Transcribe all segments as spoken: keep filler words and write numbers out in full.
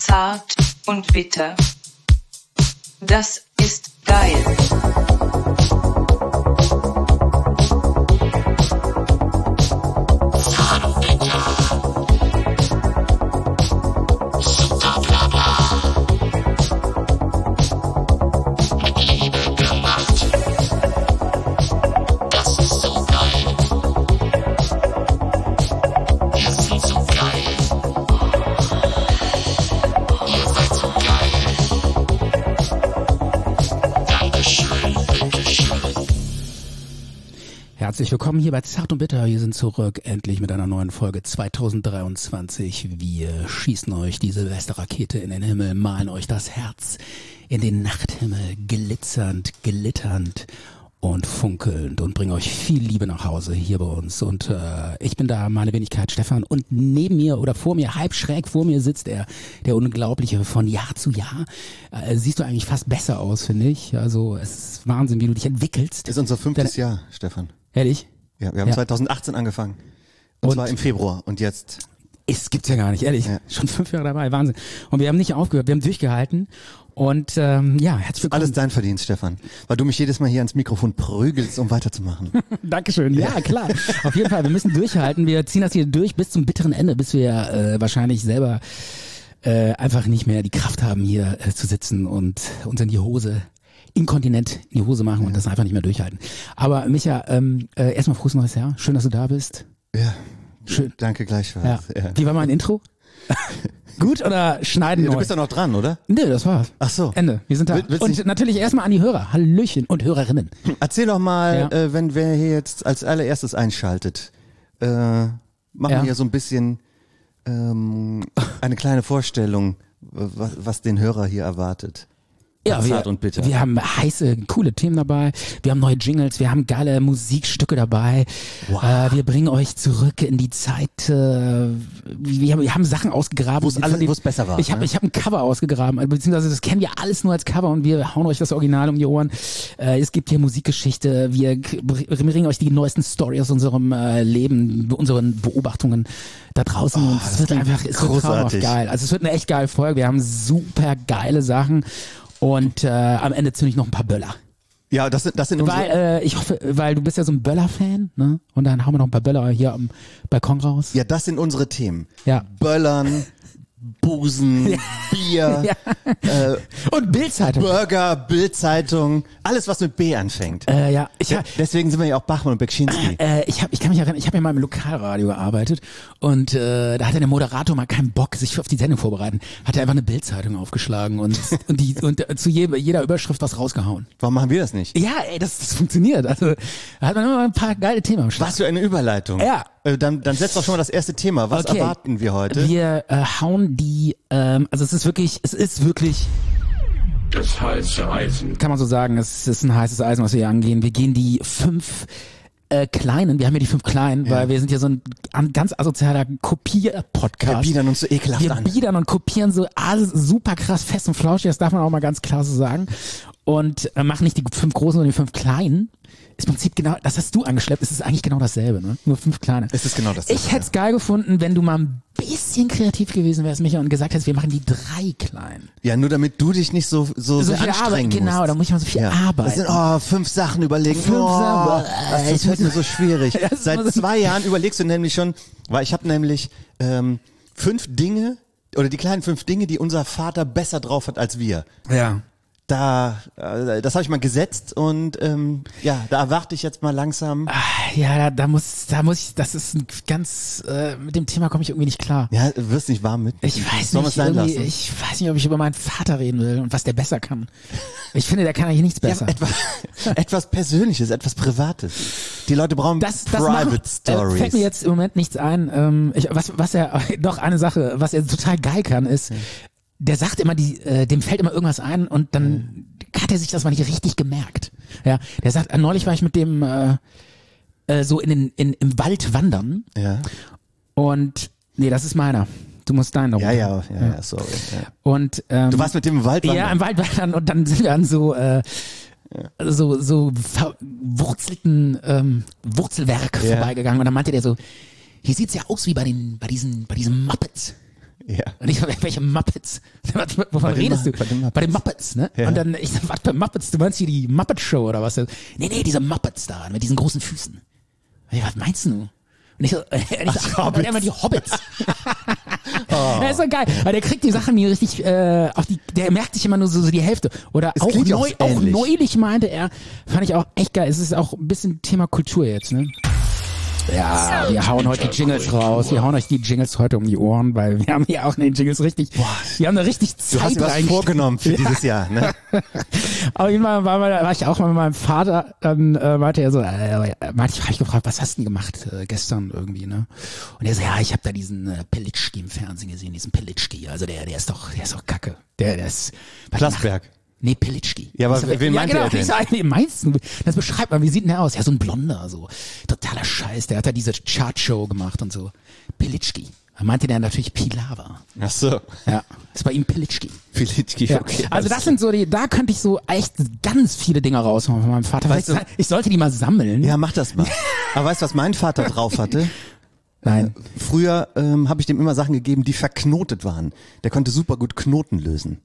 Zart und bitter. Das ist geil. Herzlich willkommen hier bei Zart und Bitter. Wir sind zurück, endlich mit einer neuen Folge zwanzig dreiundzwanzig. Wir schießen euch die Silvesterrakete in den Himmel, malen euch das Herz in den Nachthimmel, glitzernd, glitternd und funkelnd und bringen euch viel Liebe nach Hause hier bei uns. Und äh, ich bin da, meine Wenigkeit Stefan, und neben mir oder vor mir, halb schräg vor mir sitzt er, der Unglaubliche von Jahr zu Jahr. Äh, siehst du eigentlich fast besser aus, finde ich. Also es ist Wahnsinn, wie du dich entwickelst. Das ist unser fünftes Jahr, Stefan. Ehrlich? Ja, wir haben ja. zwanzig achtzehn angefangen. Und, und zwar im Februar. Und jetzt? Es gibt's ja gar nicht, ehrlich. Ja. Schon fünf Jahre dabei, Wahnsinn. Und wir haben nicht aufgehört, wir haben durchgehalten. Und ähm, ja, herzlich willkommen. Alles dein Verdienst, Stefan. Weil du mich jedes Mal hier ans Mikrofon prügelst, um weiterzumachen. Dankeschön. Ja, klar. Auf jeden Fall, wir müssen durchhalten. Wir ziehen das hier durch bis zum bitteren Ende, bis wir äh, wahrscheinlich selber äh, einfach nicht mehr die Kraft haben, hier äh, zu sitzen und uns in die Hose inkontinent in die Hose machen und ja. das einfach nicht mehr durchhalten. Aber Micha, ähm, äh, erstmal frohes neues Jahr. Schön, dass du da bist. Ja, schön. Danke gleichfalls. Ja. Ja. Wie war mein Intro? Gut oder schneiden ja, neu? Du bist doch noch dran, oder? Nee, das war's. Ach so. Ende. Wir sind da. Will, und natürlich erstmal an die Hörer. Hallöchen und Hörerinnen. Erzähl doch mal, ja. äh, wenn wer hier jetzt als allererstes einschaltet, äh, machen ja. wir so ein bisschen ähm, eine kleine Vorstellung, was, was den Hörer hier erwartet. Ja, wir, und bitter. wir haben heiße, coole Themen dabei, wir haben neue Jingles, wir haben geile Musikstücke dabei, wow. äh, wir bringen euch zurück in die Zeit, äh, wir, haben, wir haben Sachen ausgegraben. Wo es besser war. Ich habe ne? ich hab ein Cover ausgegraben, beziehungsweise das kennen wir alles nur als Cover und wir hauen euch das Original um die Ohren. Äh, es gibt hier Musikgeschichte, wir bringen euch die neuesten Storys aus unserem äh, Leben, unseren Beobachtungen da draußen oh, und es wird einfach, es wird traumhaft geil. Also es wird eine echt geile Folge, wir haben super geile Sachen. Und äh, am Ende zünde ich noch ein paar Böller. Ja, das sind das sind unsere... Weil, äh, ich hoffe, weil du bist ja so ein Böller-Fan, ne? Und dann hauen wir noch ein paar Böller hier am Balkon raus. Ja, das sind unsere Themen. Ja. Böllern, Busen, ja. Bier, ja. Äh, und Bildzeitung. Burger, Bildzeitung, alles was mit B anfängt. Äh, ja, ich hab, Deswegen sind wir ja auch Bachmann und Bekschinski. Äh, ich hab, ich kann mich erinnern, ich habe ja mal im Lokalradio gearbeitet und äh, da hatte der Moderator mal keinen Bock, sich auf die Sendung vorbereiten, hat er einfach eine Bildzeitung aufgeschlagen und und die und zu je, jeder Überschrift was rausgehauen. Warum machen wir das nicht? Ja, ey, das, das funktioniert. Also da hat man immer ein paar geile Themen am Start. Was für eine Überleitung. Ja. Äh, dann, dann setzt doch schon mal das erste Thema. Was okay. erwarten wir heute? Wir äh, hauen die, ähm, also es ist wirklich, es ist wirklich das heiße Eisen. Kann man so sagen, es ist ein heißes Eisen, was wir hier angehen. Wir gehen die fünf äh, kleinen, wir haben ja die fünf kleinen, ja. weil wir sind hier so ein, ein ganz asozialer Kopier-Podcast. Wir biedern uns so ekelhaft wir an. Wir biedern und kopieren so alles super krass fest und flauschig, das darf man auch mal ganz klar so sagen. Und äh, machen nicht die fünf großen, sondern die fünf kleinen. Ist im Prinzip genau, das hast du angeschleppt, es ist eigentlich genau dasselbe, ne? Nur fünf kleine. Es ist genau dasselbe. Ich hätte es geil gefunden, wenn du mal ein bisschen kreativ gewesen wärst, Micha, und gesagt hättest, wir machen die drei kleinen. Ja, nur damit du dich nicht so so, So sehr viel Arbeit, anstrengen genau, musst. da muss ich mal so viel ja. arbeiten. Das sind oh, fünf Sachen überlegen. Fünf oh, Sachen. das, das fällt mir so schwierig. Ja, Seit zwei Jahren überlegst du nämlich schon, weil ich habe nämlich ähm, fünf Dinge, oder die kleinen fünf Dinge, die unser Vater besser drauf hat als wir. Ja. Da, äh, das habe ich mal gesetzt und ähm, ja, da erwarte ich jetzt mal langsam. Ja, da, da muss, da muss ich, das ist ein ganz, äh, mit dem Thema komme ich irgendwie nicht klar. Ja, du wirst nicht warm mit. Ich weiß Sollen nicht, sein irgendwie, lassen? ich weiß nicht, ob ich über meinen Vater reden will und was der besser kann. Ich finde, der kann eigentlich nichts besser. Ja, etwas, etwas Persönliches, etwas Privates. Die Leute brauchen das, das Private machen, Stories. Äh, fällt mir jetzt im Moment nichts ein. Ähm, ich, was, was er, doch eine Sache, was er total geil kann, ist, der sagt immer, die, äh, dem fällt immer irgendwas ein und dann mhm. hat er sich das mal nicht richtig gemerkt. Ja, der sagt, äh, neulich war ich mit dem äh, äh, so in den, in, im Wald wandern. Ja. Und nee, das ist meiner. Du musst deinen noch. Ja, ja, ja, ja, sorry. Ja. Und ähm, du warst mit dem im Wald wandern? Ja, im Wald wandern und dann sind wir an so äh, ja. so so verwurzelten ähm, Wurzelwerk ja. vorbeigegangen und dann meinte der so, hier sieht's ja aus wie bei den bei diesen bei diesen Muppets. Ja. Und ich so, welche Muppets? Wovon Bei den redest Mu- du? bei den Muppets. Bei den Muppets, ne? Ja. Und dann, ich so, was für Muppets? Du meinst hier die Muppet Show oder was? Nee, nee, diese Muppets da, mit diesen großen Füßen. Und ich, was meinst du? Und ich so, äh, ich so ach, Hobbits. immer die Hobbits. Oh. Das ist so geil, weil der kriegt die Sachen nie richtig, äh, auch die, der merkt sich immer nur so, so die Hälfte. Oder Es auch, klingt ja neu, auch auch ähnlich. neulich meinte er, fand ich auch echt geil. Es ist auch ein bisschen Thema Kultur jetzt, ne? Ja, wir hauen heute die Jingles raus. Wir hauen euch die Jingles heute um die Ohren, weil wir haben hier auch in den Jingles richtig, wir haben da richtig Zeit Du hast dir was reingesteckt. vorgenommen für dieses Jahr, ne? Aber irgendwann war, war, war ich auch mal mit meinem Vater, dann äh, meinte er so, äh, meinte ich, hab ich gefragt, was hast du denn gemacht äh, gestern irgendwie, ne? Und er so, ja, ich habe da diesen äh, Pelitschki im Fernsehen gesehen, diesen Pelitschki, also der, der ist doch, der ist doch kacke. Der, der ist, was Plasberg. macht- Nee, Pelitschki. Ja, aber Ich so, wen ja, meinte genau, er denn? Ich so, wen meinst du? Das beschreibt man, wie sieht denn der aus? Ja, so ein Blonder, so. Totaler Scheiß, der hat da diese Chartshow gemacht und so. Pelitschki. Da meinte der natürlich Pilawa. Ach so. Ja, ist bei ihm Pelitschki. Filitki, Ja. okay. Also das sind so die, da könnte ich so echt ganz viele Dinge raushauen von meinem Vater. Weißt Vielleicht- du- ich sollte die mal sammeln. Ja, mach das mal. Aber weißt du, was mein Vater drauf hatte? Nein. Früher ähm, habe ich dem immer Sachen gegeben, die verknotet waren. Der konnte super gut Knoten lösen.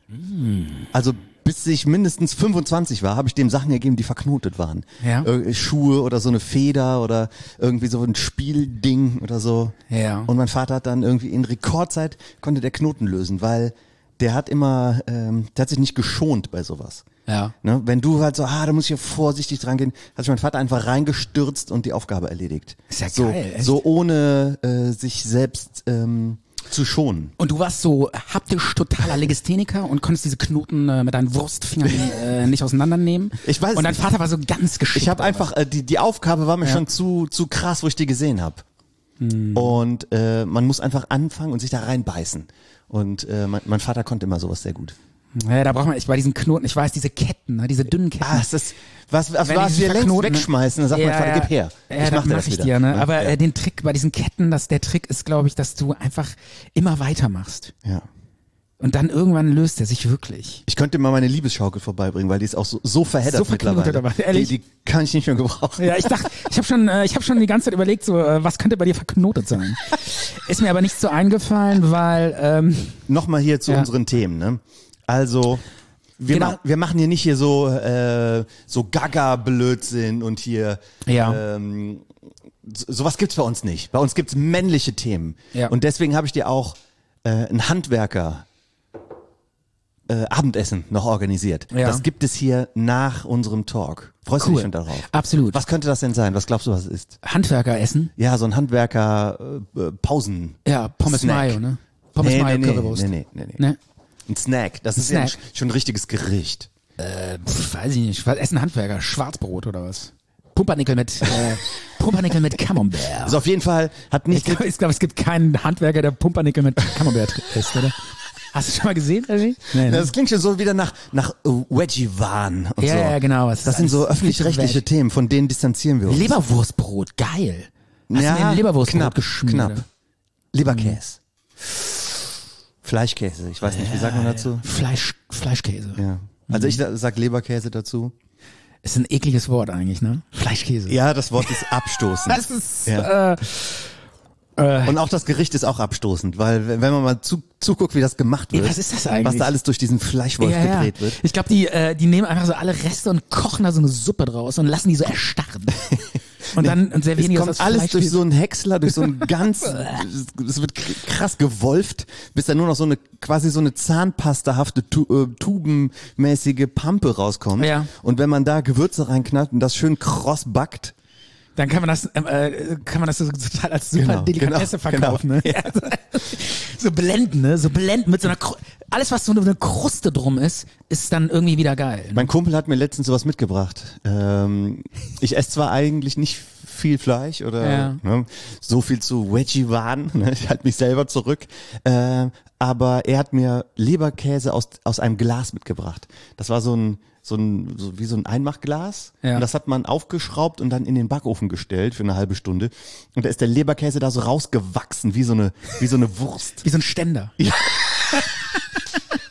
Also bis ich mindestens fünfundzwanzig war, habe ich dem Sachen gegeben, die verknotet waren. Ja. Äh, Schuhe oder so eine Feder oder irgendwie so ein Spielding oder so. Ja. Und mein Vater hat dann irgendwie in Rekordzeit konnte der Knoten lösen, weil der hat immer, ähm, der hat sich nicht geschont bei sowas. Ja. Ne? Wenn du halt so, ah, da muss ich ja vorsichtig dran gehen, hat sich mein Vater einfach reingestürzt und die Aufgabe erledigt. Ist ja so, geil, echt. so ohne äh, sich selbst ähm, zu schonen. Und du warst so haptisch totaler Legistheniker und konntest diese Knoten äh, mit deinen Wurstfingern äh, nicht auseinandernehmen. Ich weiß Und dein nicht. Vater war so ganz geschickt. Ich habe einfach, äh, die, die Aufgabe war mir Ja. schon zu, zu krass, wo ich die gesehen habe. Hm. Und äh, man muss einfach anfangen und sich da reinbeißen. Und äh, mein, mein Vater konnte immer sowas sehr gut. Ja, da braucht man, ich bei diesen Knoten, ich weiß, diese Ketten, ne, diese dünnen Ketten. Ah, es ist, was, was, Wenn was die sich wir längst verknoten, ne? wegschmeißen, dann sagt mein Vater, gib her. Ja, ich das mach dir mach das ich wieder. dir, ne? Aber ja. äh, den Trick bei diesen Ketten, das, der Trick ist, glaube ich, dass du einfach immer weitermachst. ja. Und dann irgendwann löst er sich wirklich. Ich könnte dir mal meine Liebesschaukel vorbeibringen, weil die ist auch so, so verheddert So verknotet mittlerweile. aber, ehrlich? Die, die kann ich nicht mehr gebrauchen. Ja, ich dachte, ich habe schon, äh, ich habe schon die ganze Zeit überlegt, so, äh, was könnte bei dir verknotet sein? Ist mir aber nicht so eingefallen, weil ähm, Nochmal hier zu Ja. unseren Themen, ne? Also, wir, Genau. ma wir machen hier nicht hier so, äh, so Gaga-Blödsinn und hier, Ja. ähm, so, sowas gibt's bei uns nicht. Bei uns gibt's männliche Themen. Ja. Und deswegen habe ich dir auch äh, ein Handwerker äh, Abendessen noch organisiert. Ja. Das gibt es hier nach unserem Talk. Freust du Cool. dich schon darauf? Absolut. Was könnte das denn sein? Was glaubst du, was es ist? Handwerker essen. Ja, so ein Handwerker äh, äh, Pausen. Ja, Pommes Snack. Mayo, ne? Pommes nee, Mayo nee, Currywurst. nee, nee, nee, nee. Ne? Ein Snack. Das ist Snack. ja schon ein richtiges Gericht. Äh, pf, weiß ich nicht. Was essen Handwerker? Schwarzbrot oder was? Pumpernickel mit äh, Pumpernickel mit Camembert. Also auf jeden Fall hat Ich nicht glaube, glaub, es gibt keinen Handwerker, der Pumpernickel mit Camembert isst, oder? Hast du schon mal gesehen, Ellie? Nee, ne? das klingt schon so wieder nach nach äh, Wedgie-Wahn und Ja, so. ja, genau. Was Das sind so alles öffentlich-rechtliche weg. Themen, von denen distanzieren wir uns. Leberwurstbrot, geil. Hast ja, du mir ein Leberwurstbrot knapp, geschmiert? knapp. Leberkäse. Fleischkäse, ich weiß nicht, wie sagt man dazu? Fleisch, Fleischkäse. Ja. Also ich da- sag Leberkäse dazu. Ist ein ekliges Wort eigentlich, ne? Fleischkäse. Ja, das Wort ist abstoßend. Das ist, Ja. äh, äh, Und auch das Gericht ist auch abstoßend, weil wenn man mal zu, zuguckt, wie das gemacht wird, Ja, was ist das eigentlich? was da alles durch diesen Fleischwolf ja, ja. gedreht wird. Ich glaube, die, äh, die nehmen einfach so alle Reste und kochen da so eine Suppe draus und lassen die so erstarren. Und dann und servieren die Es das kommt als alles durch Fleischkäse. so einen Häcksler, durch so einen ganz, es wird krass gewolft, bis dann nur noch so eine, quasi so eine zahnpastahafte, tu, äh, tubenmäßige Pampe rauskommt. Ja. Und wenn man da Gewürze reinknallt und das schön kross backt, Dann kann man das, ähm, äh, kann man das so total als super Genau, Delikatesse genau, verkaufen, genau. ne? So blenden, ne? So blenden mit so einer, Kru- alles was so eine Kruste drum ist, ist dann irgendwie wieder geil. mein Kumpel hat mir letztens sowas mitgebracht. Ähm, ich esse zwar eigentlich nicht viel Fleisch oder Ja. ne, so viel zu Wedgie-Wahn, ne, ich halte mich selber zurück, äh, aber er hat mir Leberkäse aus, aus einem Glas mitgebracht. Das war so ein, so ein, so wie so ein Einmachglas. Ja. Und das hat man aufgeschraubt und dann in den Backofen gestellt für eine halbe Stunde. Und da ist der Leberkäse da so rausgewachsen, wie so eine, wie so eine Wurst. Wie so ein Ständer. Ja.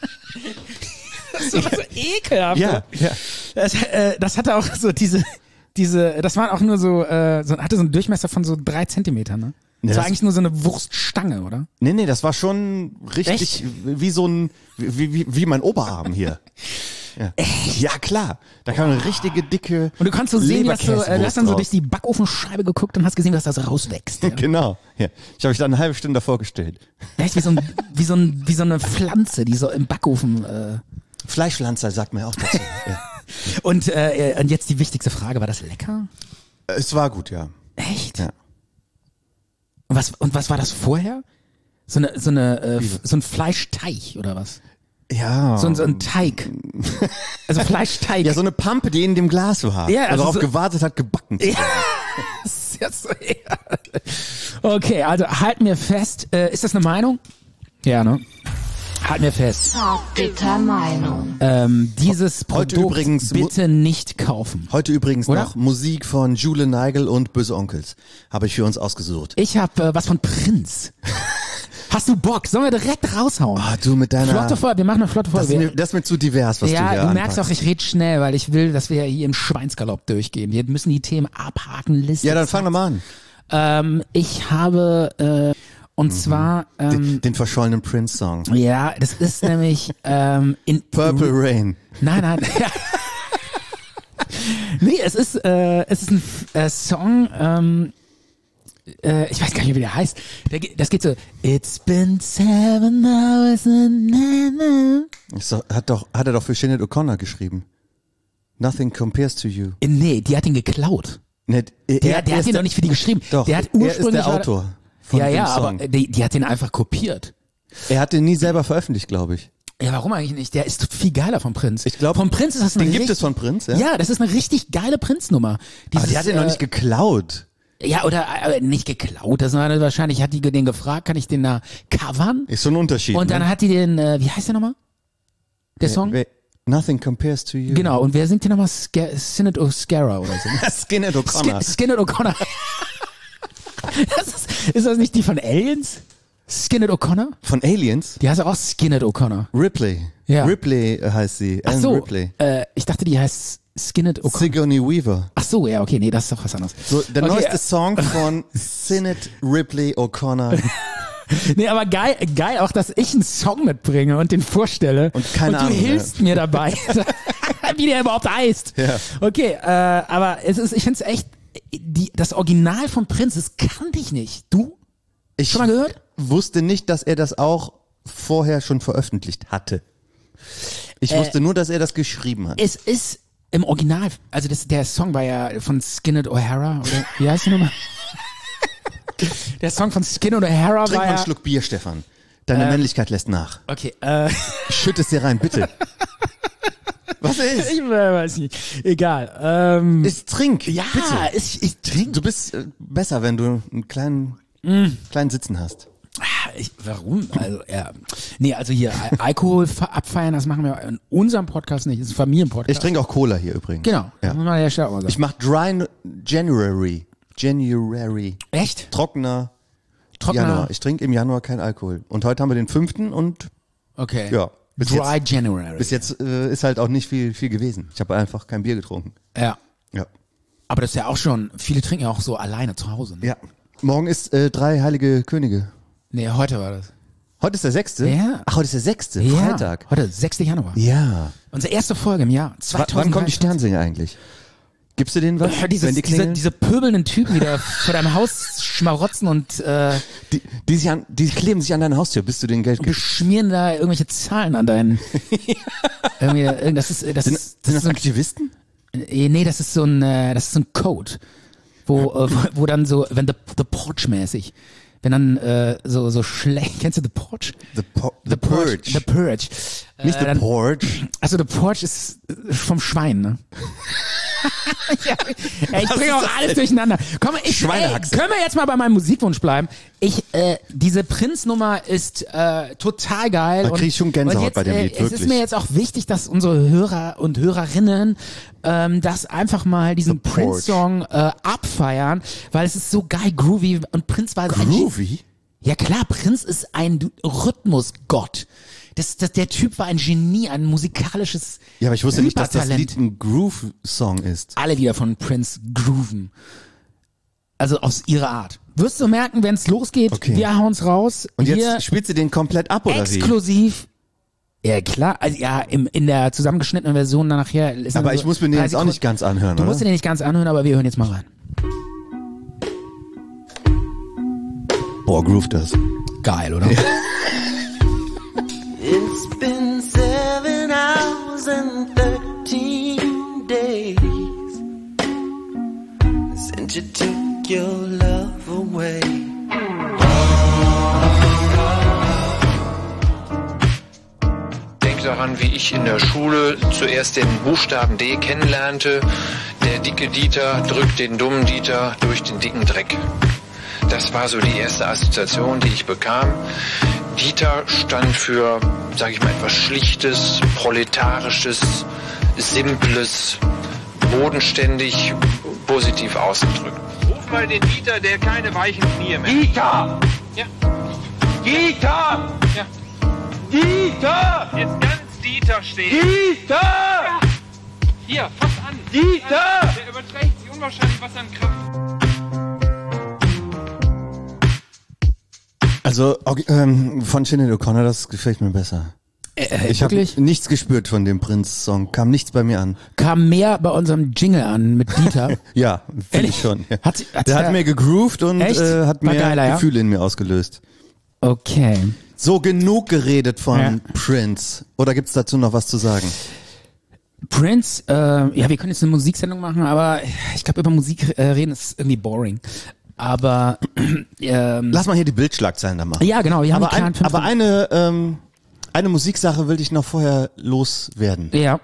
Das ist aber so ekelhaft. Ja, ja. Das, äh, das hatte auch so diese, diese, das waren auch nur so, äh, so, hatte so einen Durchmesser von so drei Zentimetern, ne? Ja, Das war das- eigentlich nur so eine Wurststange, oder? Nee, nee, das war schon richtig Echt? wie so ein, wie, wie, wie mein Oberarm hier. Ja. ja, klar. Da kam eine richtige dicke Und du kannst so sehen, dass du, äh, du hast dann so raus. durch die Backofenscheibe geguckt und hast gesehen, dass das rauswächst. Ja. Genau. Ja. Ich habe mich da eine halbe Stunde davor gestellt. Echt wie so, ein, wie, so ein, wie so eine Pflanze, die so im Backofen. Äh. Fleischpflanzer sagt man auch dazu. ja. Und, äh, und jetzt die wichtigste Frage, war das lecker? Es war gut, ja. Echt? Ja. Und was, und was war das vorher? So eine, so eine, äh, f- so ein Fleischteig oder was? Ja. So ein, so ein Teig. Also Fleischteig. ja, so eine Pampe, die in dem Glas war. Ja, also und darauf so- gewartet hat, gebacken zu werden. Das ist ja so, ja. Okay, also halten wir fest. Äh, ist das eine Meinung? Ja, ne? Halten wir fest. Zartbitter Meinung. Ähm, dieses Heute Produkt übrigens mu- bitte nicht kaufen. Heute übrigens Oder? noch Musik von Jule Nigel und Böse Onkels. Habe ich für uns ausgesucht. Ich habe äh, was von Prinz. Hast du Bock? Sollen wir direkt raushauen? Ah, du mit deiner... Flotte Folge, wir machen eine flotte das, Folge. ist Wir- mir, das ist mir zu divers, was du ja, hier du merkst auch, anpackst. ich rede schnell, weil ich will, dass wir hier im Schweinsgalopp durchgehen. Wir müssen die Themen abhaken, Liste. Ja, dann fang doch mal an. Ähm, ich habe, äh, und zwar, ähm, Den, den verschollenen Prince-Song. ja, das ist nämlich ähm, in Purple Rain. Nein, nein. nee, es ist, äh, es ist ein äh, Song, ähm, äh, ich weiß gar nicht, wie der heißt. Der, ge- das geht so, It's been seven hours and na, na. Ist doch, hat, doch, hat er doch für Sinead O'Connor geschrieben. Nothing compares to you. Äh, Nee, die hat ihn geklaut. Ne, er, Der, er der hat ist ihn der- doch nicht für die geschrieben. Doch, der hat er ursprünglich ist der war- Autor von ja, dem ja, Song. aber die, die hat den einfach kopiert. Er hat den nie selber veröffentlicht, glaube ich. Ja, warum eigentlich nicht? Der ist viel geiler vom Prinz. Ich glaub, vom Prinz ist das eine Den gibt richtig, es von Prinz, ja? Ja, das ist eine richtig geile Prinz-Nummer. Aber Dieses, der hat den noch äh, nicht geklaut. Ja, oder äh, nicht geklaut, das war wahrscheinlich, hat die den gefragt, kann ich den da covern? Ist so ein Unterschied. Und dann ne? hat die den, äh, wie heißt der nochmal? Der Song? Wer- Nothing compares to you. Genau, und wer singt den nochmal? Sca- Sinead O'Scara oder so. Skinhead O'Connor. Skin- Skinhead O'Connor. das ist, ist das nicht die von Aliens? Skinhead O'Connor? Von Aliens? Die heißt auch Skinhead O'Connor. Ripley. Ja. Ripley äh, heißt sie. Ach Ellen so, Ripley. äh, ich dachte, die heißt Skinhead O'Connor. Sigourney Weaver. Ach so, ja, okay, nee, das ist doch was anderes. So, der Okay, neueste äh, Song von Sinead Ripley O'Connor. Nee, aber geil, geil auch, dass ich einen Song mitbringe und den vorstelle. Und keine Und du Ahnung, hilfst mir dabei, wie der überhaupt heißt. Ja. Okay, äh, aber es ist, ich finde es echt, die, das Original von Prinz, das kannte ich nicht. Du? Ich Schon mal gehört? wusste nicht, dass er das auch vorher schon veröffentlicht hatte. Ich Äh, wusste nur, dass er das geschrieben hat. Es ist im Original, also das, der Song war ja von Skinhead O'Hara, oder wie heißt der nochmal? Der Song von Skinhead O'Hara Trink war mal einen ja... Schluck Bier, Stefan. Deine Männlichkeit lässt nach. Okay, äh... Schütt es dir rein, bitte. Was ist? ich weiß nicht. Egal. Ähm, Ich trink, ja, bitte. ich, ich trinke. Du bist äh, besser, wenn du einen kleinen, kleinen Sitzen hast. Ich, warum? Also, ja. Nee, also hier, Al- Alkohol ver- abfeiern, das machen wir in unserem Podcast nicht. Das ist ein Familienpodcast. Ich trinke auch Cola hier übrigens. Genau. Das Ja. muss man ja schnell auch mal sagen. Ich mach Dry January. January. Echt? Trockener Trockener? Januar. Ich trinke im Januar kein Alkohol. Und heute haben wir den fünften und Okay. ja. Bis Dry jetzt, January. bis jetzt äh, ist halt auch nicht viel, viel gewesen. Ich habe einfach kein Bier getrunken. Ja. Ja. Aber das ist ja auch schon, viele trinken ja auch so alleine zu Hause. Ne? Ja. Morgen ist äh, drei heilige Könige. Nee, heute war das. Heute ist der sechste? Ja. Ach, heute ist der sechste. Ja. Freitag. Heute, sechster Januar. Ja. Unsere erste Folge im Jahr. W zweitausenddreiundzwanzig. wann kommen die Sternsinger eigentlich? Gibst du denen was? Äh, Dieses, wenn die diese, klingeln? diese pöbelnden Typen, die da vor deinem Haus schmarotzen und äh, die, die, sich an, die kleben sich an deine Haustür, bis du denen Geld gibst. beschmieren da irgendwelche Zahlen an deinen. irgendwie, irgend- das ist, das Sind, ist, sind das das ist Aktivisten? so ein, äh, nee, das ist so ein, äh, das ist so ein Code, wo, äh, wo, wo dann so, wenn The, The Porch mäßig, wenn dann äh, so so schlecht, kennst du The Porch? The, po the, The Purge. The Purge. Nicht Äh, The dann- Porch. Also The Porch ist äh, vom Schwein, ne? ja, ey, ich bringe auch alles durcheinander. Komm, ich, ey, Schweinehaxe. können wir jetzt mal bei meinem Musikwunsch bleiben? Ich, äh, diese Prinz-Nummer ist äh, total geil. Da und- krieg ich schon Gänsehaut und jetzt, bei dem äh, Lied, Es ist wirklich. mir jetzt auch wichtig, dass unsere Hörer und Hörerinnen ähm, das einfach mal diesen The Porch. Prince-Song äh, abfeiern, weil es ist so geil groovy und Prinz war eigentlich- Groovy? ja klar, Prinz ist ein Du- Rhythmusgott. Das, das, der Typ war ein Genie, ein musikalisches Ja, aber ich wusste nicht, dass das Hypertalent. Lied ein Groove-Song ist. Alle Lieder von Prince grooven. Also aus ihrer Art. Wirst du merken, wenn es losgeht, Okay. wir hauen's raus. Und jetzt Hier spielt sie den komplett ab, oder wie? exklusiv. Ja, klar. Also, ja, im, in der zusammengeschnittenen Version dann nachher. Ist Aber dann ich so muss mir den drei jetzt auch Sekunden. nicht ganz anhören, Du oder? musst den nicht ganz anhören, aber wir hören jetzt mal rein. Boah, groove das. Geil, oder? It's been seven hours and thirteen days since you took your love away. Denk daran, wie ich in der Schule zuerst den Buchstaben D kennenlernte. Der dicke Dieter drückt den dummen Dieter durch den dicken Dreck. Das war so die erste Assoziation, die ich bekam. Dieter stand für, sag ich mal, etwas Schlichtes, Proletarisches, Simples, bodenständig, positiv ausgedrückt. Ruf mal den Dieter, der keine weichen Knie mehr. Dieter! Ja, Dieter! ja. Dieter! Jetzt ganz Dieter stehen. Dieter! Hier, fass an. Dieter! Der überträgt sich unwahrscheinlich was an Kraft. Also ok- ähm, von Sinead O'Connor, das gefällt mir besser. Äh, Ich habe wirklich? nichts gespürt von dem Prince-Song, kam nichts bei mir an. Kam mehr bei unserem Jingle an mit Dieter. Ja, finde Ehrlich? ich schon. Ja. Hat sie- hat Der sie- hat mir gegroovt und Echt? äh, hat War mehr geiler, ja? Gefühle in mir ausgelöst. Okay. So, genug geredet von Ja. Prince. Oder gibt's dazu noch was zu sagen? Prince, äh, ja, wir können jetzt eine Musiksendung machen, aber ich glaube, über Musik äh, reden ist irgendwie boring. Aber ähm, Lass mal hier die Bildschlagzeilen da machen. ja, genau, wir haben aber, die ein, klaren fünf aber eine, ähm, eine Musiksache will ich noch vorher loswerden. ja,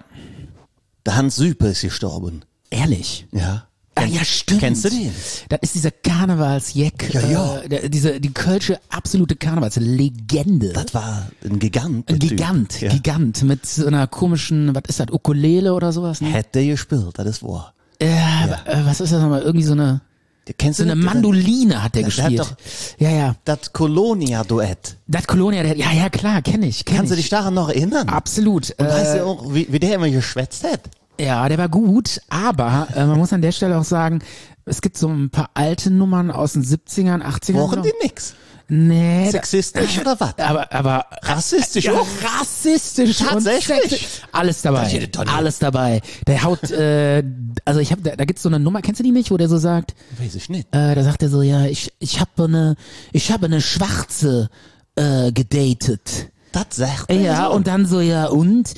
Der Hans Süper ist gestorben. ehrlich. Ja. Ah, ja, stimmt. Kennst du den? Das ist dieser Karnevalsjack. Ja, ja. Äh, der, diese, die kölsche absolute Karnevalslegende. Das war ein Gigant. der Ein Typ. Gigant, Ja. Gigant mit so einer komischen, was ist das, Ukulele oder sowas? Ne? Hätte gespielt, das ist wahr. Äh, äh, was ist das nochmal? Irgendwie so eine, Kennst so du eine das? Mandoline hat der Das hat gespielt. doch- Ja, ja. Das Colonia-Duett. Das Colonia, der, ja, ja, klar, kenne ich. Kenn Kannst du ich. dich daran noch erinnern? Absolut. Und weißt Äh, du auch, wie, wie der immer geschwätzt hat? ja, der war gut, aber äh, man muss an der Stelle auch sagen, es gibt so ein paar alte Nummern aus den siebzigern, achtzigern. Brauchen die nix? Nee. da- Sexistisch oder was? Aber, aber Rassistisch ja, auch? rassistisch Tatsächlich? und sexistisch. Alles dabei, Das jede Tonne. alles dabei. Der haut, äh, also ich habe, da, da gibt's so eine Nummer, kennst du die nicht, wo der so sagt, Weiß ich nicht. äh, da sagt er so, ja, ich, ich habe eine, ich habe eine Schwarze äh, gedatet. Das sagt er Ja, so. und dann so, ja, und?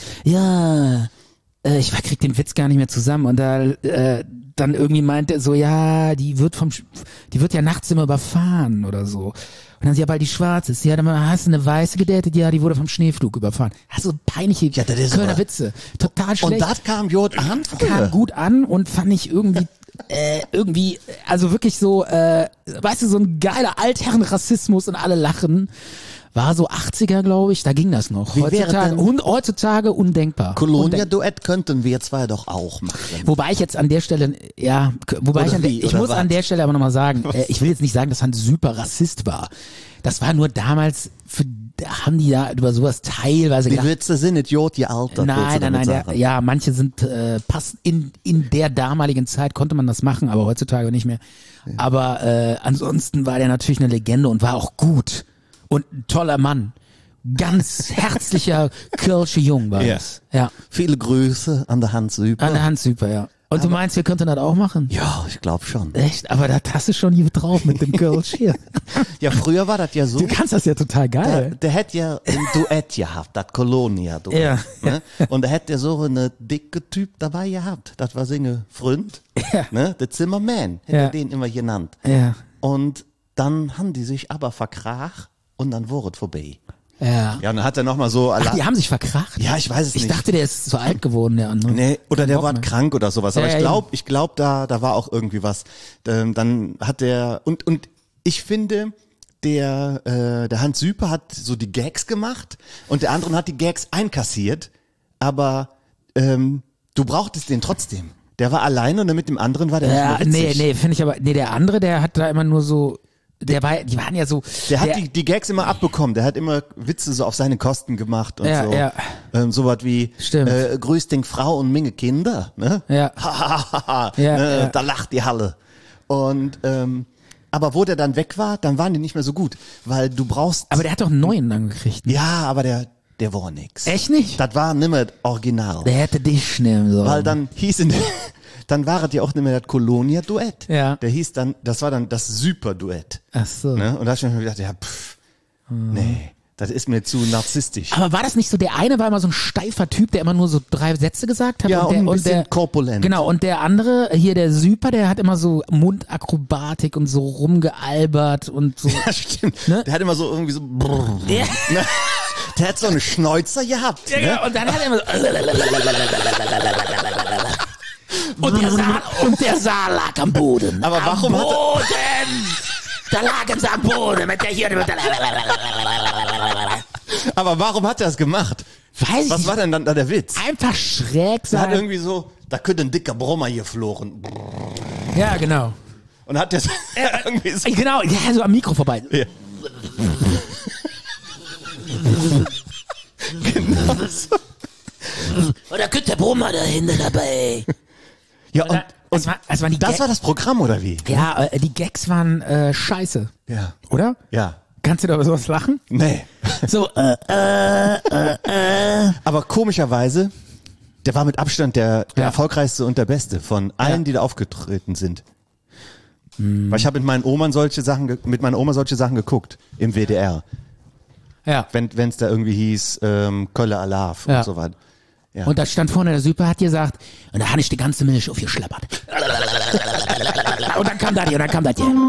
Ja, äh, ich krieg den Witz gar nicht mehr zusammen. Und da, äh, dann irgendwie meint er so, ja, die wird vom, Sch- die wird ja nachts immer überfahren oder so. Und dann sie, ja, weil die schwarz ist. Ja, dann hast du eine weiße gedatet, ja, die wurde vom Schneeflug überfahren. Also peinliche Ja, das ist Kölner aber- Witze. Total schlecht. Und das kam gut an. kam gut an und fand ich irgendwie, äh, irgendwie, also wirklich so, äh, weißt du, so ein geiler Altherrenrassismus und alle lachen. War so achtziger, glaube ich, da ging das noch. Wie wäre Heutzutage, denn- un, heutzutage undenkbar. Undenkbar. Colonia-Duett könnten wir zwei doch auch machen. Wobei ich jetzt an der Stelle, ja, k- wobei Oder ich an der, wie, ich oder muss was? an der Stelle aber nochmal sagen, äh, ich will jetzt nicht sagen, dass Hans super Rassist war. Das war nur damals, für, da haben die ja über sowas teilweise Die gedacht. Witze sind Idiot gealtert. willst Nein, du nein, damit nein, der, sagen. ja, manche sind, äh, passen in, in der damaligen Zeit konnte man das machen, aber heutzutage nicht mehr. Aber äh, ansonsten war der natürlich eine Legende und war auch gut und ein toller Mann. Ganz herzlicher Kölsche Jung war Ja. das. Ja, Viele Grüße an der Hans Süper. an der Hand super, ja. Und du meinst, wir könnten das auch machen? Ja, ich glaube schon. Echt? Aber da hast du schon hier drauf mit dem Kölsch hier. Ja, früher war das ja so. Du kannst das ja total Der, geil. der hätte ja ein Duett gehabt, das Colonia-Duett. Ja. Ne? Und da hätte er so eine dicke Typ dabei gehabt. Das war seine Freund. Ja. Ne? Der Zimmerman, hätte Ja. er den immer genannt. Ja. Und dann haben die sich aber verkrach und dann wurde es vorbei. Ja. Ja, und dann hat er nochmal so... Ach, die haben sich verkracht? ja, ich weiß es Ich nicht. dachte, der ist zu alt geworden, der andere. Nee, oder der Bock war mehr. krank oder sowas. Aber Ja, ich ja, glaube, ich glaube, da, da war auch irgendwie was. Ähm, dann hat der und und ich finde, der äh, der Hans Süper hat so die Gags gemacht und der andere hat die Gags einkassiert. Aber ähm, du brauchtest den trotzdem. Der war alleine und mit dem anderen war der Ja, nicht mehr nee, witzig. nee, finde ich aber, nee, der andere, der hat da immer nur so, der war, die waren ja so. Der hat die, die Gags immer abbekommen. Der hat immer Witze so auf seine Kosten gemacht und Ja, so. ja. Ähm, so was wie, Stimmt. äh, grüß den Frau und Menge Kinder, ne? Ja. Ja, Ja, ne? ja. Da lacht die Halle. Und, ähm, aber wo der dann weg war, dann waren die nicht mehr so gut. Weil du brauchst, Aber der hat doch einen neuen dann gekriegt. Ne? ja, aber der, der war nix. Echt nicht? Das war nimmer original. Der hätte dich nehmen sollen. Weil dann hieß in, dann war es ja auch nicht mehr das Colonia-Duett. Ja. Der hieß dann, das war dann das Super-Duett. Ach so. Ne? Und da hab ich mir gedacht, ja, pff, nee, das ist mir zu narzisstisch. Aber war das nicht so, der eine war immer so ein steifer Typ, der immer nur so drei Sätze gesagt hat? Ja, und der, ein bisschen der, korpulent. Genau, und der andere, hier der Super, der hat immer so Mundakrobatik und so rumgealbert und so. Ja, stimmt. Ne? Der hat immer so irgendwie so, brrr, Ja. ne? Der hat so eine Schnäuzer gehabt. Ja, Ne? genau, und dann hat er immer so und der, Saal, und der Saal lag am Boden. Aber warum am hat er- Boden! Da lagen sie am Boden mit der hier. Mit der Aber warum hat er das gemacht? Weiß ich Was nicht. war denn dann da der Witz? Einfach schräg Der hat sein. irgendwie so, da könnte ein dicker Brummer hier floren. Ja, genau. Und hat der irgendwie so, Genau, ja, so am Mikro vorbei. ja. Genau so. Oder könnte der Brummer dahinter dabei. Ja, und, Es war, es waren die das Gag- war das Programm, oder wie? Ja, äh, die Gags waren äh, scheiße. Ja. Oder? Ja. Kannst du da über sowas lachen? Nee. So, äh, Aber komischerweise, der war mit Abstand der, der Ja. erfolgreichste und der beste von allen, Ja. die da aufgetreten sind. Weil ich habe mit meinen Oman solche Sachen, ge- mit meiner Oma solche Sachen geguckt im W D R, ja. wenn es da irgendwie hieß ähm, Kölle Alarv Ja. und so was. Ja. Und da stand vorne der Super, hat gesagt, und da habe ich die ganze Milch aufgeschlappert. Und dann kam das hier, und dann kam das hier.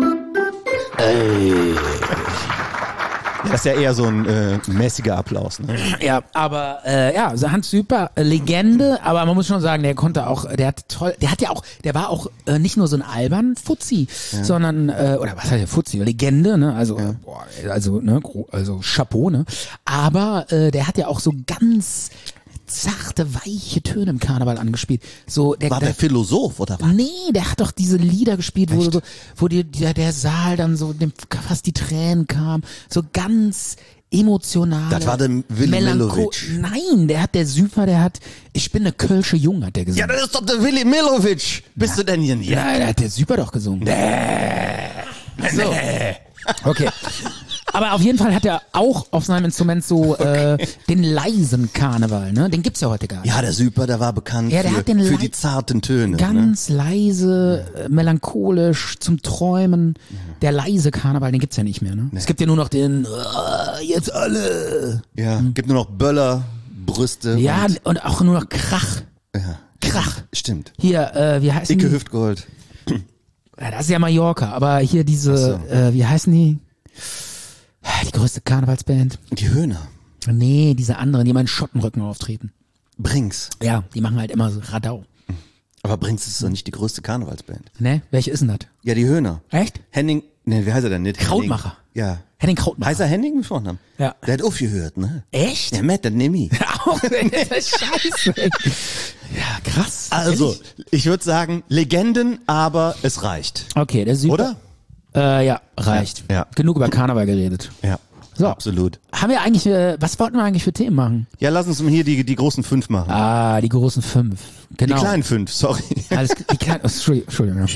Das ist ja eher so ein äh, mäßiger Applaus. Ne? Ja, aber äh, ja, also Hans Super, äh, Legende, aber man muss schon sagen, der konnte auch, der hat toll, der hat ja auch, der war auch äh, nicht nur so ein albern Fuzzi, sondern, äh, oder was heißt der Fuzzi, Legende, ne, also, äh, boah, also, ne, gro- also Chapeau, ne, aber äh, der hat ja auch so ganz zarte, weiche Töne im Karneval angespielt. So, der, War der Philosoph oder was? Nee, der hat doch diese Lieder gespielt, wo, so, wo die, der, der Saal dann so dem fast die Tränen kam. So ganz emotional. Das war der Willi Milovic. Nein, der hat der Super, der hat, ich bin eine Kölsche Jung, hat der gesungen. Ja, das ist doch der Willi Milovic. Bist du denn hier nicht? Ja, da hat der Super doch gesungen. Nee. So. Okay. Aber auf jeden Fall hat er auch auf seinem Instrument so äh, den leisen Karneval, ne? Den gibt's ja heute gar nicht. Ja, der Super, der war bekannt Ja, der für, hat den für Lei- die zarten Töne. Ne? Ganz leise, äh, melancholisch, zum Träumen. Der leise Karneval, den gibt's ja nicht mehr, ne? Es gibt ja nur noch den, äh, jetzt alle. Ja, gibt nur noch Böller, Brüste. Ja, und, und auch nur noch Krach. ja. Krach. Stimmt. Hier, äh, wie heißen Dicke die? Hüftgold. Ja, das ist ja Mallorca, aber hier diese, äh, wie heißen die? Die größte Karnevalsband. Die Höhner. Nee, diese anderen, die immer in Schottenrücken auftreten. Brings. Ja, die machen halt immer so Radau. Aber Brings ist doch nicht die größte Karnevalsband. Ne? Welche ist denn das? Ja, die Höhner. Echt? Henning, ne, wie heißt er denn nicht? Krautmacher. Henning. Ja. Henning Krautmacher. Heißt er Henning mit Vornamen? Ja. Der hat aufgehört, ne? Echt? Ja, Matt, dann nimm ich. Auch, das ist scheiße. Ey. Ja, krass. Also, ich würde sagen, Legenden, aber es reicht. Okay, der Super. Oder? Äh, ja, reicht. Ja, ja. Genug über Karneval geredet. Ja. So. Absolut. Haben wir eigentlich, äh, was wollten wir eigentlich für Themen machen? Ja, lass uns mal hier die, die großen fünf machen. Ah, die großen fünf. Genau. Die kleinen fünf, sorry. Alles, die kleinen, oh, Entschuldigung, Entschuldigung, ja.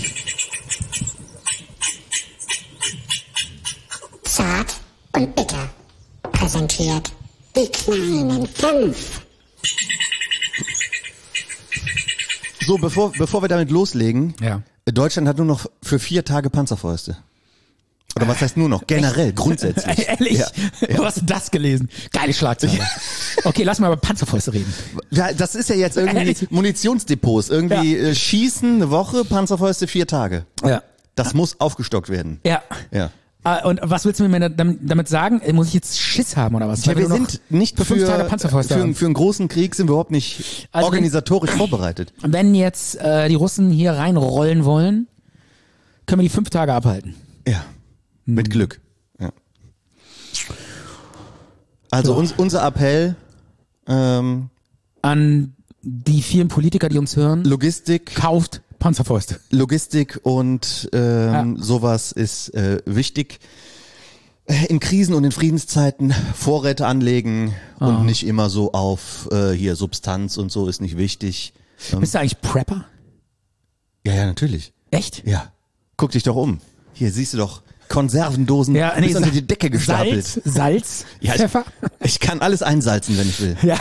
Zart und bitter präsentiert die kleinen fünf. So, bevor, bevor wir damit loslegen, Ja. Deutschland hat nur noch für vier Tage Panzerfäuste. Oder was heißt nur noch? Generell, grundsätzlich. Ehrlich? Ja. Wo hast du das gelesen? Geile Schlagzeile. Okay, lass mal über Panzerfäuste reden. Ja, das ist ja jetzt irgendwie Ehrlich? Munitionsdepots. Irgendwie äh, schießen eine Woche, Panzerfäuste vier Tage. Ja. Das muss aufgestockt werden. Ja. Ja. Ah, und was willst du mir damit, damit sagen? Muss ich jetzt Schiss haben oder was? Ja, Weil wir nur noch sind nicht für für, fünf Tage Panzerfäuste für, haben. für einen großen Krieg sind wir überhaupt nicht Also wenn- organisatorisch vorbereitet. Wenn jetzt äh, die Russen hier reinrollen wollen, können wir die fünf Tage abhalten. Ja. Mit Glück. Ja. Also So. uns, unser Appell, ähm, An die vielen Politiker, die uns hören, Logistik, kauft Panzerfäuste. Logistik und ähm, Ja. sowas ist äh, wichtig. In Krisen und in Friedenszeiten Vorräte anlegen Ah. und nicht immer so auf äh, hier Substanz und so ist nicht wichtig. Ähm, Bist du eigentlich Prepper? ja, ja, natürlich. Echt? Ja. Guck dich doch um. Hier siehst du doch Konservendosen bis unter Sa- die Decke gestapelt. Salz, Salz, Ja, ich- Pfeffer. Ich kann alles einsalzen, wenn ich will. Ja.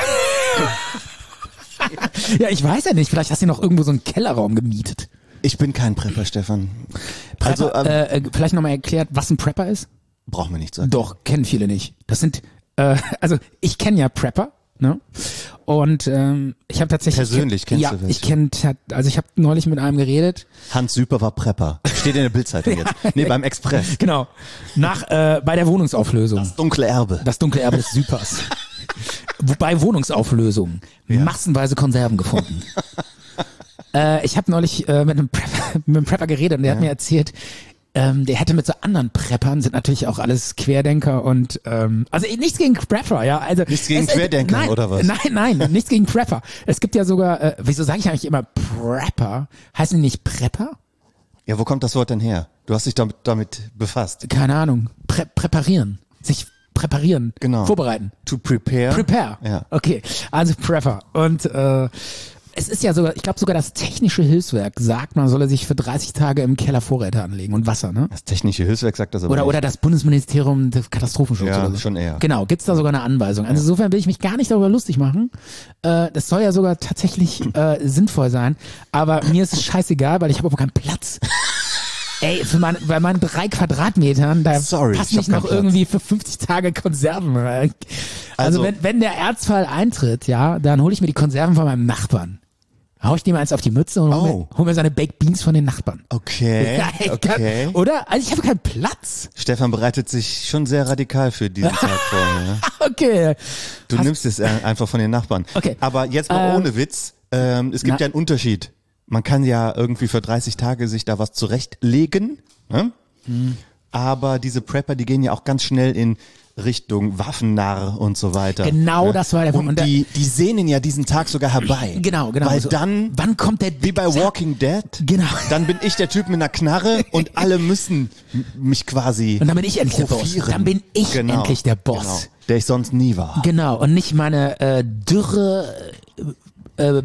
Ja, ich weiß ja nicht. Vielleicht hast du noch irgendwo so einen Kellerraum gemietet. Ich bin kein Prepper, Stefan. Also Prepper, ähm, äh, vielleicht nochmal erklärt, was ein Prepper ist? braucht man nicht sagen. Doch, kennen viele nicht. Das sind, äh, also ich kenne ja Prepper, ne? Und ähm, ich habe tatsächlich Persönlich kennst ja, du welche? ich kenne, also ich habe neulich mit einem geredet. Hans Süper war Prepper. Steht in der Bildzeitung jetzt. Nee, beim Express. Genau. Nach äh, bei der Wohnungsauflösung. Das dunkle Erbe. Das dunkle Erbe des Süpers. Wobei Wohnungsauflösung massenweise Konserven gefunden. äh, ich habe neulich äh, mit, einem Prepper, mit einem Prepper geredet und der hat mir erzählt, ähm, der hätte mit so anderen Preppern, sind natürlich auch alles Querdenker und ähm, also nichts gegen Prepper, ja. Also Nichts gegen es- Querdenker, nein, oder was? Nein, nein, nichts gegen Prepper. Es gibt ja sogar, äh, wieso sage ich eigentlich immer Prepper? Heißen die nicht Prepper? Ja, wo kommt das Wort denn her? Du hast dich damit, damit befasst. Keine Ahnung. Prä präparieren. Sich präparieren. Genau. Vorbereiten. To prepare. Prepare. Ja. Okay, also Prepper. Und äh, es ist ja sogar, ich glaube sogar das technische Hilfswerk sagt, man solle sich für dreißig Tage im Keller Vorräte anlegen und Wasser, ne? Das technische Hilfswerk sagt das aber Oder, nicht. oder das Bundesministerium des Katastrophenschutz Ja, oder so. schon eher. Genau, gibt's da sogar eine Anweisung. Also insofern will ich mich gar nicht darüber lustig machen. Äh, das soll ja sogar tatsächlich äh, sinnvoll sein. Aber mir ist es scheißegal, weil ich habe aber keinen Platz. Ey, für mein, bei meinen drei Quadratmetern, da Sorry, passt ich hab nicht noch keinen Platz. irgendwie für fünfzig Tage Konserven rein. Also, Also- wenn, wenn der Ernstfall eintritt, ja, dann hole ich mir die Konserven von meinem Nachbarn. Hau ich dem eins auf die Mütze und hol, Oh. mir, hol mir seine Baked Beans von den Nachbarn. Okay, Ja, ich kann, okay. oder? Also ich habe keinen Platz. Stefan bereitet sich schon sehr radikal für diesen Tag vor. Ja? Okay. Du Hast- nimmst es äh, einfach von den Nachbarn. Okay. Aber jetzt mal Ähm, ohne Witz. Ähm, es gibt na- ja einen Unterschied. Man kann ja irgendwie für dreißig Tage sich da was zurechtlegen. Ne? Hm. Aber diese Prepper, die gehen ja auch ganz schnell in Richtung Waffennarr und so weiter. Genau, ne? das war der Punkt. Und Und da- die, die sehnen ja diesen Tag sogar herbei. Genau, genau. Weil So, dann, wann kommt der wie bei Walking Dead, Genau. dann bin ich der Typ mit einer Knarre und alle müssen m- mich quasi Und dann bin ich endlich der Boss. hofieren. Dann bin ich Genau, endlich der Boss. Genau, der ich sonst nie war. Genau, und nicht meine äh, dürre äh, äh,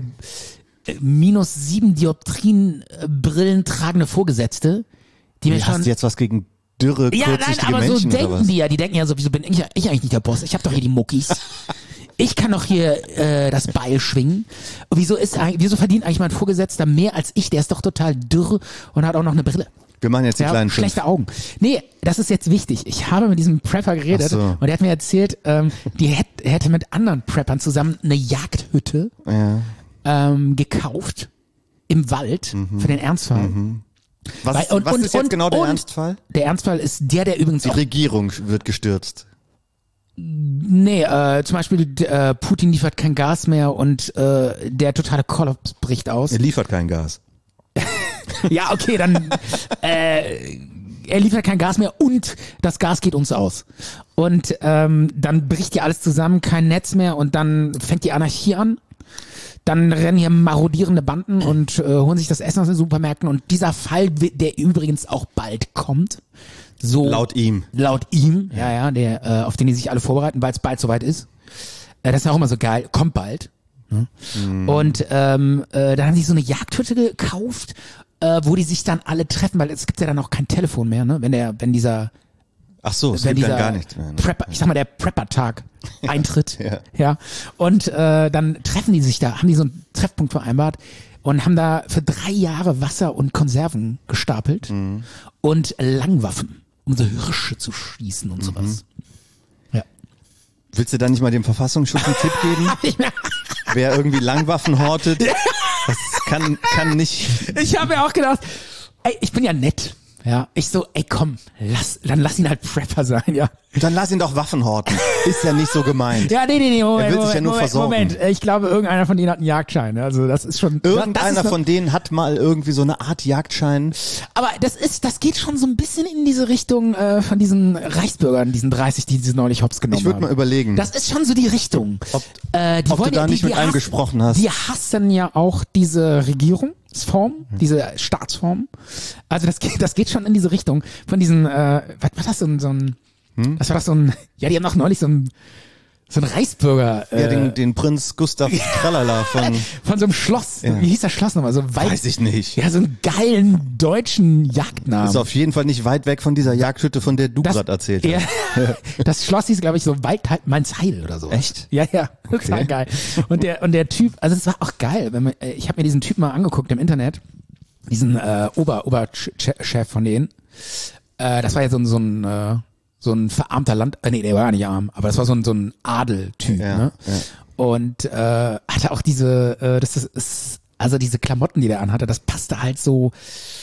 minus sieben Dioptrien äh, Brillen tragende Vorgesetzte, die mir Wie, schon... hast du jetzt was gegen dürre, ja, nein, kurzsichtige aber so Menschen oder denken was? die ja. Die denken ja so, wieso bin ich, ich eigentlich nicht der Boss? Ich habe doch hier die Muckis. Ich kann doch hier äh, das Beil schwingen. Und wieso ist eigentlich, wieso verdient eigentlich mein Vorgesetzter mehr als ich? Der ist doch total dürr und hat auch noch eine Brille. Wir machen jetzt die Ja, kleinen fünf. schlechte Augen. Nee, das ist jetzt wichtig. Ich habe mit diesem Prepper geredet Ach so. und der hat mir erzählt, ähm, die hätt, er hätte mit anderen Preppern zusammen eine Jagdhütte Ja. ähm, gekauft im Wald für den Ernstfall. Was, Weil- ist, und- was und- ist jetzt und- genau der und- Ernstfall? Der Ernstfall ist der, der übrigens Die auch, Regierung wird gestürzt. nee, äh, zum Beispiel äh, Putin liefert kein Gas mehr und äh, der totale Kollaps bricht aus. Er liefert kein Gas. Ja, okay, dann äh, er liefert kein Gas mehr und das Gas geht uns aus. Und ähm, dann bricht ja alles zusammen, kein Netz mehr und dann fängt die Anarchie an. Dann rennen hier marodierende Banden und äh, holen sich das Essen aus den Supermärkten. Und dieser Fall, der übrigens auch bald kommt, so Laut ihm. laut ihm, ja, ja, der, äh, auf den die sich alle vorbereiten, weil es bald soweit ist. Äh, das ist ja auch immer so geil, kommt bald. Ne? Und ähm, äh, dann haben sie so eine Jagdhütte gekauft, äh, wo die sich dann alle treffen, weil es gibt ja dann auch kein Telefon mehr, ne? Wenn der, wenn dieser, Ach so, es wenn gibt dieser dann gar nichts mehr. Ne? Prepper, ich sag mal, der Prepper-Tag eintritt. Ja. ja. Und äh, dann treffen die sich da, haben die so einen Treffpunkt vereinbart und haben da für drei Jahre Wasser und Konserven gestapelt Mhm. und Langwaffen, um so Hirsche zu schießen und sowas. Ja. Willst du da nicht mal dem Verfassungsschutz einen Tipp geben? Wer irgendwie Langwaffen hortet, das kann, kann nicht. Ich habe mir auch gedacht, ey, ich bin ja nett. Ja, ich so, ey komm, lass, dann lass ihn halt Prepper sein, ja. Dann lass ihn doch Waffen horten. Ist ja nicht so gemeint. Ja, nee, nee, nee, Moment, Er will sich Moment, ja nur Moment, versorgen. Moment. Ich glaube, irgendeiner von denen hat einen Jagdschein. Also das ist schon. das Irgendeiner ist von denen hat mal irgendwie so eine Art Jagdschein. Aber das ist, das geht schon so ein bisschen in diese Richtung äh, von diesen Reichsbürgern, diesen dreißig, die sie neulich hops genommen Ich würde haben. mal überlegen. Das ist schon so die Richtung. Ob- äh, die ob du wollen da ja, die, nicht mit die einem hassen- gesprochen hast. Die hassen ja auch diese Regierung. Form, diese Staatsform. Also das geht, das geht schon in diese Richtung von diesen, äh, was war das so ein, so ein hm? was war das so ein, ja, die haben noch neulich so ein, so ein Reisbürger. Äh, ja, den, den Prinz Gustav Tralala von, von so einem Schloss. Ja. Wie hieß das Schloss nochmal? So weit, Weiß ich nicht. Ja, so einen geilen deutschen Jagdnamen. Ist auf jeden Fall nicht weit weg von dieser Jagdhütte, von der du gerade erzählt hast. Ja, das Schloss hieß, glaube ich, so Wald Mainz-Heil oder so. Echt? Ja, ja, total okay. geil. Und der und der Typ, also es war auch geil, wenn man, ich habe mir diesen Typ mal angeguckt im Internet, diesen äh, Ober Oberchef von denen. Äh, das war ja so ein so ein äh, so ein verarmter Land, äh, nee, der war nicht arm, aber das war so ein so ein Adeltyp, ja, ne? Ja. Und äh, hatte auch diese, äh, das ist, also diese Klamotten, die der anhatte, das passte halt so,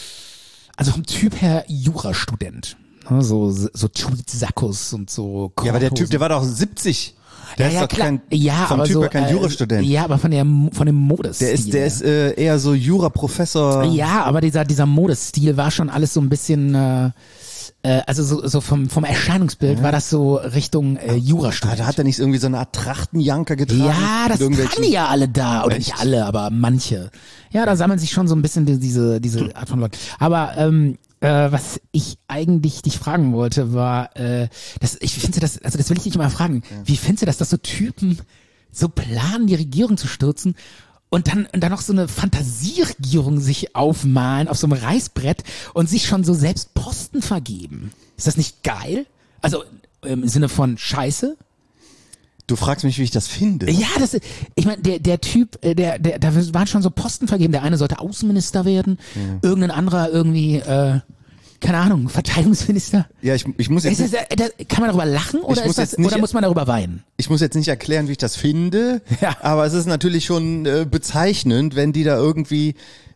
also vom Typ her Jurastudent, ne? so so Tweed-Sackos und so. Ja, aber der Typ, der war doch siebzig. Der ja, ja, ist doch klar. kein, ja, vom aber Typ so, her kein äh, Jurastudent. Ja, aber von der von dem Modestil. Der ist, der ist äh, eher so Juraprofessor. Ja, aber dieser dieser Modestil war schon alles so ein bisschen, äh, äh, also so so vom vom Erscheinungsbild ja. war das so Richtung äh, Jurastudent. Da hat er nicht irgendwie so eine Art Trachtenjanker getragen? Ja, das tragen die ja alle da. Oder Echt? nicht alle, aber manche. Ja, da sammeln sich schon so ein bisschen die, diese diese Art von Leuten. Aber ähm, Äh, was ich eigentlich dich fragen wollte, war, äh, das, ich finde das, also das will ich dich mal fragen, ja. Wie findest du das, dass so Typen so planen, die Regierung zu stürzen und dann, und dann noch so eine Fantasieregierung sich aufmalen auf so einem Reißbrett und sich schon so selbst Posten vergeben? Ist das nicht geil? Also im Sinne von Scheiße? Du fragst mich, wie ich das finde. Ja, das, ich meine, der der Typ, der der da waren schon so Posten vergeben. Der eine sollte Außenminister werden, ja. Irgendein anderer irgendwie, äh, keine Ahnung, Verteidigungsminister. Ja, ich ich muss jetzt. Ist das, das, kann man darüber lachen oder ist das, nicht, oder muss man darüber weinen? Ich muss jetzt nicht erklären, wie ich das finde, ja. Aber es ist natürlich schon äh, bezeichnend, wenn die da irgendwie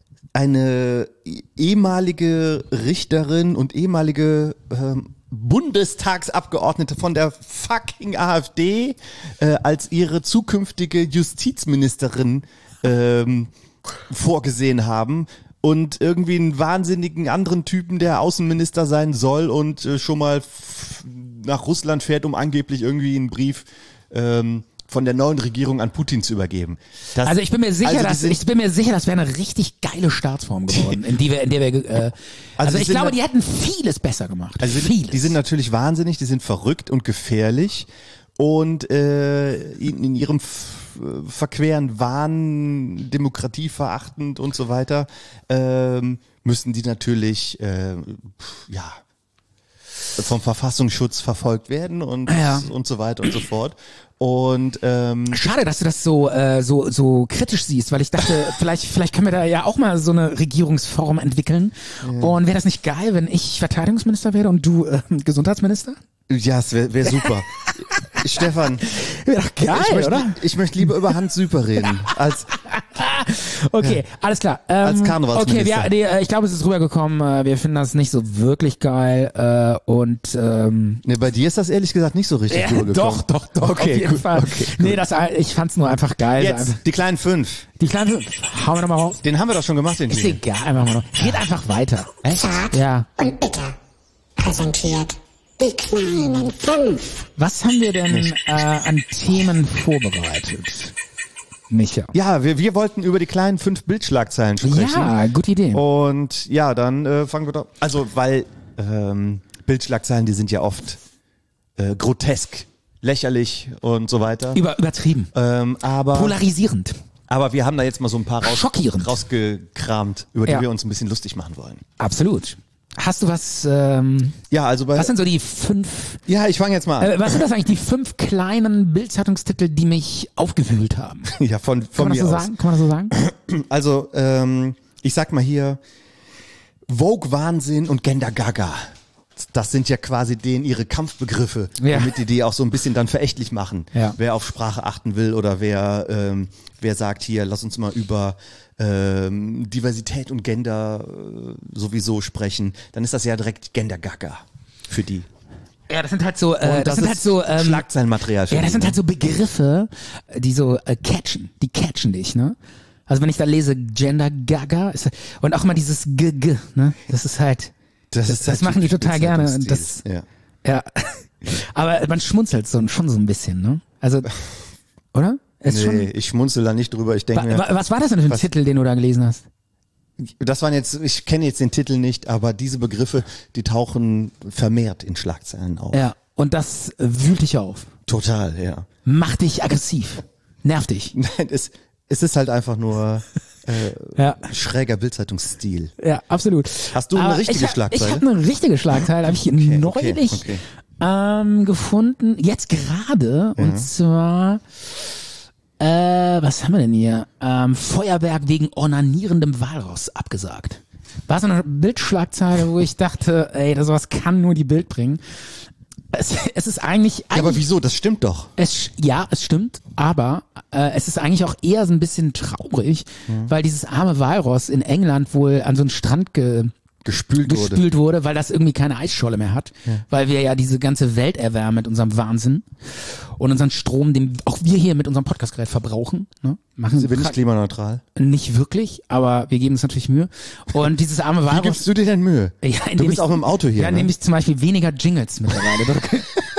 eine ehemalige Richterin und ehemalige ähm, Bundestagsabgeordnete von der fucking AfD äh, als ihre zukünftige Justizministerin ähm, vorgesehen haben und irgendwie einen wahnsinnigen anderen Typen, der Außenminister sein soll und äh, schon mal f- nach Russland fährt, um angeblich irgendwie einen Brief ähm, von der neuen Regierung an Putin zu übergeben. Das, also ich bin mir sicher, also dass sind, ich bin mir sicher, das wäre eine richtig geile Staatsform geworden, in die wir, in der wir, äh, also, also ich glaube, die hätten vieles besser gemacht. Also vieles. Die sind natürlich wahnsinnig, die sind verrückt und gefährlich und äh, in, in ihrem f- verqueren Wahn, Demokratie verachtend und so weiter, ähm, müssen die natürlich, äh, ja, vom Verfassungsschutz verfolgt werden und ja. und so weiter und so fort. Und ähm, schade, dass du das so äh, so so kritisch siehst, weil ich dachte, vielleicht vielleicht können wir da ja auch mal so eine Regierungsform entwickeln. Ja. Und wäre das nicht geil, wenn ich Verteidigungsminister wäre und du äh, Gesundheitsminister? Ja, es wäre wär super. Stefan, wäre doch geil, ich möchte, oder? Ich möchte lieber über Hans Süper reden als okay, ja. Alles klar. Ähm, als Karnevalsminister. Okay, wir, nee, ich glaube, es ist rübergekommen. Wir finden das nicht so wirklich geil äh, und ähm, nee, bei dir ist das ehrlich gesagt nicht so richtig äh, rübergekommen. Doch, doch, doch. Okay, auf jeden gut, Fall. Okay, nee, das, ich fand's nur einfach geil. Jetzt einfach. die kleinen fünf. Die kleinen fünf. Hauen wir nochmal raus. Den haben wir doch schon gemacht, den Ist Jingle. egal, einfach mal noch. Geht einfach weiter. Echt? Ja. Und bitter präsentiert die kleinen fünf. Was haben wir denn äh, an Themen vorbereitet, Micha? Ja, wir, wir wollten über die kleinen fünf Bildschlagzeilen sprechen. Ja, gute Idee. Und ja, dann äh, fangen wir doch. Also, weil ähm, Bildschlagzeilen, die sind ja oft äh, grotesk, lächerlich und so weiter. Über, übertrieben. Ähm, aber, Polarisierend. aber wir haben da jetzt mal so ein paar raus, Schockierend. rausgekramt, über die Ja. wir uns ein bisschen lustig machen wollen. Absolut. Hast du was, ähm, Ja, also bei. was sind so die fünf, Ja, ich fange jetzt mal an. äh, was sind das eigentlich, die fünf kleinen Bildzeitungstitel, die mich aufgewühlt haben? ja, von, von Kann man das mir so aus. sagen? Kann man das so sagen? Also, ähm, ich sag mal hier, Vogue-Wahnsinn und Gender-Gaga. Das sind ja quasi denen ihre Kampfbegriffe, Ja. damit die die auch so ein bisschen dann verächtlich machen. Ja. Wer auf Sprache achten will oder wer, ähm, wer sagt hier, lass uns mal über ähm, Diversität und Gender äh, sowieso sprechen, dann ist das ja direkt Gender-Gaga für die. Ja, das sind halt so, äh, Und das, sind halt ist so, ähm, Schlagzeilenmaterial für ja, das die, sind ne? halt so Begriffe, die so äh, catchen, die catchen dich, ne? Also wenn ich da lese Gender Gaga ist, und auch mal dieses G G, ne? Das ist halt, Das, das, ist das halt machen die typisch total gerne. Und Bildzeitungsstil. das, ja. ja. Aber man schmunzelt so, schon so ein bisschen, ne? Also, oder? Ist Nee, schon, ich schmunzel da nicht drüber. Ich denke wa, mir, wa, was war das denn für ein was- Titel, den du da gelesen hast? das waren jetzt, ich kenne jetzt den Titel nicht, aber diese Begriffe, die tauchen vermehrt in Schlagzeilen auf. Ja, und das wühlt dich auf. Total, ja. Macht dich aggressiv. Nervt dich. Nein, es, es ist halt einfach nur äh, Ja. schräger Bildzeitungsstil. Ja, absolut. Hast du eine Aber richtige ich hab, Schlagzeile? Ich habe eine richtige Schlagzeile, habe ich Okay, neulich okay, okay. Ähm, gefunden, jetzt gerade, und zwar, äh, was haben wir denn hier? Ähm, Feuerwerk wegen onanierendem Walross abgesagt. War so eine Bildschlagzeile, wo ich dachte, ey, das sowas kann nur die Bild bringen. Es, es ist eigentlich, Ja, aber eigentlich wieso? Das stimmt doch. es, ja, es stimmt, aber äh, es ist eigentlich auch eher so ein bisschen traurig, Mhm. weil dieses arme Walross in England wohl an so einen Strand ge Gespült wurde. gespült wurde, weil das irgendwie keine Eisscholle mehr hat, weil wir ja diese ganze Welt erwärmen mit unserem Wahnsinn und unseren Strom, den auch wir hier mit unserem Podcastgerät verbrauchen. Ne? Machen Sind wir nicht klimaneutral? nicht wirklich, aber wir geben uns natürlich Mühe. Und dieses arme Wie Walross, gibst du dir denn Mühe? ja, Du indem bist ich, auch im Auto hier, ja, ne? indem ich zum Beispiel weniger Jingles mittlerweile drücke.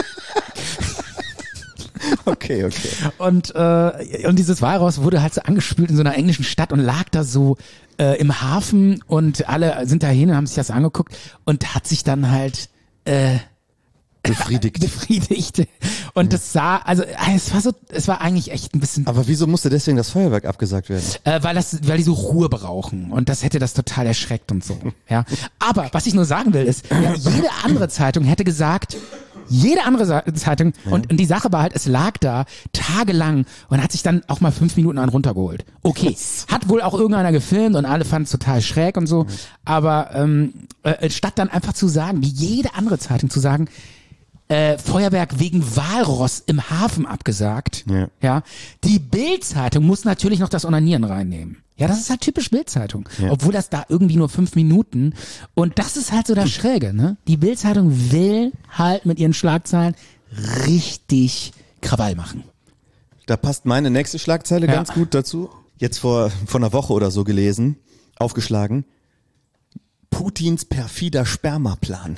Okay, okay. Und, äh, und dieses Walross wurde halt so angespült in so einer englischen Stadt und lag da so äh, im Hafen und alle sind dahin und haben sich das angeguckt und hat sich dann halt äh, Befriedigt. befriedigt. Und das sah, also äh, es war so, es war eigentlich echt ein bisschen, Aber wieso musste deswegen das Feuerwerk abgesagt werden? äh, weil das, weil die so Ruhe brauchen und das hätte das total erschreckt und so. Ja. Aber was ich nur sagen will ist, ja, jede andere Zeitung hätte gesagt, jede andere Sa- Zeitung und, und die Sache war halt, es lag da tagelang und hat sich dann auch mal fünf Minuten an runtergeholt. Okay, hat wohl auch irgendeiner gefilmt und alle fanden es total schräg und so, aber ähm, äh, statt dann einfach zu sagen, wie jede andere Zeitung zu sagen, äh, Feuerwerk wegen Walross im Hafen abgesagt. Ja. Ja, die Bild-Zeitung muss natürlich noch das Onanieren reinnehmen. Ja, das ist halt typisch Bild-Zeitung. Ja. Obwohl das da irgendwie nur fünf Minuten und das ist halt so das Schräge, ne? Die Bild-Zeitung will halt mit ihren Schlagzeilen richtig Krawall machen. Da passt meine nächste Schlagzeile Ja. ganz gut dazu. Jetzt vor, vor einer Woche oder so gelesen, aufgeschlagen. Putins perfider Spermaplan.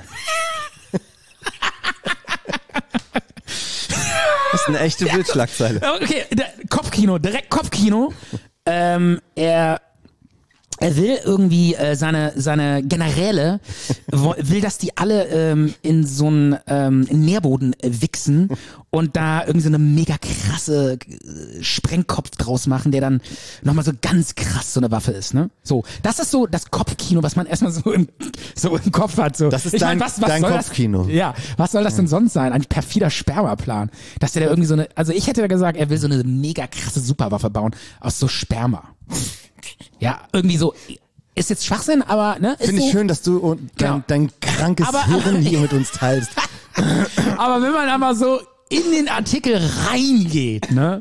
Das ist eine echte Bildschlagzeile. Okay, der Kopfkino, direkt Kopfkino. ähm, er Er will irgendwie äh, seine seine Generäle wo, will, dass die alle ähm, in so einen ähm, Nährboden äh, wichsen und da irgendwie so eine mega krasse äh, Sprengkopf draus machen, der dann nochmal so ganz krass so eine Waffe ist, ne? So, das ist so das Kopfkino, was man erstmal so im so im Kopf hat. So. Das ist ich dein- mein, was, was dein soll Kopfkino. Das, ja, was soll das denn sonst sein? Ein perfider Spermaplan, dass der da irgendwie so eine, also ich hätte ja gesagt, er will so eine mega krasse Superwaffe bauen aus so Sperma. Ja, irgendwie so, ist jetzt Schwachsinn, aber ne, ist Finde so, ich schön, dass du und dein, Genau. dein krankes Aber- Hirn hier mit uns teilst. aber wenn man einmal so in den Artikel reingeht, ne,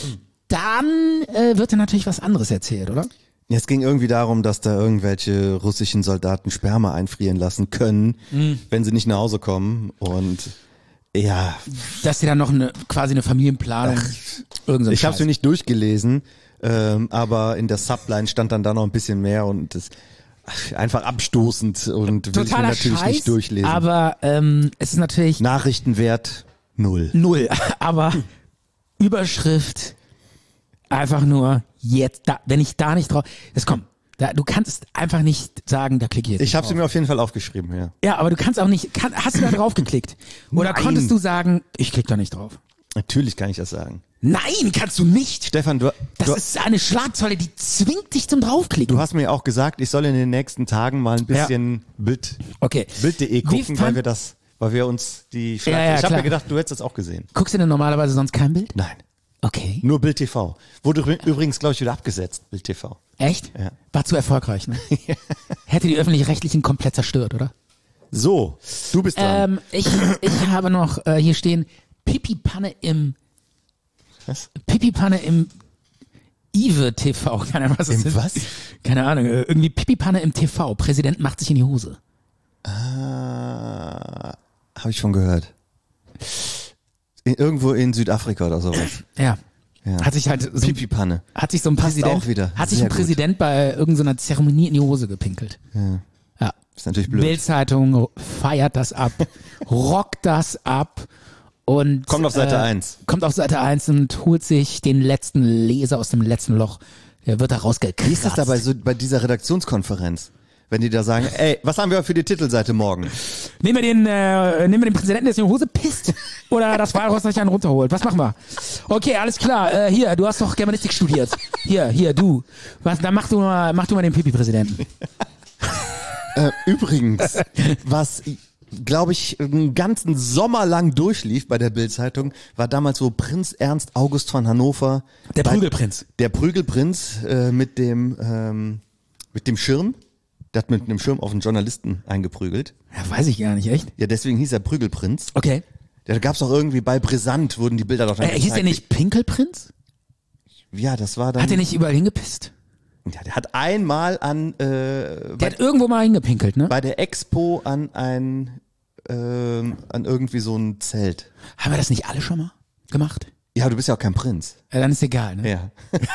dann äh, wird da natürlich was anderes erzählt, oder? Ja, es ging irgendwie darum, dass da irgendwelche russischen Soldaten Sperma einfrieren lassen können, Mhm. wenn sie nicht nach Hause kommen. Und ja, Dass sie dann noch eine quasi eine Familienplanung, irgend so ein ich habe Scheiß. es mir nicht durchgelesen, ähm, aber in der Subline stand dann da noch ein bisschen mehr und das ach, einfach abstoßend und will ich mir Totaler natürlich Scheiß, nicht durchlesen. aber ähm, es ist natürlich Nachrichtenwert null. null, aber Überschrift einfach nur jetzt, da, wenn ich da nicht drauf, das komm, da, du kannst einfach nicht sagen, da klicke ich jetzt Ich habe nicht sie mir auf jeden Fall aufgeschrieben, ja. Ja, aber du kannst auch nicht, kann, hast du da drauf geklickt? Oder Nein. konntest du sagen, ich klick da nicht drauf? Natürlich kann ich das sagen. Nein, kannst du nicht. Stefan, du, Das du, ist eine Schlagzeile, die zwingt dich zum draufklicken. du hast mir auch gesagt, ich soll in den nächsten Tagen mal ein bisschen Bild, Okay. Bild.de Wie gucken, weil fand- wir das, weil wir uns die Schlagzeile, Ja, ja, ich habe klar. mir gedacht, du hättest das auch gesehen. Guckst du denn normalerweise sonst kein Bild? Nein, Okay. nur Bild T V. Wurde übr- übrigens, glaube ich, wieder abgesetzt, Bild T V. Echt? Ja. War zu erfolgreich, ne? Hätte die Öffentlich-Rechtlichen komplett zerstört, oder? So, du bist dran. Ähm, ich, ich habe noch äh, hier stehen, Pipi-Panne im, Was? Pipi-Panne im Ive T V. Keine Ahnung, was das Im ist. was? Keine Ahnung, äh, irgendwie Pipi-Panne im T V. Präsident macht sich in die Hose. Ah, habe ich schon gehört. In, irgendwo in Südafrika oder sowas. Ja. Ja. Hat sich halt so, Pipi-Panne. hat sich so ein Passt Präsident, auch wieder. hat sich Sehr ein gut. Präsident bei irgendeiner Zeremonie in die Hose gepinkelt. Ja. Ja. Ist natürlich blöd. Bildzeitung feiert das ab, rockt das ab und Kommt auf Seite äh, eins. Kommt auf Seite eins und holt sich den letzten Leser aus dem letzten Loch Der wird da rausgekratzt. Wie ist das dabei so bei dieser Redaktionskonferenz? Wenn die da sagen, ey, was haben wir für die Titelseite morgen? Nehmen wir den, äh, nehmen wir den Präsidenten, der sich in die Hose pisst, oder das Walross, das sich einen runterholt. Was machen wir? Okay, alles klar. Äh, hier, du hast doch Germanistik studiert. Hier, hier, du. Was? Dann mach du mal, mach du mal den Pipi-Präsidenten. äh, übrigens, was, glaube ich, einen ganzen Sommer lang durchlief bei der Bild-Zeitung, war damals so Prinz Ernst August von Hannover. Der bei, Prügelprinz. Der Prügelprinz äh, mit dem, ähm, mit dem Schirm. Der hat mit einem Schirm auf einen Journalisten eingeprügelt. Ja, weiß ich gar nicht, echt? Ja, deswegen hieß er Prügelprinz. Okay. Ja, da gab's auch irgendwie bei Brisant wurden die Bilder doch dann Äh, hieß der nicht Pinkelprinz? Ja, das war dann. Hat der nicht überall hingepisst? Ja, der hat einmal an äh, Der bei, hat irgendwo mal hingepinkelt, ne? bei der Expo an ein ähm, an irgendwie so ein Zelt. Haben wir das nicht alle schon mal gemacht? Ja, du bist ja auch kein Prinz. Ja, dann ist egal, ne? Ja.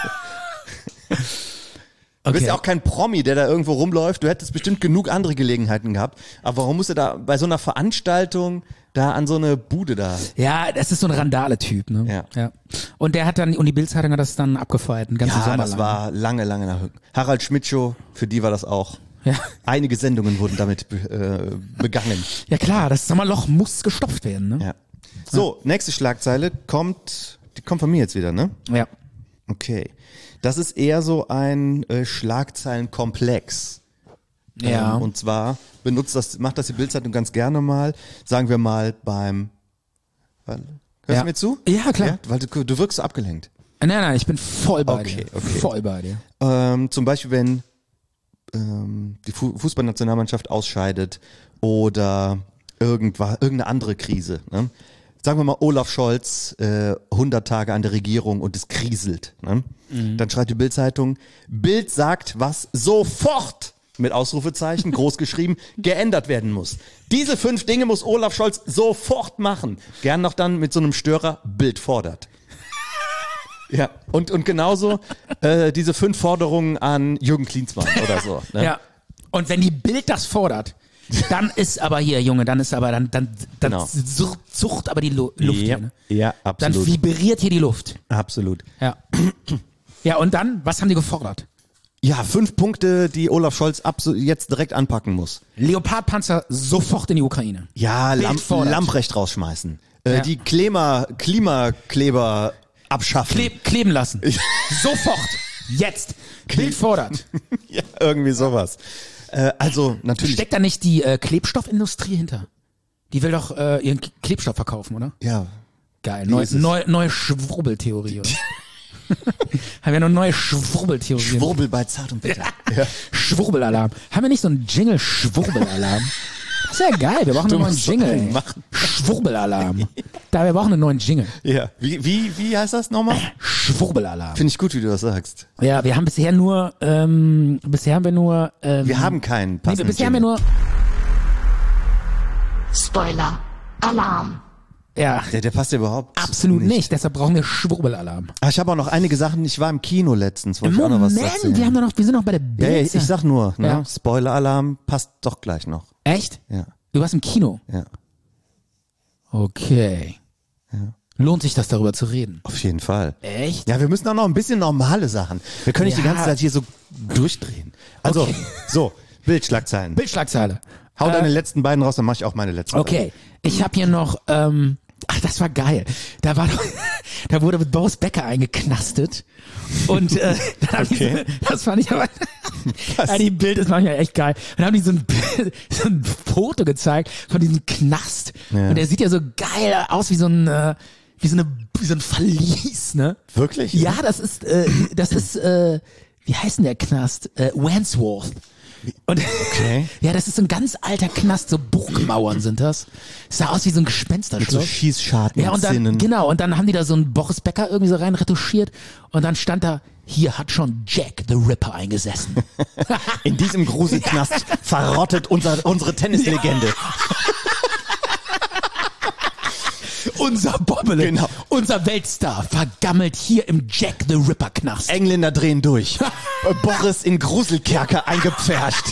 Du bist ja auch kein Promi, der da irgendwo rumläuft. Du hättest bestimmt genug andere Gelegenheiten gehabt. Aber warum musst du da bei so einer Veranstaltung da an so eine Bude da? Ja, das ist so ein Randale-Typ, ne? Ja. ja. Und der hat dann, und die Bild-Zeitung hat das dann abgefeiert, einen ganzen Ja, Sommer das lang. war lange, lange nach. Harald Schmidt-Show, für die war das auch. Ja. Einige Sendungen wurden damit äh, begangen. Ja klar, das Sommerloch muss gestopft werden, ne? Ja. So, nächste Schlagzeile kommt, die kommt von mir jetzt wieder, ne? Ja. Okay. Das ist eher so ein äh, Schlagzeilenkomplex. Ja. Ähm, und zwar benutzt das, macht das die Bildzeitung ganz gerne mal, sagen wir mal beim, hörst Ja. du mir zu? Ja, klar. Ja, weil du, du wirkst so abgelenkt. Nein, nein, ich bin voll bei Okay, dir. okay. Voll bei dir. Ähm, zum Beispiel, wenn ähm, die Fu- Fußballnationalmannschaft ausscheidet oder irgendwas, irgendeine andere Krise. Ne? Sagen wir mal Olaf Scholz, äh, hundert Tage an der Regierung und es kriselt. Ne? Mhm. Dann schreibt die Bild-Zeitung, Bild sagt, was sofort mit Ausrufezeichen, groß geschrieben, geändert werden muss. Diese fünf Dinge muss Olaf Scholz sofort machen. Gern noch dann mit so einem Störer, Bild fordert. Ja, und, und genauso äh, diese fünf Forderungen an Jürgen Klinsmann oder so. Ne? Ja. Und wenn die Bild das fordert, dann ist aber hier, Junge, dann ist aber, dann, dann, dann Genau. sur- zucht aber die Lu- Luft Ja, hier, ne? ja, Dann absolut. vibriert hier die Luft. Absolut. Ja. Ja, und dann, was haben die gefordert? Ja, fünf Punkte, die Olaf Scholz abso- jetzt direkt anpacken muss. Leopardpanzer sofort in die Ukraine. Ja, Bild Lam fordert. Lamprecht rausschmeißen. Äh, Ja. Die Klima Klimakleber abschaffen. Kleb, kleben lassen. Sofort. Jetzt. Bild fordert. Ja, irgendwie sowas. Äh, also natürlich. Steckt da nicht die äh, Klebstoffindustrie hinter? Die will doch äh, ihren K- Klebstoff verkaufen, oder? Ja. Geil. Wie Neu, ist es? neu, neue Schwurbeltheorie, oder? Haben wir noch eine neue Schwurbeltheorie? Schwurbel bei Zart und Bitter. Ja. Schwurbelalarm. Haben wir nicht so einen Jingle Schwurbelalarm? Das ist ja geil. Wir brauchen einen neuen musst so Jingle. einen ey. machen. Schwurbelalarm. Da, wir brauchen einen neuen Jingle. Ja. Wie, wie, wie heißt das nochmal? Schwurbelalarm. Finde ich gut, wie du das sagst. Ja, wir haben bisher nur, ähm, bisher haben wir nur, ähm, Wir haben keinen nee, passenden bisher haben wir Jingle. nur, Spoiler. Alarm. ja, Der, der passt ja überhaupt absolut nicht. Deshalb brauchen wir Schwurbelalarm. Ah, ich habe auch noch einige Sachen. Ich war im Kino letztens. Wollte ich auch noch was Moment, erzählen. wir haben doch noch, wir sind noch bei der Ja, ja, Bild. ich sag nur, ne? Ja. Spoiler-Alarm passt doch gleich noch. Echt? Ja, Du warst im Kino? ja, Okay. Lohnt sich das, darüber zu reden? auf jeden Fall. Echt? Ja, wir müssen auch noch ein bisschen normale Sachen. Wir können nicht Ja. die ganze Zeit hier so durchdrehen. Also, Okay. so, Bildschlagzeilen. Bildschlagzeile. Hau Äh, deine letzten beiden raus, dann mach ich auch meine letzten. Okay, ich habe hier noch, ähm, ach, das war geil. Da war doch, da wurde mit Boris Becker eingeknastet und äh, dann haben Okay. die, das fand ich aber, ja, die Bild ist manchmal echt geil. Und dann haben die so ein, Bild, so ein Foto gezeigt von diesem Knast Ja. und der sieht ja so geil aus wie so ein, äh, wie so eine, wie so ein Verlies, ne? Wirklich? Ja, das ist, äh, das ist, äh, wie heißt denn der Knast? Äh, Wandsworth. Und Okay. ja, das ist so ein ganz alter Knast, so Burgmauern sind das. Das sah aus wie so ein Mit so Gespensterschloss. Schießscharten Ja, und dann, Zinnen. genau, und dann haben die da so einen Boris Becker irgendwie so rein retuschiert und dann stand da, hier hat schon Jack the Ripper eingesessen. In diesem Gruselknast verrottet unser, unsere Tennislegende. Unser Bobbele, Genau. unser Weltstar, vergammelt hier im Jack the Ripper Knast. Engländer drehen durch. Boris in Gruselkerker eingepfercht.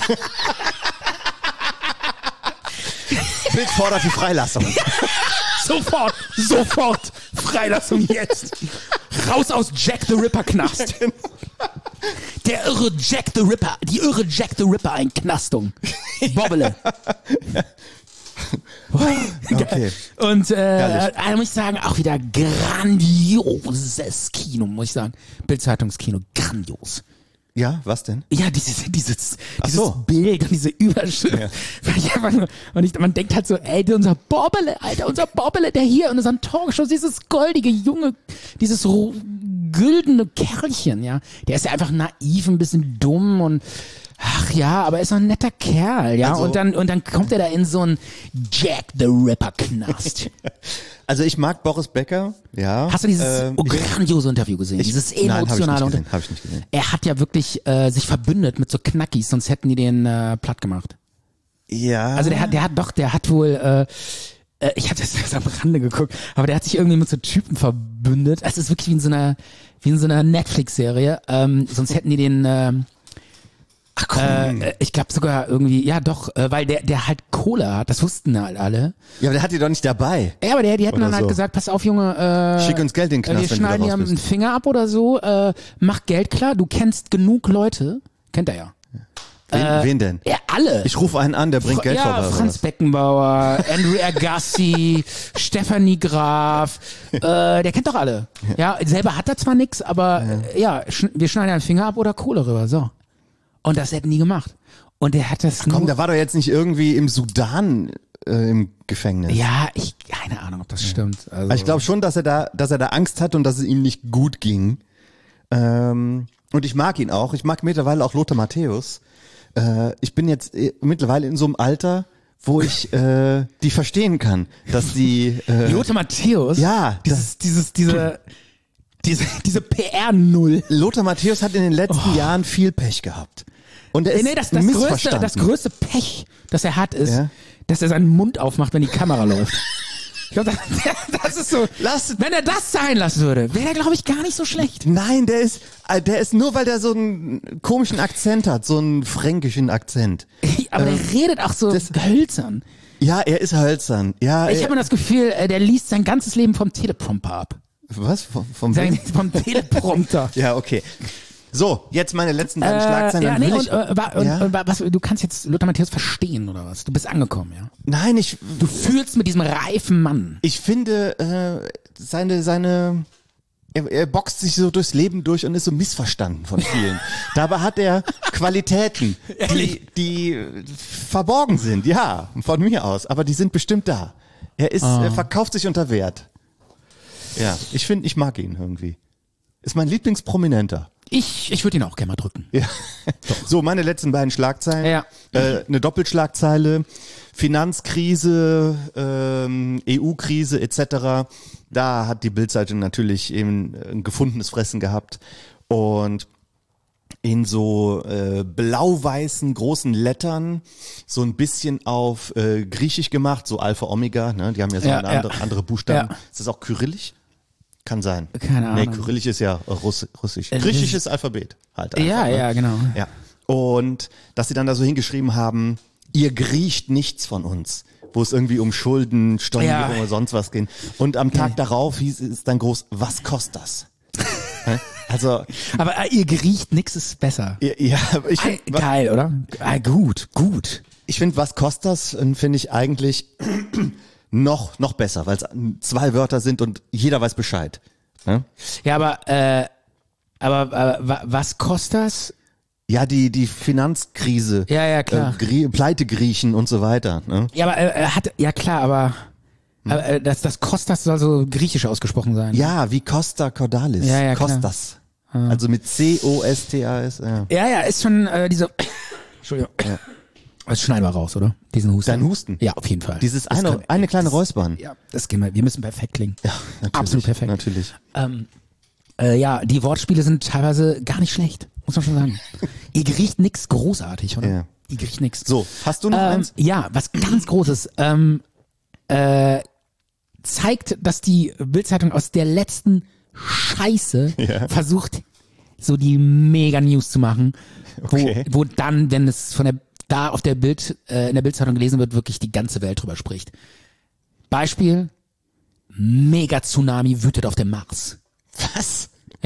Bild fordert die Freilassung. Sofort, sofort, Freilassung jetzt. Raus aus Jack the Ripper Knast. Der irre Jack the Ripper, die irre Jack the Ripper Einknastung. Bobbele. Okay. Und äh, Herrlich. da muss ich sagen, auch wieder grandioses Kino, muss ich sagen. Bild-Zeitungskino, grandios. Ja, was denn? Ja, dieses, dieses, Ach dieses so. Bild und diese Überschrift. Ja. Weil ich einfach nur, und ich, man denkt halt so, ey, unser Bobbele, Alter, unser Bobbele, der hier in unserem Talkshow, dieses goldige Junge, dieses ro- güldene Kerlchen, ja, der ist ja einfach naiv, ein bisschen dumm und ach ja, aber er ist doch ein netter Kerl, ja, Also- und dann, und dann kommt er da in so einen Jack the Ripper Knast. Also ich mag Boris Becker, ja. Hast du dieses Ähm, oh, grandiose Interview gesehen? ich- Dieses nein, hab ich nicht emotionale gesehen, Unter- hab ich nicht gesehen. Er hat ja wirklich äh, sich verbündet mit so Knackis, sonst hätten die den äh, platt gemacht. Ja. Also der hat, der hat doch, der hat wohl, äh, äh, ich habe das erst am Rande geguckt, aber der hat sich irgendwie mit so Typen verbündet. Es ist wirklich wie in so einer, wie in so einer Netflix-Serie. Ähm, sonst hätten die den, äh, Ach komm. äh, ich glaube sogar irgendwie, ja doch, äh, weil der, der halt Kohle hat. Das wussten halt alle. Ja, aber der hat die doch nicht dabei. Ja, aber der, die hätten Oder dann halt so. gesagt, pass auf, Junge, äh, Schick uns Geld in den Knast, wir wenn du da schneiden dir raus einen bist. Finger ab oder so, äh, mach Geld klar, du kennst genug Leute. Kennt er ja. Wen, Äh, wen denn? Ja, alle. Ich rufe einen an, der bringt Geld ja, vorbei. oder Franz was? Beckenbauer, Andrew Agassi, Stefanie Graf, äh, der kennt doch alle. Ja, selber hat er zwar nix, aber äh, ja, schn- wir schneiden einen Finger ab oder Kohle rüber, so. Und das hätten die gemacht. Und der hat das Komm, nur... der war doch jetzt nicht irgendwie im Sudan äh, im Gefängnis. Ja, ich, keine Ahnung, ob das stimmt. Also, Also ich glaube schon, dass er da, dass er da Angst hatte und dass es ihm nicht gut ging. Ähm, und ich mag ihn auch. Ich mag mittlerweile auch Lothar Matthäus. Äh, ich bin jetzt äh, mittlerweile in so einem Alter, wo ich äh, die verstehen kann, dass die äh, Lothar Matthäus, ja, dieses, dieses, diese, diese, diese P R-Null. Lothar Matthäus hat in den letzten Jahren viel Pech gehabt. Und er ist Nee, das, das, größte, missverstanden. das größte Pech, das er hat, ist, Ja. dass er seinen Mund aufmacht, wenn die Kamera läuft. Ich glaube, das, das ist so. Lass- wenn er das sein lassen würde, wäre er, glaube ich, gar nicht so schlecht. Nein, der ist, äh, der ist nur, weil der so einen komischen Akzent hat, so einen fränkischen Akzent. Aber Ähm, der redet auch so das- hölzern. Ja, er ist hölzern. Ja, Ich er, habe mir das Gefühl, äh, der liest sein ganzes Leben vom Teleprompter ab. was vom, vom Sein, vom Teleprompter. Ja, okay. So, jetzt meine letzten beiden Äh, Schlagzeilen. ja, Dann nee, will und, ich, äh, wa- und, ja? und wa- was, du kannst jetzt Lothar Matthäus verstehen, oder was? Du bist angekommen, ja? Nein, ich, Du fühlst mit diesem reifen Mann. ich finde, äh, seine, seine, er, er boxt sich so durchs Leben durch und ist so missverstanden von vielen. Dabei hat er Qualitäten, die, die verborgen sind, ja, von mir aus, aber die sind bestimmt da. Er ist, er verkauft sich unter Wert. Ja, ich finde, ich mag ihn irgendwie. Ist mein Lieblingsprominenter. Ich, ich würde ihn auch gerne mal drücken. Ja. So, meine letzten beiden Schlagzeilen. Ja. Äh, eine Doppelschlagzeile. Finanzkrise, ähm, E U-Krise et cetera. Da hat die Bild-Zeitung natürlich eben ein gefundenes Fressen gehabt. Und in so äh, blau-weißen großen Lettern so ein bisschen auf äh, Griechisch gemacht, so Alpha Omega, ne? Die haben ja so Ja, eine ja. andere, andere Buchstaben. Ja. Ist das auch Kyrillisch? Kann sein. Keine Nee, Ahnung. Kyrillisch ist ja Russ, Russisch. Äh, Griechisches Alphabet halt einfach. Ja, ne? ja, genau. Ja. Und dass sie dann da so hingeschrieben haben, ihr griecht nichts von uns, wo es irgendwie um Schulden, Stornierung Ja. oder sonst was ging. Und am Tag darauf hieß es dann groß, was kostet das? Hä? Also, Aber äh, ihr riecht nix ist besser. ja, ja, ich Ei, finde, geil, oder? Ah, gut, gut. ich find, was kostet das, äh, finde ich eigentlich noch, noch besser, weil es zwei Wörter sind und jeder weiß Bescheid. Ne? Ja, aber, äh, aber äh, wa- was kostet das? Ja, die, die Finanzkrise. Ja, ja, klar. Äh, Grie Pleitegriechen und so weiter. Ne? Ja, aber äh, er hat, ja klar, aber, aber äh, das, das Kostas soll so griechisch ausgesprochen sein. Ja, wie Costa Cordalis. Ja, ja, klar. Costas. Also mit C O S T A S. Ja. Ja, ja, ist schon äh, diese. Entschuldigung. Ja. Das schneiden wir raus, oder? Diesen Husten. Dein Husten? Ja, auf jeden Fall. Dieses Das eine, kann- eine kleine das- Räuspern. Ja, das gehen wir. Wir müssen perfekt klingen. Ja, natürlich. Absolut perfekt. Natürlich. Ähm, äh, ja, die Wortspiele sind teilweise gar nicht schlecht, muss man schon sagen. Ihr riecht nix großartig, oder? Ja. Ihr riecht nix. So, hast du noch Ähm, eins? ja, was ganz Großes. Ähm, äh, zeigt, dass die Bild-Zeitung aus der letzten Scheiße Ja. versucht, so die Mega-News zu machen, wo, Okay. wo dann, wenn es von der da auf der Bild, äh, in der Bild-Zeitung gelesen wird, wirklich die ganze Welt drüber spricht. Beispiel: Mega-Tsunami wütet auf dem Mars. Was? Ja.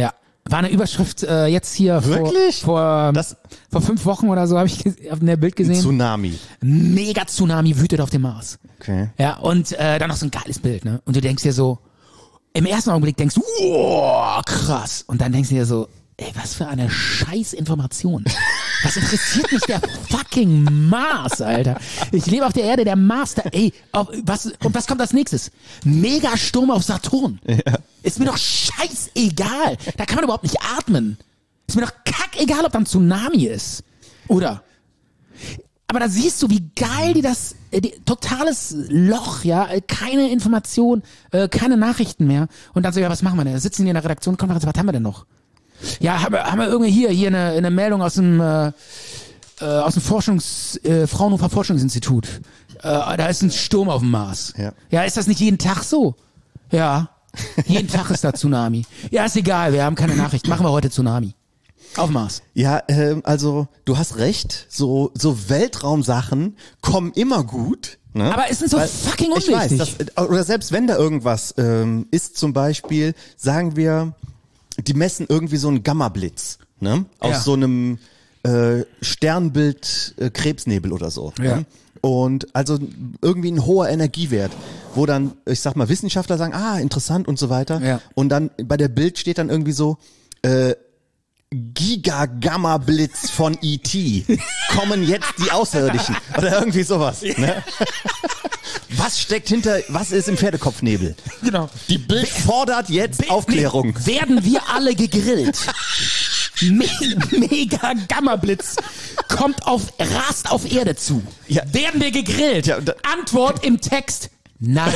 War eine Überschrift äh, jetzt hier Wirklich? vor vor, Das- vor fünf Wochen oder so habe ich ges- auf einem Bild gesehen. Tsunami. Mega Tsunami wütet auf dem Mars. Okay. Ja, und äh, dann noch so ein geiles Bild, ne? Und du denkst dir so, im ersten Augenblick denkst du, wow, krass. Und dann denkst du dir so, ey, was für eine scheiß Information. Was interessiert mich der fucking Mars, Alter? Ich lebe auf der Erde, der Mars, da, ey, auf, was, und was kommt als nächstes? Megasturm auf Saturn. Ja. Ist mir doch scheißegal. Da kann man überhaupt nicht atmen. Ist mir doch kackegal, ob da ein Tsunami ist. Oder? Aber da siehst du, wie geil die das, äh, die, totales Loch, ja, äh, keine Information, äh, keine Nachrichten mehr. Und dann so, ja, was machen wir denn? Da sitzen die in der Redaktionskonferenz, was haben wir denn noch? Ja, haben wir, haben wir irgendwie hier, hier eine, eine Meldung aus dem, äh, äh, aus dem Forschungs, äh, Fraunhofer Forschungsinstitut. Äh, da ist ein Sturm auf dem Mars. Ja. Ja, ist das nicht jeden Tag so? Ja, jeden Tag ist da Tsunami. Ja, ist egal, wir haben keine Nachricht, machen wir heute Tsunami. Auf Mars. Ja, ähm, also du hast recht, so so Weltraumsachen kommen immer gut. Ne? Aber es sind so Weil fucking ich weiß, unwichtig. dass, oder selbst wenn da irgendwas ähm, ist, zum Beispiel, sagen wir, die messen irgendwie so einen Gamma-Blitz, ne? Aus Ja. so einem äh, Sternbild äh, Krebsnebel oder so. Ja. Ne? Und also irgendwie ein hoher Energiewert, wo dann, ich sag mal, Wissenschaftler sagen, ah, interessant und so weiter. Ja. Und dann bei der Bild steht dann irgendwie so, äh, Giga-Gamma-Blitz von E T kommen jetzt die Außerirdischen oder irgendwie sowas. Ne? Was steckt hinter, was ist im Pferdekopfnebel? Genau. Die Bild fordert jetzt Aufklärung. Nee, werden wir alle gegrillt? Me mega Gamma-Blitz kommt auf, rast auf Erde zu. Ja. Werden wir gegrillt? Ja, da- Antwort im Text, nein.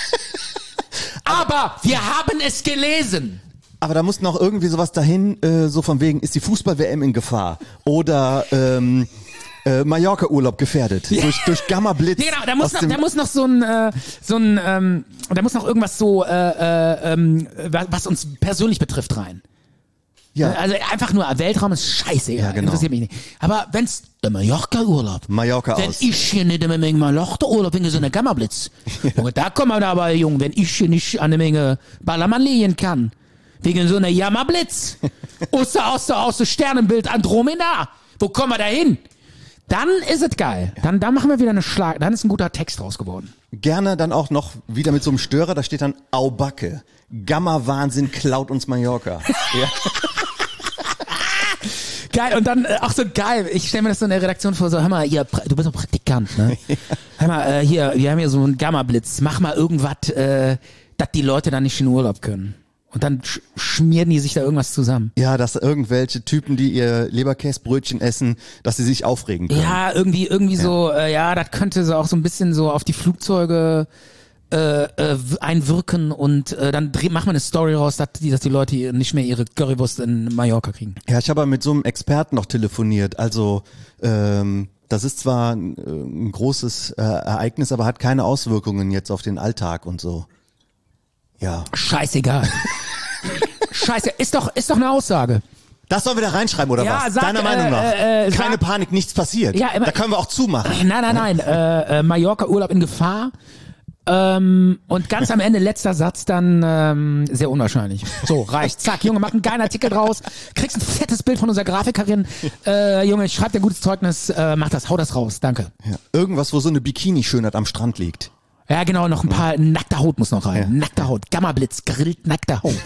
Aber wir haben es gelesen. Aber da muss noch irgendwie sowas dahin, äh, so von wegen, ist die Fußball-W M in Gefahr? Oder ähm, äh, Mallorca-Urlaub gefährdet durch, durch Gamma-Blitz. Ja, genau, da muss aus noch, dem- da muss noch so ein, äh, so ein, ähm, da muss noch irgendwas so, äh, äh, ähm, wa- was uns persönlich betrifft rein. ja, Also einfach nur, Weltraum ist scheißegal, Ja, genau. interessiert mich nicht. Aber wenn's der Mallorca-Urlaub, Mallorca wenn aus. ich hier nicht eine Menge Mallorca-Urlaub wegen so einer Gamma-Blitz, Junge, da kommen wir aber, Junge, wenn ich hier nicht eine Menge Ballermann legen kann, wegen so einer Jammerblitz, aus der, aus der, aus der Sternenbild Andromeda, wo kommen wir da hin? Dann ist es geil. Dann, dann machen wir wieder eine Schlag, dann ist ein guter Text raus geworden. Gerne dann auch noch wieder mit so einem Störer, da steht dann Aubacke. Gamma-Wahnsinn klaut uns Mallorca. Ja. Geil, und dann äh, auch so geil, ich stelle mir das so in der Redaktion vor, so, hör mal, hier, pra- du bist doch Praktikant, ne? Hör mal, äh, hier, wir haben hier so einen Gamma-Blitz, mach mal irgendwas, äh, dass die Leute dann nicht in Urlaub können. Und dann sch schmieren die sich da irgendwas zusammen. Ja, dass irgendwelche Typen, die ihr Leberkäsbrötchen essen, dass sie sich aufregen können. Ja, irgendwie, irgendwie so, äh, ja, das könnte so auch so ein bisschen so auf die Flugzeuge äh, äh, w- einwirken und äh, dann dreh, machen wir eine Story raus, dass die, dass die Leute nicht mehr ihre Currywurst in Mallorca kriegen. Ja, ich habe mit so einem Experten noch telefoniert. Also ähm, das ist zwar ein, äh, ein großes äh, Ereignis, aber hat keine Auswirkungen jetzt auf den Alltag und so. Ja. Scheißegal. Scheiße, ist doch, ist doch eine Aussage. Das sollen wir da reinschreiben, oder Ja, was? sag, Deiner Meinung äh, nach? äh, äh, Keine sag- Panik, nichts passiert. Ja, immer- da können wir auch zumachen. Nein, nein, nein. Äh, äh, Mallorca-Urlaub in Gefahr. Ähm, und ganz am Ende, letzter Satz, dann ähm, sehr unwahrscheinlich. So, reicht. Zack, Junge, mach einen geilen Artikel draus. Kriegst ein fettes Bild von unserer Grafikerin. Äh, Junge, schreib dir ein gutes Zeugnis. Äh, mach das, hau das raus. Danke. Ja. Irgendwas, wo so eine Bikini-Schönheit am Strand liegt. Ja, genau, noch ein paar nackte Haut muss noch rein. Ja. Nackte Haut. Gamma-Blitz, grillt nackte Haut.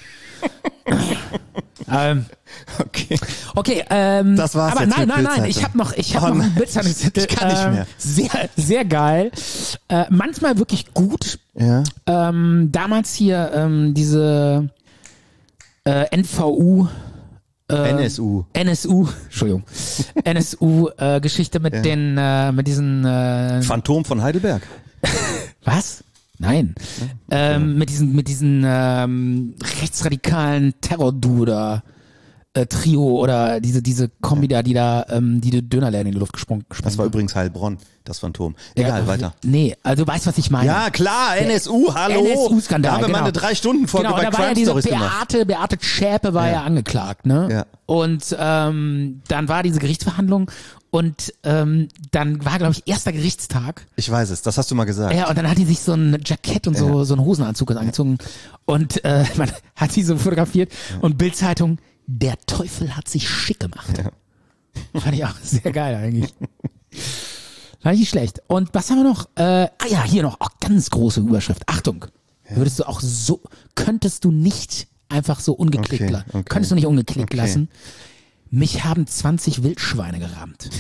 ähm, Okay. Okay, ähm, Das war's aber jetzt nein, mit nein, nein, Bildzeitung. ich habe noch, ich habe Oh noch nein, einen Bildzeitung. ich kann nicht ähm, mehr. Sehr, sehr geil. Äh, manchmal wirklich gut. Ja. Ähm, damals hier ähm, diese äh, N V U, N S U. N S U, Entschuldigung, N S U-Geschichte mit Ja. den, äh, mit diesen, äh, Phantom von Heidelberg. was? Nein. Ähm, mit diesen, mit diesen ähm, rechtsradikalen Terror-Duo da. Äh, Trio oder diese diese Kombi da, die da ähm, die Dönerläden in die Luft gesprungen Das war gesprungen übrigens Heilbronn, das Phantom. Egal, Ja, weiter. Nee, also du weißt, was ich meine. Ja, klar, N S U, hallo. N S U-Skandal, Da haben wir genau. mal eine Drei-Stunden-Folge Genau, bei da war ja Crime diese Stories gemacht. Beate, Beate Schäpe war ja, Ja. angeklagt, ne? Ja. Und ähm, dann war diese Gerichtsverhandlung Und ähm, dann war, glaube ich, erster Gerichtstag. Ich weiß es, das hast du mal gesagt. Ja, und dann hat die sich so ein Jackett und so, Ja. so einen Hosenanzug angezogen. Und äh, man hat sie so fotografiert. Und Bild-Zeitung, der Teufel hat sich schick gemacht. Ja. Fand ich auch sehr geil eigentlich. Fand ich nicht schlecht. Und was haben wir noch? Äh, ah ja, hier noch, auch ganz große Überschrift. Achtung, würdest du auch so, könntest du nicht einfach so ungeklickt Okay, lassen. okay. Könntest du nicht ungeklickt Okay. lassen. Mich haben zwanzig Wildschweine gerammt.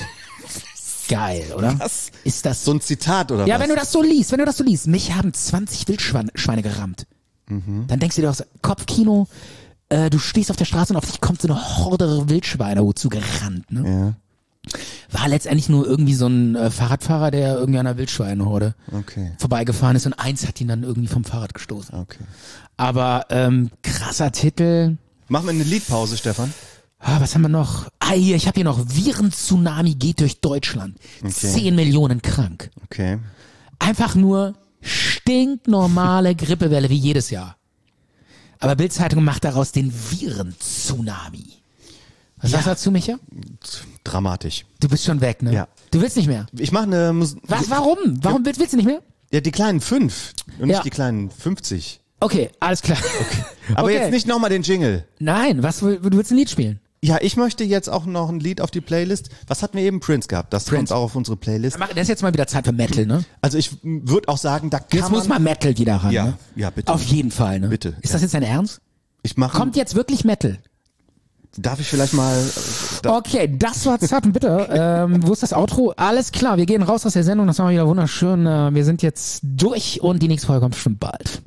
Geil, oder? Was? Ist das So ein Zitat oder Ja, was? wenn du das so liest, wenn du das so liest, mich haben zwanzig Wildschweine Schweine gerammt. Mhm. Dann denkst du dir auch so, Kopfkino, äh, du stehst auf der Straße und auf dich kommt so eine Horde Wildschweine zugerannt, ne? Ja, War letztendlich nur irgendwie so ein äh, Fahrradfahrer, der irgendwie an einer Wildschweinhorde okay. vorbeigefahren ist und eins hat ihn dann irgendwie vom Fahrrad gestoßen. Okay. Aber ähm, krasser Titel. Machen wir eine Liedpause, Stefan. Ah, was haben wir noch? Ah, hier, ich habe hier noch Viren-Tsunami geht durch Deutschland. Okay. Zehn Millionen krank. Okay. Einfach nur stinknormale Grippewelle wie jedes Jahr. Aber Bild-Zeitung macht daraus den Viren-Tsunami. Was sagst du dazu, Micha? Dramatisch. Du bist schon weg, ne? Ja. Du willst nicht mehr. Ich mache eine Mus- Was, warum? Warum willst, willst du nicht mehr? Ja, die kleinen fünf und nicht Ja. die kleinen fünfzig. Okay, alles klar. Aber Okay. jetzt nicht nochmal den Jingle. Nein, was, will- du willst ein Lied spielen? Ja, ich möchte jetzt auch noch ein Lied auf die Playlist. Was hatten wir eben? Prince gehabt. Das Prince. kommt auch auf unsere Playlist. Das ist jetzt mal wieder Zeit für Metal, ne? Also ich würde auch sagen, da kann Jetzt muss man... mal Metal wieder ran, Ja, ne? ja, bitte. Auf jeden Fall, ne? Bitte, Ist ja. das jetzt dein Ernst? Ich mache... Kommt jetzt wirklich Metal? Darf ich vielleicht mal... äh, Da, Okay, das war zart und bitter. ähm, wo ist das Outro? Alles klar, wir gehen raus aus der Sendung. Das war wieder wunderschön. Äh, wir sind jetzt durch und die nächste Folge kommt bestimmt bald.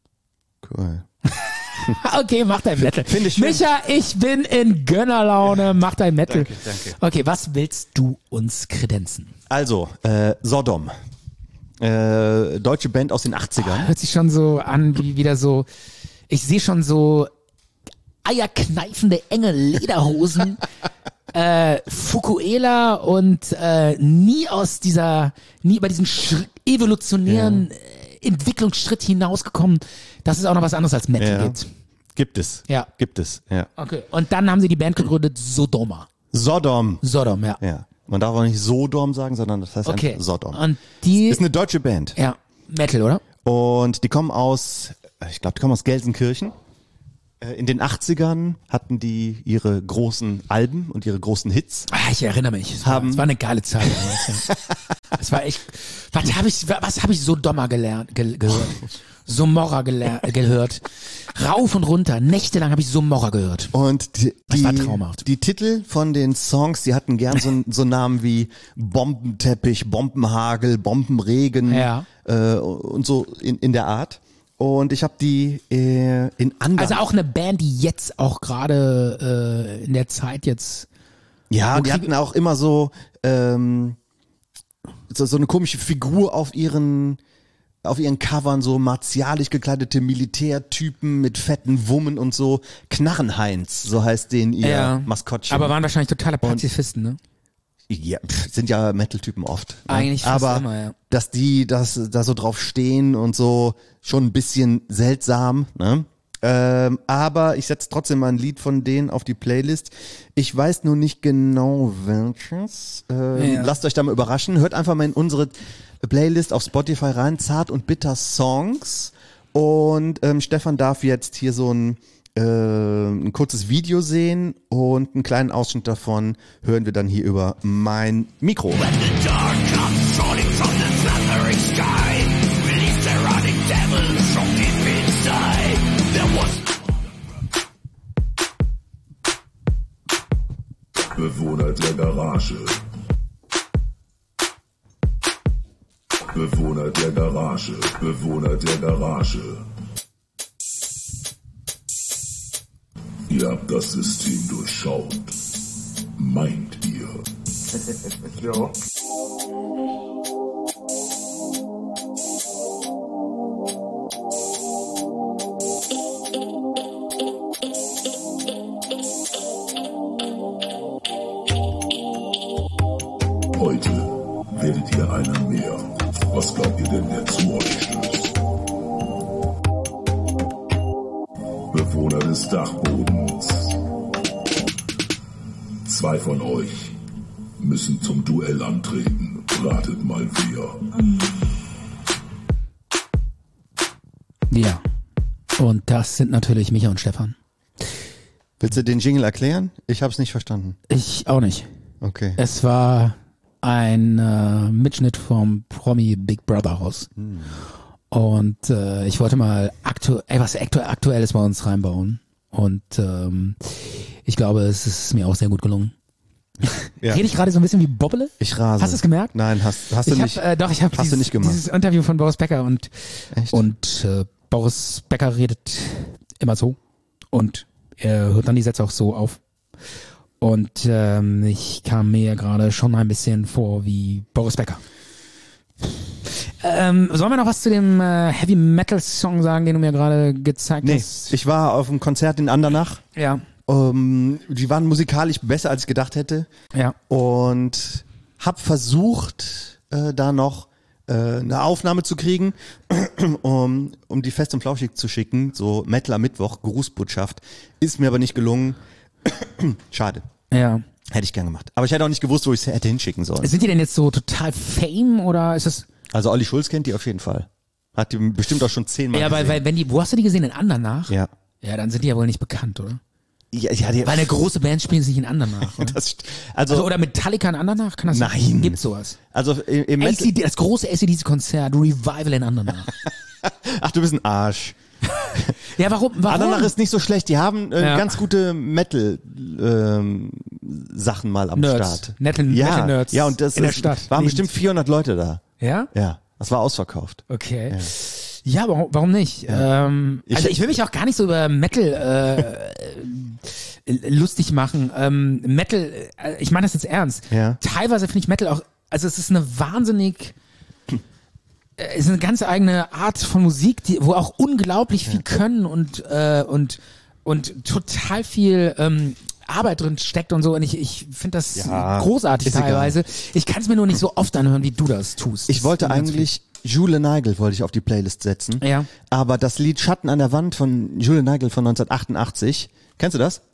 cool. Okay, mach dein Metal. Finde ich schön. Micha, ich bin in Gönnerlaune. Mach dein Metal. Danke, danke. Okay, was willst du uns kredenzen? Also, äh, Sodom. Äh, deutsche Band aus den achtzigern. Hört sich schon so an wie wieder so, ich sehe schon so eierkneifende enge Lederhosen, äh, Fukuela und äh, nie aus dieser, nie über diesen Schri- evolutionären äh, Entwicklungsschritt hinausgekommen, dass es auch noch was anderes als Metal Ja. gibt. Gibt es. Ja. Gibt es, ja. Okay. Und dann haben sie die Band gegründet, Sodoma. Sodom. Sodom, ja. Ja. Man darf auch nicht Sodom sagen, sondern das heißt Okay. einfach Sodom. Und die, Ist eine deutsche Band. ja, Metal, oder? Und die kommen aus, ich glaube, die kommen aus Gelsenkirchen. Äh, In den achtzigern hatten die ihre großen Alben und ihre großen Hits. Ah, ich erinnere mich. Es war, Haben- es war eine geile Zeit. damals, ja. Es war echt. Was habe ich, was habe ich so Dommer gelernt, ge, gehört? Somorra geler- gehört. Rauf und runter. Nächtelang habe ich Somorra gehört. Und die, Das war die, traumhaft. die Titel von den Songs, die hatten gern so, so Namen wie Bombenteppich, Bombenhagel, Bombenregen Ja. äh, und so in, in der Art. Und ich habe die äh, in anderen... Also auch eine Band, die jetzt auch gerade äh, in der Zeit jetzt. Ja, Wo die krieg- hatten auch immer so, ähm, so, so eine komische Figur auf ihren, auf ihren Covern, so martialisch gekleidete Militärtypen mit fetten Wummen und so. Knarrenheinz, so heißt den ihr Maskottchen. Aber waren wahrscheinlich totale Pazifisten, ne? ja, pf, sind ja Metal-Typen oft. ne? Eigentlich fast Aber immer, ja. dass die das, da so drauf stehen und so, schon ein bisschen seltsam, ne? Ähm, aber ich setze trotzdem mal ein Lied von denen auf die Playlist. Ich weiß nur nicht genau welches. Ähm, Ja. Lasst euch da mal überraschen. Hört einfach mal in unsere Playlist auf Spotify rein. Zart und bitter Songs. Und ähm, Stefan darf jetzt hier so ein, äh, ein kurzes Video sehen und einen kleinen Ausschnitt davon hören wir dann hier über mein Mikro. Bewohner der Garage. Bewohner der Garage. Bewohner der Garage. Ihr habt das System durchschaut. Meint ihr? Ja. Heute werdet ihr einer mehr. Was glaubt ihr denn, der zu euch stößt? Bewohner des Dachbodens. Zwei von euch müssen zum Duell antreten. Ratet mal wer. Ja. Und das sind natürlich Micha und Stefan. Willst du den Jingle erklären? Ich habe es nicht verstanden. Ich auch nicht. Okay. Es war ein äh, Mitschnitt vom Promi Big Brother Haus. Hm. Und äh, ich wollte mal aktu ey, was aktu Aktuelles bei uns reinbauen. Und ähm, ich glaube, es ist mir auch sehr gut gelungen. Ja. Rede ich gerade so ein bisschen wie Bobbele? Ich rase. Hast du es gemerkt? Nein, hast, hast du ich nicht. Hab, äh, doch, ich habe dieses, dieses Interview von Boris Becker und, und äh, Boris Becker redet immer so und er hört dann die Sätze auch so auf. Und ähm, ich kam mir gerade schon ein bisschen vor wie Boris Becker. Ähm, sollen wir noch was zu dem äh, Heavy Metal Song sagen, den du mir gerade gezeigt nee, hast? Ich war auf einem Konzert in Andernach. Ja. Um, die waren musikalisch besser, als ich gedacht hätte. Ja. Und hab versucht, äh, da noch äh, eine Aufnahme zu kriegen, um, um die Fest und Flauschig zu schicken. So Metal am Mittwoch, Grußbotschaft. Ist mir aber nicht gelungen. Schade. Ja. Hätte ich gern gemacht. Aber ich hätte auch nicht gewusst, wo ich es hätte hinschicken sollen. Sind die denn jetzt so total Fame oder ist es? Also Olli Schulz kennt die auf jeden Fall. Hat die bestimmt auch schon zehnmal Ja, gesehen. weil, weil wenn die, wo hast du die gesehen? In Andernach? Ja. Ja, dann sind die ja wohl nicht bekannt, oder? Ja, ja, die, weil eine große Band spielen sich in Andernach, oder? das, also, also, oder Metallica in Andernach? Kann das nein. sein? Gibt's sowas? Also im, im A C D, das große A C D C-Konzert, Revival in Andernach. Ach, du bist ein Arsch. Ja, warum? warum? Andernach ist nicht so schlecht. Die haben äh, ja. ganz gute Metal-Sachen ähm, mal am Nerds. Start. Metal, ja, Metal Nerds ja, und das in ist, der Stadt. waren Lebens. bestimmt vierhundert Leute da. Ja? Ja, das war ausverkauft. Okay. Ja, ja warum, warum nicht? Ja. Ähm, also ich, ich will mich auch gar nicht so über Metal äh, lustig machen. Ähm, Metal, äh, ich meine das jetzt ernst. Ja. Teilweise finde ich Metal auch, also es ist eine wahnsinnig es ist eine ganz eigene Art von Musik, die, wo auch unglaublich viel ja. Können und äh, und und total viel ähm, Arbeit drin steckt und so. Und ich ich finde das ja, großartig teilweise. Egal. Ich kann es mir nur nicht so oft anhören, wie du das tust. Ich wollte eigentlich Jule Nigel wollte ich auf die Playlist setzen. Ja. Aber das Lied Schatten an der Wand von Jule Nigel von neunzehnhundertachtundachtzig, kennst du das?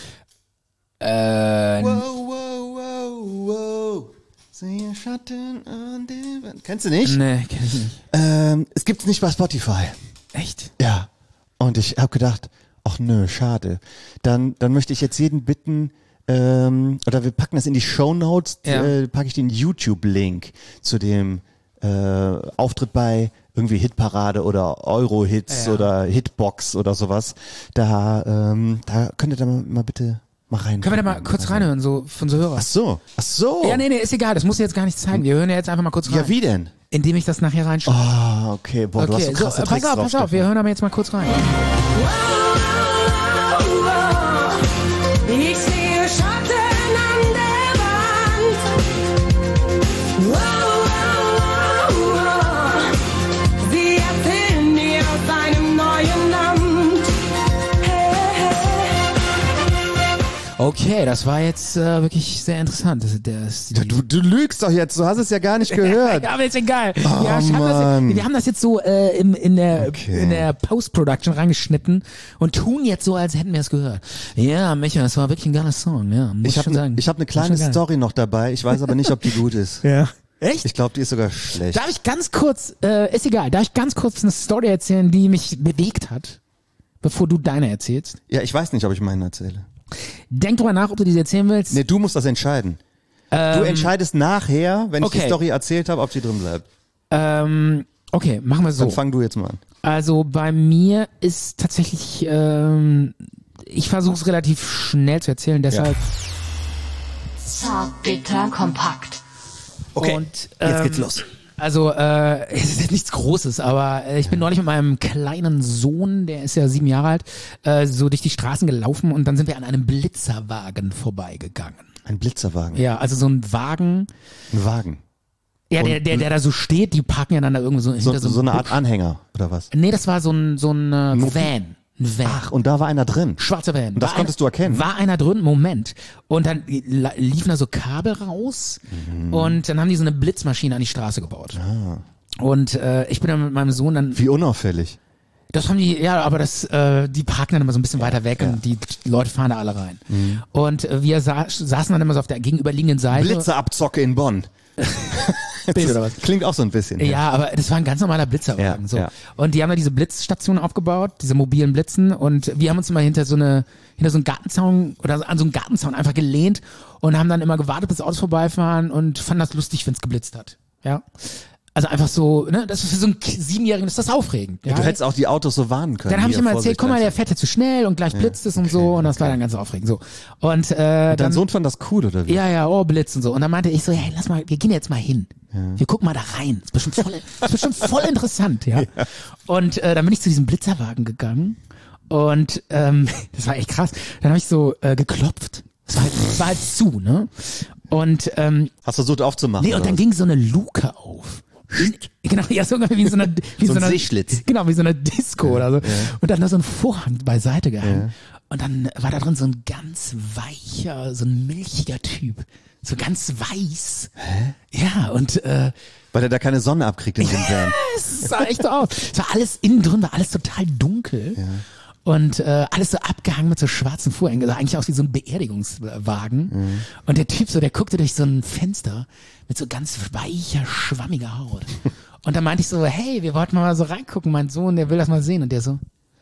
Äh, wow, wow, wow, wow. Sehe Schatten an der Wand. Kennst du nicht? Nee, kenn ich nicht. Ähm, es gibt's nicht bei Spotify. Echt? Ja. Und ich habe gedacht, ach nö, schade. Dann, dann möchte ich jetzt jeden bitten, ähm, oder wir packen das in die Shownotes, ja. äh, packe ich den YouTube-Link zu dem äh, Auftritt bei irgendwie Hitparade oder Euro-Hits ja. oder Hitbox oder sowas. Da, ähm, da könnt ihr da mal, mal bitte mal rein. Können wir da mal kurz reinhören, so von so Hörer? Ach so, ach so. Ja, nee, nee, ist egal, das muss ich jetzt gar nicht zeigen. Wir hören ja jetzt einfach mal kurz rein. Ja, wie denn? Indem ich das nachher reinschreibe. Ah, okay. Boah, du okay, hast so krasse so, Tricks pass auf, drauf, pass auf, wir hören aber jetzt mal kurz rein. Ich sehe Schatten an der Wand. Wow, wow, wow, wow. Sie erzählen mir aus einem neuen Land. Hey, hey. Okay, das war jetzt äh, wirklich sehr interessant. Das, das, Ja, du, du lügst doch jetzt, du hast es ja gar nicht gehört. Ja, aber ist egal. Oh, ja, ich hab Mann. das, wir haben das jetzt so äh, im, in der, Okay. in der Post-Production reingeschnitten und tun jetzt so, als hätten wir es gehört. Ja, Micha, das war wirklich ein geiler Song, ja, muss Ich ich habe schon sagen. ich hab eine War kleine schon geil. Story noch dabei, ich weiß aber nicht, ob die gut ist. Ja. Echt? Ich glaube, die ist sogar schlecht. Darf ich ganz kurz, äh, ist egal, darf ich ganz kurz eine Story erzählen, die mich bewegt hat, bevor du deine erzählst? Ja, ich weiß nicht, ob ich meinen erzähle. Denk drüber nach, ob du diese erzählen willst. Nee, du musst das entscheiden. Ähm, Du entscheidest nachher, wenn ich okay. die Story erzählt habe, ob sie drin bleibt. Ähm, okay, machen wir so. Dann fang du jetzt mal an. Also bei mir ist tatsächlich, ähm, ich versuche es relativ schnell zu erzählen, deshalb. Zart, bitter, kompakt. Okay, Und, jetzt ähm, geht's los. Also, äh, es ist jetzt nichts Großes, aber äh, ich bin neulich mit meinem kleinen Sohn, der ist ja sieben Jahre alt, äh, so durch die Straßen gelaufen und dann sind wir an einem Blitzerwagen vorbeigegangen. Ein Blitzerwagen. Ja, also so ein Wagen. Ein Wagen. Ja, der, der, der da so steht, die parken ja dann da irgendwo so So, hinter so, so einem eine Art Busch. Anhänger, oder was? Nee, das war so ein, so ein äh, Mobil- Van. Ein Van. Ach, und da war einer drin. Schwarzer Van. Und das War konntest einer, du erkennen? War einer drin, Moment. Und dann la- liefen da so Kabel raus Mhm. und dann haben die so eine Blitzmaschine an die Straße gebaut. Ah. Und äh, ich bin dann mit meinem Sohn dann, Wie unauffällig. Das haben die, ja, aber das, äh, die parken dann immer so ein bisschen weiter weg ja. und die Leute fahren da alle rein. Mhm. Und äh, wir sa- saßen dann immer so auf der gegenüberliegenden Seite. Blitzerabzocke in Bonn. Bild oder was? Klingt auch so ein bisschen. Ja, ja, aber das war ein ganz normaler Blitzerwagen. Ja, so. ja. Und die haben da diese Blitzstation aufgebaut, diese mobilen Blitzen. Und wir haben uns immer hinter so eine, hinter so einen Gartenzaun oder an so einen Gartenzaun einfach gelehnt und haben dann immer gewartet, bis Autos vorbeifahren und fanden das lustig, wenn es geblitzt hat. Ja. Also einfach so, ne, das ist für so einen Siebenjährigen, ist das aufregend. Ja? Ja, du hättest auch die Autos so warnen können. Dann habe ich Hier, immer erzählt, Vorsicht, guck mal, der langsam. fährt jetzt zu schnell und gleich blitzt es und so und das war dann ganz aufregend. So. Und, äh, Und dein dann, Sohn fand das cool, oder wie? ja, ja, oh, Blitz und so. Und dann meinte ich so, hey, lass mal, wir gehen jetzt mal hin. Ja. Wir gucken mal da rein. Das ist bestimmt voll, das ist bestimmt voll interessant, ja. ja. Und äh, dann bin ich zu diesem Blitzerwagen gegangen und ähm, das war echt krass. Dann habe ich so äh, geklopft. Das war, halt, das war halt zu, ne? Und ähm, hast du versucht aufzumachen? Nee, und dann ging so eine Luke auf. Genau, ja, so wie in so einer, wie so so ein einer Seeschlitz. Genau, wie so einer Disco ja, oder so. Ja. Und dann da so ein Vorhang beiseite gehangen. Ja. Und dann war da drin so ein ganz weicher, so ein milchiger Typ. So ganz weiß. Hä? Ja, und äh, weil er da keine Sonne abkriegt in dem Van. Es sah echt so aus. Es war alles innen drin, war alles total dunkel. Ja. Und äh, alles so abgehangen mit so schwarzen Vorhängen. Also eigentlich aus wie so ein Beerdigungswagen. Mhm. Und der Typ so, der guckte durch so ein Fenster mit so ganz weicher, schwammiger Haut. Und dann meinte ich so, hey, wir wollten mal so reingucken, mein Sohn, der will das mal sehen. Und der so,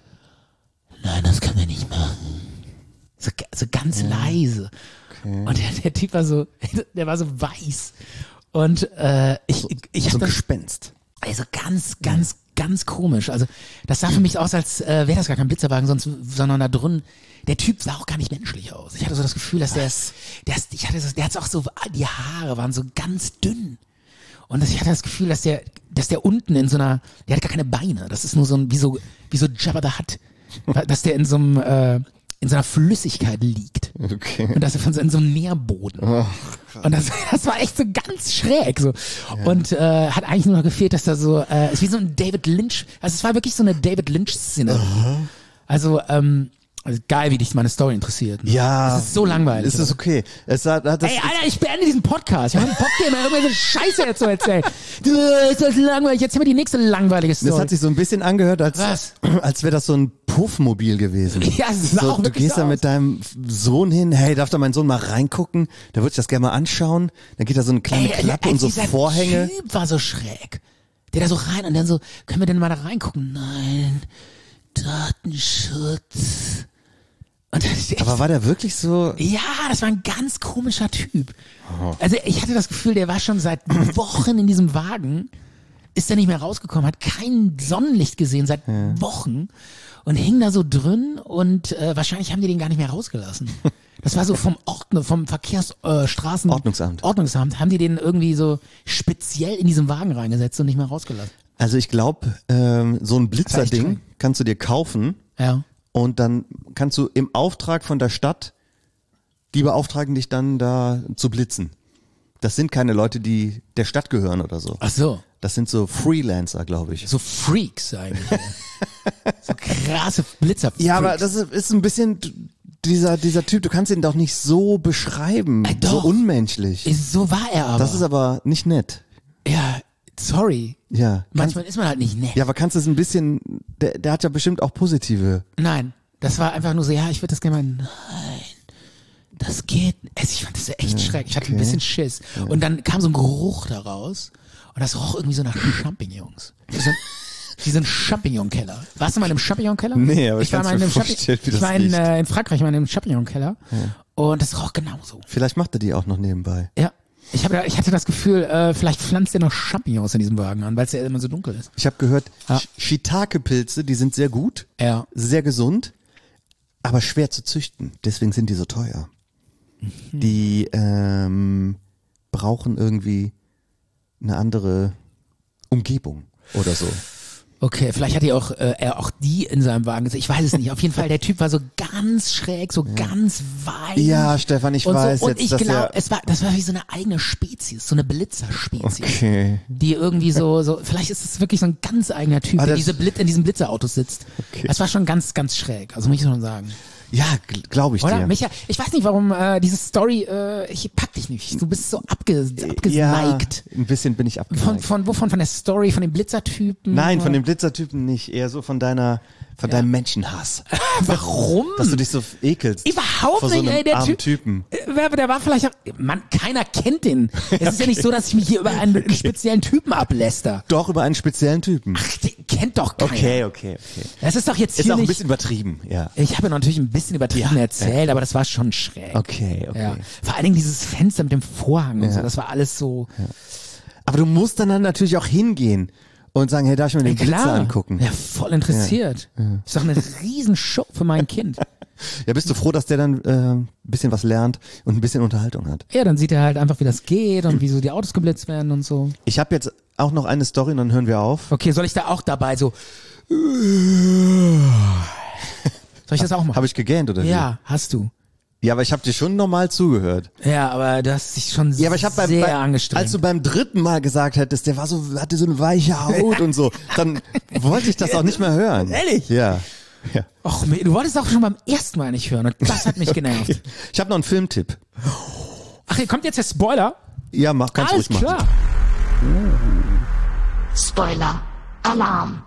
nein, das können wir nicht machen. So, so ganz ja. leise. Okay. Und der, der Typ war so, der war so weiß. Und äh, ich, ich, ich so hab ein das, Gespenst. Also ganz, ganz, ganz komisch. Also das sah für mich aus, als äh, wäre das gar kein Blitzerwagen, sonst, sondern da drin, der Typ sah auch gar nicht menschlich aus. Ich hatte so das Gefühl, dass der, der, ich hatte das, der hat auch so, die Haare waren so ganz dünn. Und das, ich hatte das Gefühl, dass der, dass der unten in so einer, der hat gar keine Beine. Das ist nur so ein, wie so, wie so Jabba the Hutt. Dass der in so einem, äh, in so einer Flüssigkeit liegt. Okay. Und das von so in so einem Nährboden. Oh, und das, das war echt so ganz schräg. So. Ja. Und äh, hat eigentlich nur noch gefehlt, dass da so, äh, ist wie so ein David Lynch, also es war wirklich so eine David Lynch-Szene. Uh-huh. Also, ähm, also geil, wie dich meine Story interessiert. Ne? Ja. Das ist so langweilig. Das ist okay. Es hat, hat das Ey, Alter, ich beende diesen Podcast. Ich hab einen Bock, dir mal irgendwelche Scheiße jetzt zu erzählen. Du, ist das langweilig. Jetzt haben wir die nächste langweilige Story. Das hat sich so ein bisschen angehört, als, als wäre das so ein Puffmobil gewesen. Ja, das sah so, auch du wirklich gehst so da aus. mit deinem Sohn hin, hey, darf da mein Sohn mal reingucken? Da würde ich das gerne mal anschauen. Dann geht da so eine kleine Ey, Klappe ey, und so dieser Vorhänge. Typ war so schräg. Der da so rein und dann so, können wir denn mal da reingucken? Nein, Datenschutz. Und das ist echt, Aber war der wirklich so? ja, das war ein ganz komischer Typ. Oh. Also ich hatte das Gefühl, der war schon seit Wochen in diesem Wagen, ist er nicht mehr rausgekommen, hat kein Sonnenlicht gesehen seit ja. Wochen und hing da so drin und äh, wahrscheinlich haben die den gar nicht mehr rausgelassen. Das war so vom Ordner, vom Verkehrsstraßen äh, Ordnungsamt. Ordnungsamt, haben die den irgendwie so speziell in diesen Wagen reingesetzt und nicht mehr rausgelassen. Also ich glaube, ähm, so ein Blitzerding kannst du dir kaufen. Ja. Und dann kannst du im Auftrag von der Stadt, die beauftragen dich dann da zu blitzen. Das sind keine Leute, die der Stadt gehören oder so. Ach so. Das sind so Freelancer, glaube ich. So Freaks eigentlich. So krasse Blitzer. Ja, aber das ist, ist ein bisschen dieser dieser Typ, du kannst ihn doch nicht so beschreiben, äh, doch. so unmenschlich. So war er aber. Das ist aber nicht nett. Ja, sorry. Ja. Manchmal ist man halt nicht nett. Ja, aber kannst du es ein bisschen, der, der hat ja bestimmt auch positive. Nein, das war einfach nur so, ja, ich würde das gerne mal, nein, das geht, also ich fand das echt ja, schrecklich, ich hatte okay. ein bisschen Schiss. Ja. Und dann kam so ein Geruch daraus und das roch irgendwie so nach Champignons. Wie so ein, wie so ein Champignon-Keller. Warst du mal in einem Champignon-Keller? Nee, aber ich, ich war kann mal mir in einem vorstellen, wie das Ich war in, riecht. äh, in Frankreich mal in einem Champignon-Keller ja. und das roch genauso. Vielleicht macht er die auch noch nebenbei. Ja. Ich, hab, ich hatte das Gefühl, äh, vielleicht pflanzt er noch Champignons in diesem Wagen an, weil es ja immer so dunkel ist. Ich habe gehört, ja. Shiitake-Pilze, die sind sehr gut, ja. sehr gesund, aber schwer zu züchten. Deswegen sind die so teuer. Mhm. Die ähm, brauchen irgendwie eine andere Umgebung oder so. Okay, vielleicht hat er auch, äh, er auch die in seinem Wagen gesehen. Ich weiß es nicht. Auf jeden Fall, der Typ war so ganz schräg, so ja. ganz weich. Ja, Stefan, ich und weiß so. Und jetzt, ich dass glaube, er es war, das war wie so eine eigene Spezies, so eine Blitzerspezies. Okay. Die irgendwie so, so, vielleicht ist es wirklich so ein ganz eigener Typ, Aber der das, diese Blitz, in diesen Blitzerautos sitzt. Okay. Das war schon ganz, ganz schräg. Also muss ich schon sagen. Ja, glaube ich Oder? dir. Micha, ich weiß nicht, warum äh, diese Story, äh, ich pack mag dich nicht. Du bist so abge, abgeneigt. Ja, ein bisschen bin ich abgeneigt. Von, von wovon? Von der Story, von den Blitzertypen? Nein, von den Blitzertypen nicht. Eher so von deiner, von ja. deinem Menschenhass. Warum? Dass du dich so ekelst. Überhaupt vor so nicht, einem ey. Der armen Typ, Typen. Der, der war vielleicht auch, Mann, keiner kennt den. Es okay. ist ja nicht so, dass ich mich hier über einen, okay. einen speziellen Typen abläster. Doch, über einen speziellen Typen. Ach, den kennt doch keiner. Okay, okay, okay. Das ist doch jetzt hier Ist auch nicht, ein bisschen übertrieben, ja. Ich habe ja natürlich ein bisschen übertrieben ja, erzählt, ja. aber das war schon schräg. Okay, okay. Ja. Vor allen Dingen dieses Fenster mit dem Vorhang und ja. so, das war alles so. Ja. Aber du musst dann, dann natürlich auch hingehen und sagen, hey, darf ich mir den ja, Blitzer angucken? Ja, voll interessiert. Ja. Ja. Ist doch eine Riesenshow für mein Kind. Ja, bist du froh, dass der dann äh, ein bisschen was lernt und ein bisschen Unterhaltung hat? Ja, dann sieht er halt einfach, wie das geht und wie so die Autos geblitzt werden und so. Ich habe jetzt auch noch eine Story und dann hören wir auf. Okay, soll ich da auch dabei so... Soll ich das auch machen? Habe ich gegähnt oder wie? Ja, hast du. Ja, aber ich habe dir schon normal zugehört. Ja, aber du hast dich schon ja, aber ich hab sehr beim, bei, angestrengt. Als du beim dritten Mal gesagt hättest, der war so, hatte so eine weiche Haut und so, dann wollte ich das auch nicht mehr hören. Ehrlich? Ja. ja. Och, du wolltest auch schon beim ersten Mal nicht hören und das hat mich genervt. Okay. Ich habe noch einen Filmtipp. Ach, hier kommt jetzt der Spoiler? Ja, mach, kannst Alles ruhig machen. Klar. Spoiler. Alarm.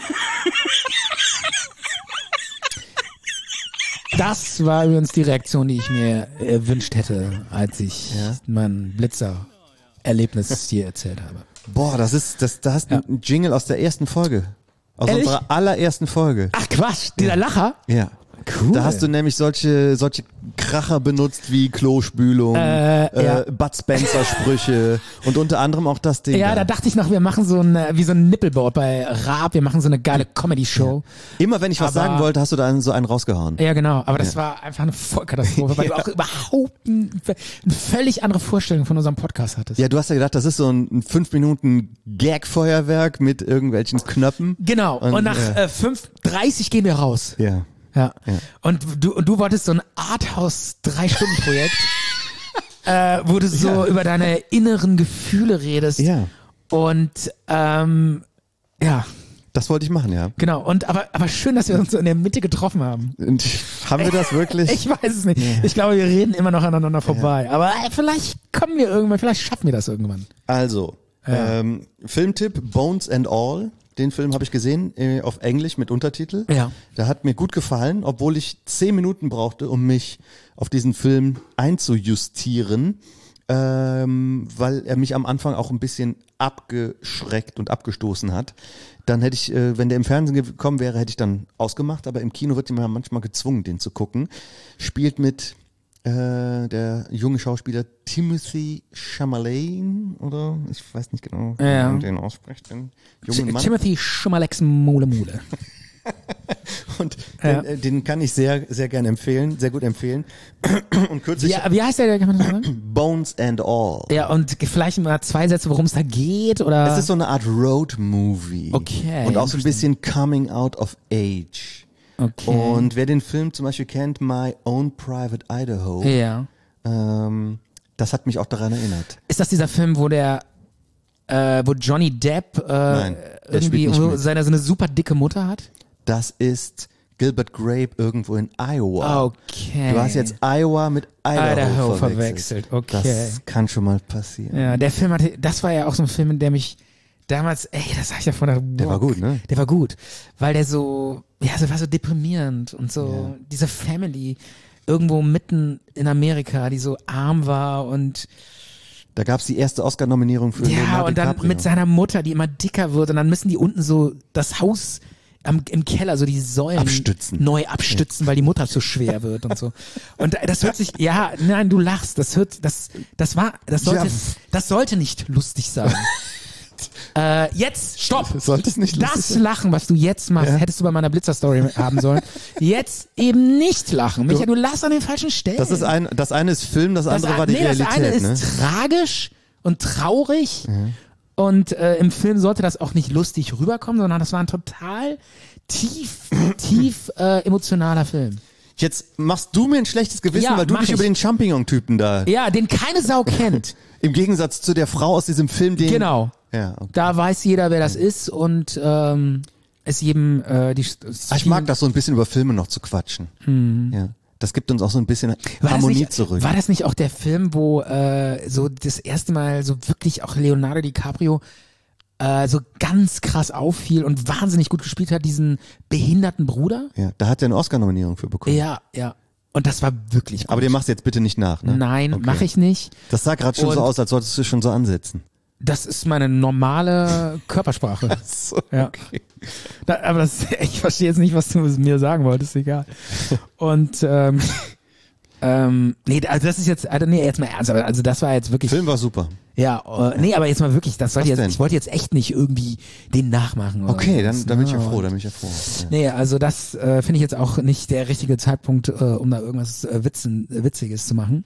Das war übrigens die Reaktion, die ich mir erwünscht hätte, als ich ja? mein Blitzer-Erlebnis dir erzählt habe. Boah, das ist, das, da hast du ja. einen Jingle aus der ersten Folge. Aus Ehrlich? unserer allerersten Folge. Ach Quatsch, dieser ja. Lacher? Ja. Cool. Da hast du nämlich solche, solche Kracher benutzt wie Klospülung, äh, äh, ja. Bud Spencer Sprüche und unter anderem auch das Ding. Ja, da. da dachte ich noch, wir machen so ein, wie so ein Nippelboard bei Raab, wir machen so eine geile Comedy-Show. Ja. Immer wenn ich was aber, sagen wollte, hast du da so einen rausgehauen. Ja, genau, aber das ja. war einfach eine Vollkatastrophe, weil ja. du auch überhaupt ein, eine völlig andere Vorstellung von unserem Podcast hattest. Ja, du hast ja gedacht, das ist so ein fünf Minuten Gag-Feuerwerk mit irgendwelchen Knöpfen. Genau, und, und nach ja. äh, fünf dreißig gehen wir raus. Ja. Ja. ja. Und du, und du wolltest so ein Arthouse-Drei-Stunden-Projekt, äh, wo du so ja. über deine inneren Gefühle redest. Ja. Und ähm, ja. Das wollte ich machen, ja. Genau. Und aber, aber schön, dass wir uns so in der Mitte getroffen haben. Und haben wir das wirklich? Ich weiß es nicht. Ja. Ich glaube, wir reden immer noch aneinander vorbei. Ja. Aber äh, vielleicht kommen wir irgendwann, vielleicht schaffen wir das irgendwann. Also, ja. ähm, Filmtipp Bones and All. Den Film habe ich gesehen, äh, auf Englisch mit Untertitel. Ja. Der hat mir gut gefallen, obwohl ich zehn Minuten brauchte, um mich auf diesen Film einzujustieren, ähm, weil er mich am Anfang auch ein bisschen abgeschreckt und abgestoßen hat. Dann hätte ich, äh, wenn der im Fernsehen gekommen wäre, hätte ich dann ausgemacht, aber im Kino wird man manchmal gezwungen, den zu gucken. Spielt mit äh, der junge Schauspieler Timothy Chalamet, oder ich weiß nicht genau, wie ja. man den ausspricht, den jungen Mann. Timothy Chalamet Mole Mole. Und ja. den, den kann ich sehr, sehr gerne empfehlen, sehr gut empfehlen. Und kürzlich. Ja, wie heißt der? Kann man das sagen? Bones and All. Ja, und vielleicht mal zwei Sätze, worum es da geht, oder? Es ist so eine Art Road-Movie. Okay. Und auch so ein bisschen Coming Out of Age. Okay. Und wer den Film zum Beispiel kennt, My Own Private Idaho. Ja. Ähm, das hat mich auch daran erinnert. Ist das dieser Film, wo der, äh, wo Johnny Depp äh, Nein, irgendwie so seine so eine super dicke Mutter hat? Das ist Gilbert Grape irgendwo in Iowa. Okay. Du hast jetzt Iowa mit Idaho, Idaho verwechselt. verwechselt. Okay. Das kann schon mal passieren. Ja, der Film hatte, das war ja auch so ein Film, in dem ich damals, ey, das sag ich ja vorher. Der war gut, ne? Der war gut, weil der so, ja, so war so deprimierend und so Ja. diese Family irgendwo mitten in Amerika, die so arm war und Da gab's die erste Oscar-Nominierung für ja, Leonardo und dann DiCaprio. mit seiner Mutter, die immer dicker wird und dann müssen die unten so das Haus am, im Keller, so die Säulen Abstützen. neu abstützen, ja. weil die Mutter zu schwer wird und so. Und das hört sich, ja, nein, du lachst, das hört, das, das war, das sollte, Ja. das sollte nicht lustig sein. äh, jetzt, stopp! Sollte es nicht lustig Das sein? Lachen, was du jetzt machst, Ja. hättest du bei meiner Blitzer-Story haben sollen. Jetzt eben nicht lachen. Micha, du lachst an den falschen Stellen. Das ist ein, das eine ist Film, das andere das, war die nee, Realität, das eine ist ne? tragisch und traurig Mhm. und äh, im Film sollte das auch nicht lustig rüberkommen, sondern das war ein total tief, tief äh, emotionaler Film. Jetzt machst du mir ein schlechtes Gewissen, Ja, weil du mach dich ich. über den Champignon-Typen da, Ja, den keine Sau kennt. im Gegensatz zu der Frau aus diesem Film, den... Genau. Ja, okay. Da weiß jeder, wer das ist und ähm, es jedem äh, die. Ah, ich mag das so ein bisschen über Filme noch zu quatschen. Mhm. Ja. Das gibt uns auch so ein bisschen war Harmonie nicht, zurück. War das nicht auch der Film, wo äh, so das erste Mal so wirklich auch Leonardo DiCaprio äh, so ganz krass auffiel und wahnsinnig gut gespielt hat, diesen behinderten Bruder? Ja, da hat er eine Oscar-Nominierung für bekommen. Ja, ja. Und das war wirklich gut. Aber den machst du jetzt bitte nicht nach, ne? Nein, okay. mache ich nicht. Das sah gerade schon und so aus, als solltest du schon so ansetzen. Das ist meine normale Körpersprache. Ach so, ja. okay. Da, aber das, ich verstehe jetzt nicht, was du mir sagen wolltest, egal. Und ähm, ähm, nee, also das ist jetzt, also nee, jetzt mal ernst, aber also das war jetzt wirklich. Film war super. Ja, äh, nee, aber jetzt mal wirklich, das sollte Was jetzt, denn? ich wollte jetzt echt nicht irgendwie den nachmachen. Oder Okay, dann, was, dann bin ich ja ne? froh, dann bin ich ja froh. Ja. Nee, also das äh, finde ich jetzt auch nicht der richtige Zeitpunkt, äh, um da irgendwas äh, Witzen, äh, Witziges zu machen.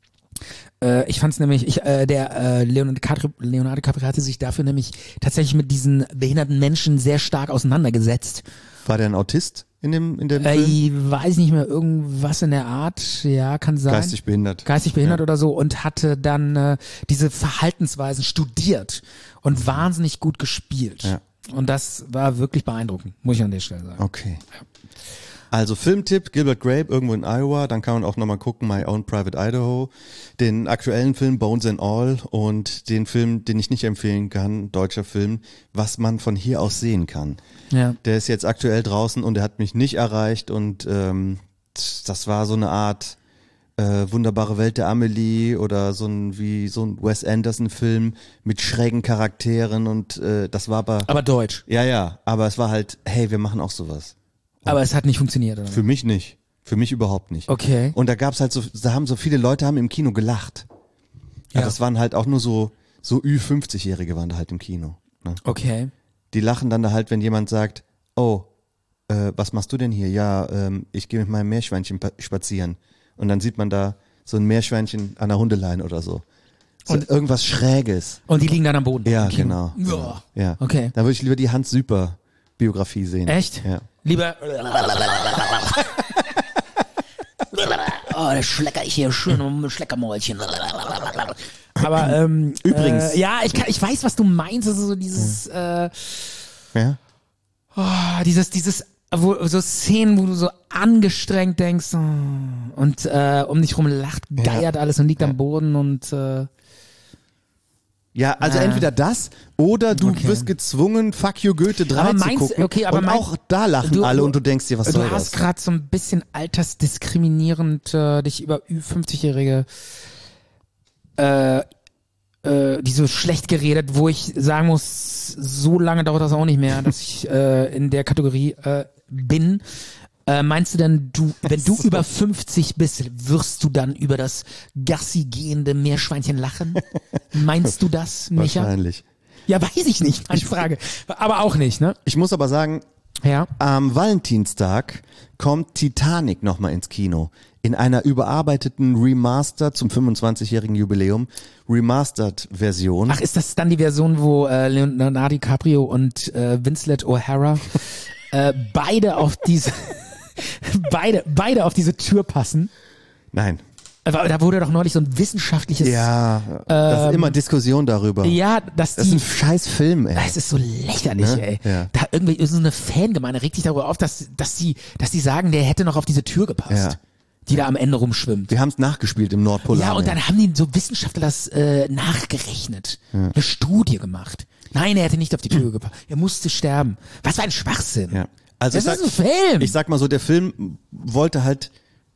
Äh, ich fand es nämlich, ich, äh, der äh, Leonardo DiCaprio, Leonardo DiCaprio hatte sich dafür nämlich tatsächlich mit diesen behinderten Menschen sehr stark auseinandergesetzt. War der ein Autist in dem, in dem Äh, Film? ich weiß nicht mehr, irgendwas in der Art, ja, kann sein. Geistig behindert. Geistig behindert Ja. oder so und hatte dann äh, diese Verhaltensweisen studiert und wahnsinnig gut gespielt. Ja. Und das war wirklich beeindruckend, muss ich an der Stelle sagen. Okay. Also Filmtipp, Gilbert Grape, irgendwo in Iowa, dann kann man auch nochmal gucken, My Own Private Idaho, den aktuellen Film Bones and All und den Film, den ich nicht empfehlen kann, deutscher Film, was man von hier aus sehen kann. Ja. Der ist jetzt aktuell draußen und der hat mich nicht erreicht und ähm, das war so eine Art äh, Wunderbare Welt der Amelie oder so ein wie so ein Wes Anderson Film mit schrägen Charakteren und äh, das war aber Aber deutsch. ja ja, aber es war halt, hey, wir machen auch sowas. Aber es hat nicht funktioniert, oder? Für mich nicht. Für mich überhaupt nicht. Okay. Und da gab's halt so, da haben so viele Leute haben im Kino gelacht. Ja. Ja. Das waren halt auch nur so, so Ü fünfzig-Jährige waren da halt im Kino. Ne? Okay. Die lachen dann da halt, wenn jemand sagt, oh, äh, was machst du denn hier? Ja, ähm, ich gehe mit meinem Meerschweinchen pa- spazieren. Und dann sieht man da so ein Meerschweinchen an der Hundeleine oder so. So Und- irgendwas Schräges. Und die liegen dann am Boden. Ja, im Kino. genau. Ja. genau. Ja. Okay. Da würde ich lieber die Hans Süper Biografie sehen. Echt? Ja. Lieber. Oh, da schlecker ich hier schön um Schleckermäulchen. Aber ähm, Übrigens. Äh, ja, ich kann, ich weiß, was du meinst. Also so dieses, äh, Ja? oh, dieses, dieses, wo so Szenen, wo du so angestrengt denkst oh, und äh, um dich rum lacht, geiert alles und liegt Ja. am Boden und äh, Ja, also Ah. entweder das oder du Okay. wirst gezwungen, Fuck You Goethe drei Aber zu meinst- gucken. okay, aber und mein- auch da lachen du- alle und du denkst dir, was du soll hast das? gerade so ein bisschen altersdiskriminierend äh, dich über Ü fünfzig-Jährige äh, äh, die so schlecht geredet, wo ich sagen muss, so lange dauert das auch nicht mehr, dass ich äh, in der Kategorie äh, bin. Äh, meinst du denn, du, wenn du über fünfzig bist, wirst du dann über das Gassi gehende Meerschweinchen lachen? Meinst du das, Micha? Wahrscheinlich. Ja, weiß ich nicht, meine Frage. Aber auch nicht, ne? Ich muss aber sagen, Ja. am Valentinstag kommt Titanic nochmal ins Kino. In einer überarbeiteten Remaster zum fünfundzwanzigjährigen Jubiläum. Remastered-Version. Ach, ist das dann die Version, wo äh, Leonardo DiCaprio und äh, Vincent O'Hara äh, beide auf diese beide beide auf diese Tür passen? Nein. Aber da wurde doch neulich so ein wissenschaftliches Ja, das ist immer Diskussion darüber. ja, dass Das ist die ein scheiß Film, ey. es ist so lächerlich, Ne? ey. Ja. Da irgendwie ist so eine Fangemeinde regt sich darüber auf, dass dass die dass die sagen, der hätte noch auf diese Tür gepasst, Ja. die da am Ende rumschwimmt. Wir haben es nachgespielt im Nordpol. Ja, und dann haben die so Wissenschaftler das äh, nachgerechnet. Eine Studie gemacht. Nein, er hätte nicht auf die Tür gepasst. Er musste sterben. Was für ein Schwachsinn. Ja. Also Das ich ist sag, ein Film. Ich sag mal so, der Film wollte halt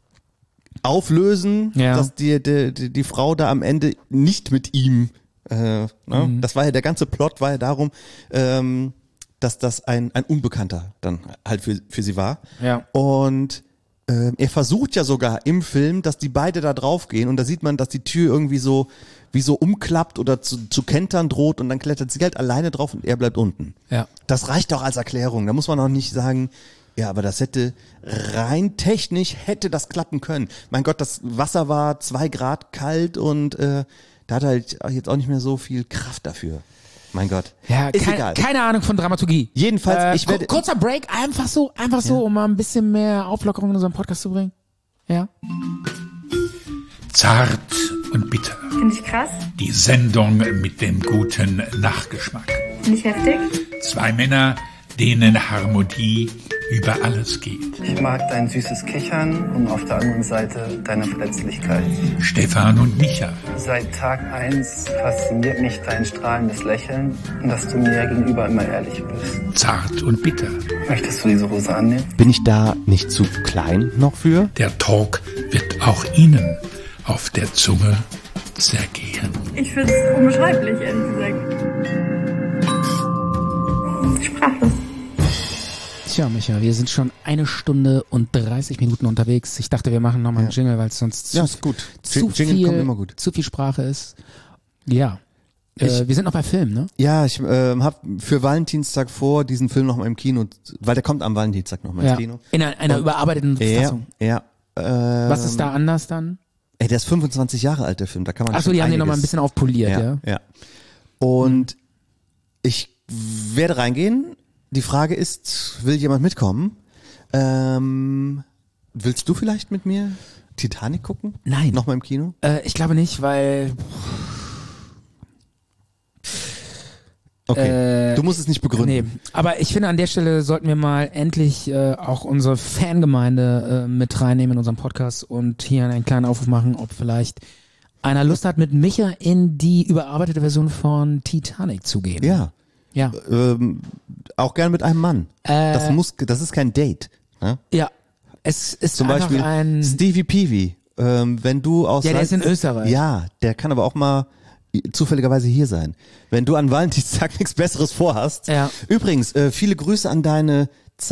auflösen, Ja. dass die, die, die, die Frau da am Ende nicht mit ihm, äh, ne? Mhm. Das war ja, der ganze Plot war ja darum, ähm, dass das ein, ein Unbekannter dann halt für, für sie war. Ja. Und ähm, er versucht ja sogar im Film, dass die beide da draufgehen und da sieht man, dass die Tür irgendwie so wie so umklappt oder zu, zu kentern droht und dann klettert sie halt alleine drauf und er bleibt unten. Ja. Das reicht auch als Erklärung. Da muss man auch nicht sagen, ja, aber das hätte rein technisch hätte das klappen können. Mein Gott, das Wasser war zwei Grad kalt und äh, da hat er halt jetzt auch nicht mehr so viel Kraft dafür. Mein Gott. Ja, ist kein, egal. keine Ahnung von Dramaturgie. Jedenfalls, äh, ich werde- ku- kurzer Break, einfach so, einfach so, Ja. um mal ein bisschen mehr Auflockerung in unseren Podcast zu bringen. Ja. Zart und bitter. Finde ich krass. Die Sendung mit dem guten Nachgeschmack. Finde ich heftig. Zwei Männer, denen Harmonie über alles geht. Ich mag dein süßes Kichern und auf der anderen Seite deine Verletzlichkeit. Stefan und Micha. Seit Tag eins fasziniert mich dein strahlendes Lächeln und dass du mir gegenüber immer ehrlich bist. Zart und bitter. Möchtest du diese Hose annehmen? Bin ich da nicht zu klein noch für? Der Talk wird auch Ihnen auf der Zunge zergehen. Ich finde es unbeschreiblich, ehrlich gesagt. Sprachlos. Tja, Micha, wir sind schon eine Stunde und dreißig Minuten unterwegs. Ich dachte, wir machen nochmal einen Jingle, weil es sonst zu, ja, ist gut. zu, Jingle viel, kommt immer gut. zu viel Sprache ist. Ja. Ich, äh, wir sind noch bei Film, ne? Ja, ich äh, habe für Valentinstag vor, diesen Film noch mal im Kino, weil der kommt am Valentinstag noch mal ja. ins Kino. In einer, einer und, überarbeiteten Fassung. Ja, ja. Ähm, Was ist da anders dann? Ey, der ist fünfundzwanzig Jahre alt, der Film. Da kann man. Ach so, die haben den nochmal ein bisschen aufpoliert, ja. Ja. ja. Und hm. ich werde reingehen. Die Frage ist, will jemand mitkommen? Ähm, willst du vielleicht mit mir Titanic gucken? Nein. Nochmal im Kino? Äh, ich glaube nicht, weil... Okay, äh, du musst es nicht begründen. Nee, aber ich finde, an der Stelle sollten wir mal endlich äh, auch unsere Fangemeinde äh, mit reinnehmen in unseren Podcast und hier einen kleinen Aufruf machen, ob vielleicht einer Lust hat, mit Micha in die überarbeitete Version von Titanic zu gehen. Ja. Ja. Ähm, auch gern mit einem Mann. Äh, das muss, das ist kein Date. Ne? Ja. Es ist zum einfach Beispiel ein Stevie Peavy. Ähm, wenn du aus ja, der ist in Österreich. Ja, der kann aber auch mal zufälligerweise hier sein. Wenn du an Valentinstag nichts Besseres vorhast. Ja. Übrigens, äh, viele Grüße an deine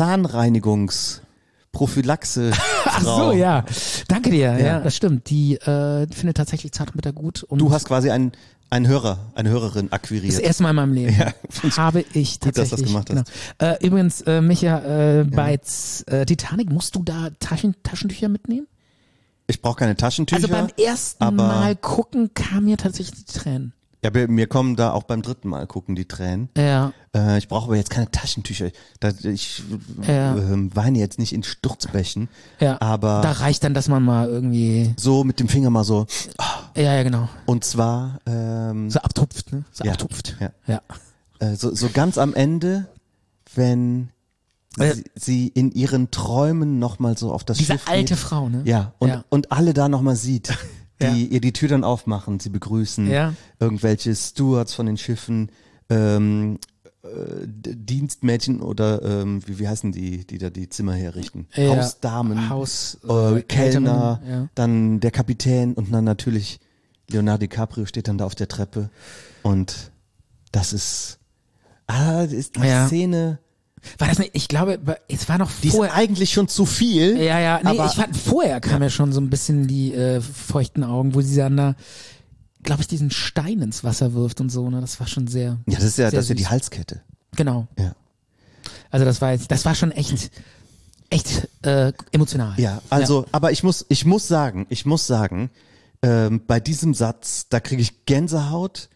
Zahnreinigungsprophylaxe. Ach so, ja. Danke dir. Ja, ja das stimmt. Die äh, findet tatsächlich Zart und Bitter gut. Und du hast quasi einen einen Hörer, eine Hörerin akquiriert. Das erste Mal in meinem Leben ja, habe ich gut, tatsächlich. Dass du das gemacht hast. Genau. Äh, übrigens, äh, Micha, äh, ja. bei äh, Titanic musst du da Taschen, Taschentücher mitnehmen? Ich brauche keine Taschentücher. Also beim ersten Mal gucken kam mir tatsächlich die Tränen. Ja, mir kommen da auch beim dritten Mal gucken die Tränen. Ja. Äh, ich brauche aber jetzt keine Taschentücher. Da, ich ja. äh, weine jetzt nicht in Sturzbächen. Ja. Aber da reicht dann, dass man mal irgendwie so mit dem Finger mal so. Oh. Ja, ja, genau. Und zwar ähm, so abtupft, ne? So ja, abtupft. Ja. ja. Äh, so, so ganz am Ende, wenn äh, sie, sie in ihren Träumen nochmal so auf das diese Schiff Diese alte geht. Frau, ne? Ja. Und ja. und alle da nochmal sieht. Die ja. ihr die Tür dann aufmachen, sie begrüßen, ja. irgendwelche Stewards von den Schiffen, ähm, äh, Dienstmädchen oder ähm, wie, wie heißen die, die da die Zimmer herrichten? Ja. Hausdamen, Haus, äh, Kellner, ja. dann der Kapitän und dann natürlich Leonardo DiCaprio steht dann da auf der Treppe und das ist, ah, das ist die ja. Szene. War das nicht, ich glaube, es war noch die vorher. ist eigentlich schon zu viel. Ja, ja, nee, aber ich fand, vorher kam ja. ja schon so ein bisschen die äh, feuchten Augen, wo sie dann da, glaube ich, diesen Stein ins Wasser wirft und so, ne, das war schon sehr Ja, das ist ja, das ist ja süß. die Halskette. Genau. Ja. Also das war jetzt, das war schon echt, echt äh, emotional. Ja, also, ja. aber ich muss, ich muss sagen, ich muss sagen, ähm, bei diesem Satz, da kriege ich Gänsehaut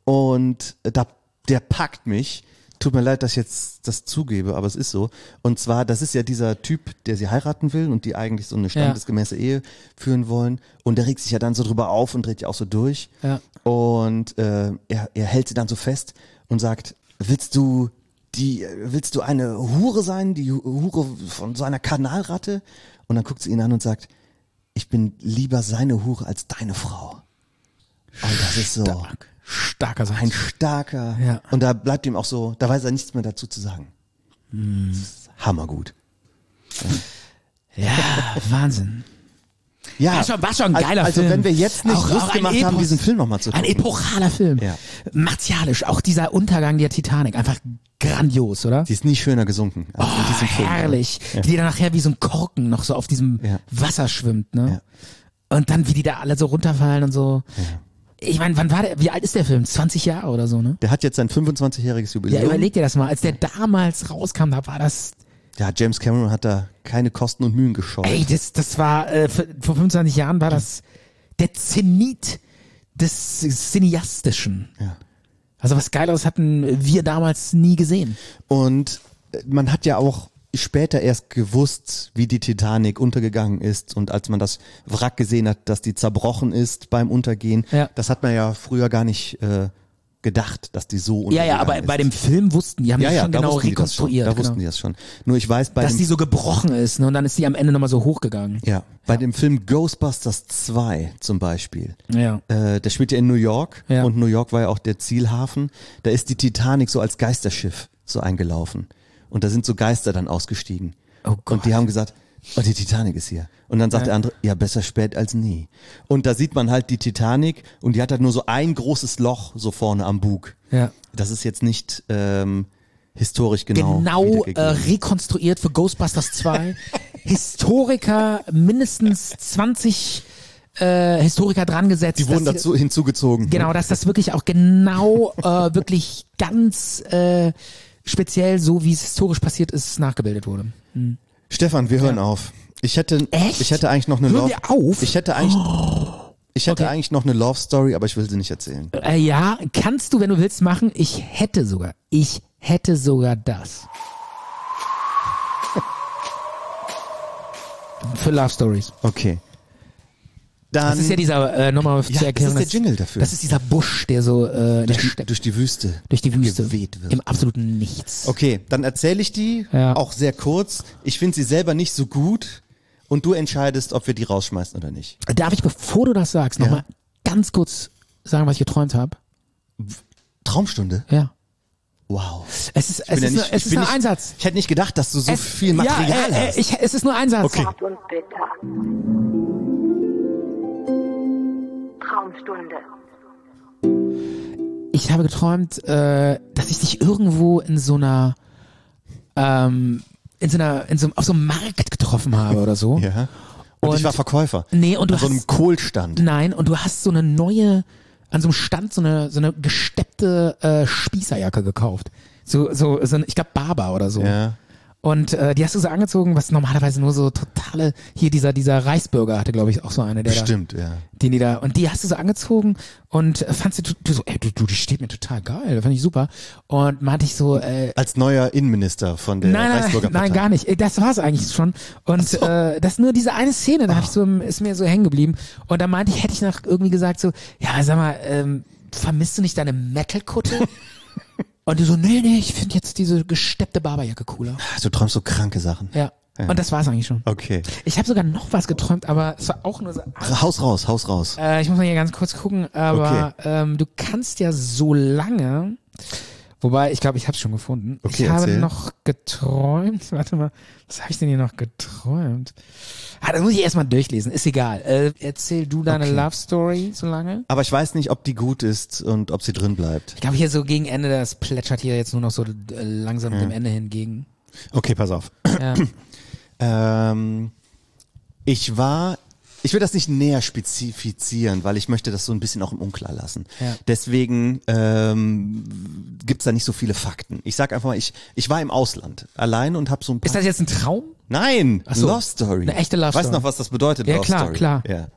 und da, der packt mich. Tut mir leid, dass ich jetzt das zugebe, aber es ist so. Und zwar, das ist ja dieser Typ, der sie heiraten will und die eigentlich so eine standesgemäße ja. Ehe führen wollen. Und der regt sich ja dann so drüber auf und dreht ja auch so durch. Ja. Und äh, er, er hält sie dann so fest und sagt, willst du die, willst du eine Hure sein, die Hure von so einer Kanalratte? Und dann guckt sie ihn an und sagt, ich bin lieber seine Hure als deine Frau. Und das ist so. Stark. Starker Satz. Ein starker. Ja. Und da bleibt ihm auch so, da weiß er nichts mehr dazu zu sagen. Mm. Das ist hammergut. Ja, ja Wahnsinn. Ja, war schon, war schon ein geiler also, Film. Also wenn wir jetzt nicht auch, Lust auch gemacht Epos, haben, diesen Film nochmal zu gucken. Ein epochaler Film. Ja. Martialisch. Auch dieser Untergang der Titanic. Einfach grandios, oder? Die ist nie schöner gesunken als oh, in diesem Film. herrlich. Ja. Wie die dann nachher wie so ein Korken noch so auf diesem ja. Wasser schwimmt, ne? Ja. Und dann, wie die da alle so runterfallen und so. Ja. Ich meine, wann war der, wie alt ist der Film? zwanzig Jahre oder so, ne? Der hat jetzt sein fünfundzwanzigjähriges Jubiläum. Ja, überleg dir das mal. Als der damals rauskam, da war das... Ja, James Cameron hat da keine Kosten und Mühen gescheut. Ey, das, das war, äh, vor fünfundzwanzig Jahren war das der Zenit des Cineastischen. Ja. Also was Geileres hatten wir damals nie gesehen. Und man hat ja auch später erst gewusst, wie die Titanic untergegangen ist, und als man das Wrack gesehen hat, dass die zerbrochen ist beim Untergehen, ja. das hat man ja früher gar nicht äh, gedacht, dass die so Ja, ja, aber ist. bei dem Film wussten die, haben ja, die ja, schon da genau wussten die das rekonstruiert. schon. Da genau. wussten die das schon. Nur ich weiß bei Dass dem die so gebrochen ist, ne? Und dann ist die am Ende nochmal so hochgegangen. Ja, bei ja. dem Film Ghostbusters zwei zum Beispiel. Ja. Äh, der spielt ja in New York ja. und New York war ja auch der Zielhafen. Da ist die Titanic so als Geisterschiff so eingelaufen. Und da sind so Geister dann ausgestiegen. Oh Gott. Und die haben gesagt, oh, die Titanic ist hier. Und dann sagt ja. der andere, ja, besser spät als nie. Und da sieht man halt die Titanic und die hat halt nur so ein großes Loch so vorne am Bug. Ja. Das ist jetzt nicht ähm, historisch genau Genau äh, rekonstruiert für Ghostbusters zwei. Historiker, mindestens zwanzig äh, Historiker dran gesetzt. Die wurden dazu die, hinzugezogen. Genau, dass das wirklich auch genau, äh, wirklich ganz äh, speziell so, wie es historisch passiert ist, nachgebildet wurde. Hm. Stefan, wir hören ja. auf. Ich hätte, Echt? ich hätte eigentlich noch eine Hören Love. wir auf? Ich hätte eigentlich, oh. ich hätte okay. eigentlich noch eine Love Story, aber ich will sie nicht erzählen. Äh, ja, kannst du, wenn du willst, machen. Ich hätte sogar, ich hätte sogar das. Für Love Stories. Okay. Dann, das ist ja dieser, äh, nochmal ja, zu erklären. Das ist der Jingle dafür. Das ist dieser Busch, der so äh, durch, der die, durch die Wüste. Durch die Wüste. Geweht wird. Im absoluten Nichts. Okay, dann erzähle ich die, ja. auch sehr kurz. Ich finde sie selber nicht so gut und du entscheidest, ob wir die rausschmeißen oder nicht. Darf ich, bevor du das sagst, nochmal ja. ganz kurz sagen, was ich geträumt habe? Traumstunde? Ja. Wow. Es ist, es ist, ja nicht, nur, es ist nur nicht, ein Satz. Ich hätte nicht gedacht, dass du so es, viel Material ja, äh, hast. Ich, es ist nur ein Satz. Okay. Traumstunde. Ich habe geträumt, äh, dass ich dich irgendwo in so einer, ähm, in so einer, in so, auf so einem Markt getroffen habe oder so. Ja. Und, und ich war Verkäufer. Nee, und du An hast, so einem Kohlstand. Nein, und du hast so eine neue, an so einem Stand so eine, so eine gesteppte äh, Spießerjacke gekauft. So, so, so ein, ich glaube Barber oder so. Ja. Und äh, die hast du so angezogen, was normalerweise nur so totale, hier dieser, dieser Reichsbürger hatte, glaube ich, auch so eine, der Bestimmt, da, ja. Den die da, und die hast du so angezogen und äh, fandst du, du so, ey, du, du, die steht mir total geil, das fand ich super. Und meinte ich so, äh, als neuer Innenminister von der nein, Reichsbürger Partei. Nein, gar nicht. Das war's eigentlich schon. Und so. äh, das ist nur diese eine Szene, da hab ich so, ist mir so hängen geblieben. Und da meinte ich, hätte ich noch irgendwie gesagt so, ja, sag mal, ähm, vermisst du nicht deine Metal-Kutte? Und du so, nee, nee, ich finde jetzt diese gesteppte Barberjacke cooler. Du träumst so kranke Sachen. Ja. ja. Und das war's eigentlich schon. Okay. Ich habe sogar noch was geträumt, aber es war auch nur so. Haus raus, Haus raus. Äh, ich muss mal hier ganz kurz gucken, aber okay. ähm, du kannst ja so lange. Wobei, ich glaube, ich habe es schon gefunden. Okay, ich habe erzähl. noch geträumt. Warte mal, was habe ich denn hier noch geträumt? Ah, das muss ich erstmal durchlesen. Ist egal. Äh, erzähl du deine okay. Love Story so lange. Aber ich weiß nicht, ob die gut ist und ob sie drin bleibt. Ich glaube, hier so gegen Ende, das plätschert hier jetzt nur noch so äh, langsam ja. dem Ende hingegen. Okay, pass auf. Ja. ähm, ich war... Ich will das nicht näher spezifizieren, weil ich möchte das so ein bisschen auch im Unklar lassen. Ja. Deswegen ähm, gibt's da nicht so viele Fakten. Ich sag einfach mal, ich ich war im Ausland allein und habe so ein paar... Ist das jetzt ein Traum? Nein, Ach so. Love Story. Eine echte Love Story. Weißt du noch, was das bedeutet, ja, Love klar, Story? Klar, ja.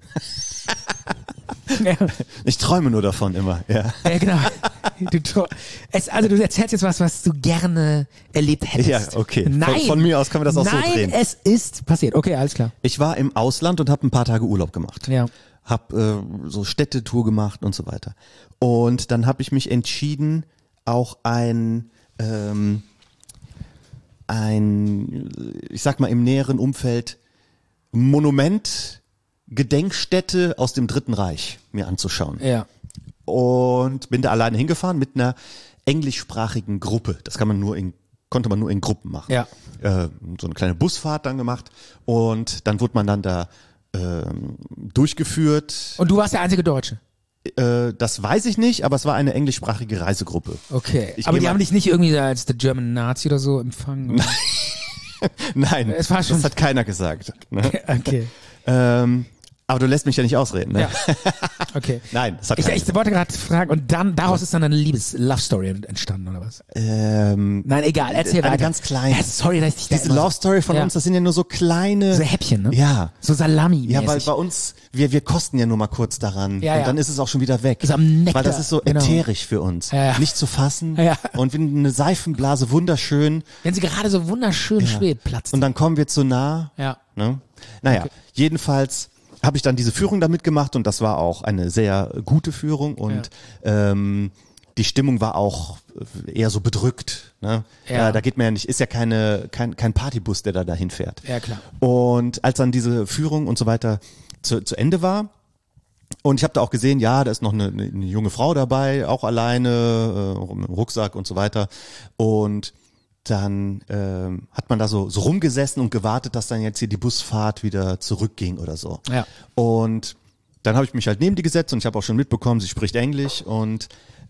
ja. Ich träume nur davon immer, ja. Ja, genau. Du, es, also du erzählst jetzt was, was du gerne erlebt hättest. Ja, okay. Nein. Von, von mir aus können wir das auch Nein, so drehen. Nein, es ist passiert. Okay, alles klar. Ich war im Ausland und habe ein paar Tage Urlaub gemacht. Ja. Hab äh, so Städtetour gemacht und so weiter. Und dann habe ich mich entschieden, auch ein ähm, ein, ich sag mal im näheren Umfeld, Monument, Gedenkstätte aus dem Dritten Reich mir anzuschauen. Ja. Und bin da alleine hingefahren mit einer englischsprachigen Gruppe. Das kann man nur in, konnte man nur in Gruppen machen. Ja. Äh, so eine kleine Busfahrt dann gemacht und dann wurde man dann da ähm, durchgeführt. Und du warst der einzige Deutsche? Äh, das weiß ich nicht, aber es war eine englischsprachige Reisegruppe. Okay. Ich aber die mal, haben dich nicht irgendwie als der German Nazi oder so empfangen? Oder? Nein, es war schon das hat keiner gesagt. Ne? Okay. Ähm, aber du lässt mich ja nicht ausreden, ne? Ja. Okay. Nein, das hat ich, keiner ich wollte gerade fragen, und dann daraus ist dann eine Liebes-Love-Story entstanden, oder was? Ähm, Nein, egal, erzähl eine weiter. ganz kleine. Ja, sorry, dass ich dich da Diese immer Love-Story von ja. uns, das sind ja nur so kleine... So Häppchen, ne? Ja. So Salami. Ja, weil bei uns, wir, wir kosten ja nur mal kurz daran. Ja, und ja. dann ist es auch schon wieder weg. Ist am Nektar. Weil das ist so Genau. ätherisch für uns. Ja, ja. Nicht zu fassen. Ja. Und wenn eine Seifenblase wunderschön. Wenn sie gerade so wunderschön ja. schwebt, platzt. Und dann kommen wir zu nah. Ja. Ne? Naja, okay. Jedenfalls habe ich dann diese Führung da mitgemacht und das war auch eine sehr gute Führung und ja. ähm, die Stimmung war auch eher so bedrückt. Ne? Ja. Äh, da geht man ja nicht, ist ja keine, kein, kein Partybus, der da dahin fährt. Ja, klar. Und als dann diese Führung und so weiter zu, zu Ende war, und ich habe da auch gesehen, ja, da ist noch eine, eine junge Frau dabei, auch alleine, äh, mit dem Rucksack und so weiter. Und dann ähm, hat man da so, so rumgesessen und gewartet, dass dann jetzt hier die Busfahrt wieder zurückging oder so. Ja. Und dann habe ich mich halt neben die gesetzt und ich habe auch schon mitbekommen, sie spricht Englisch und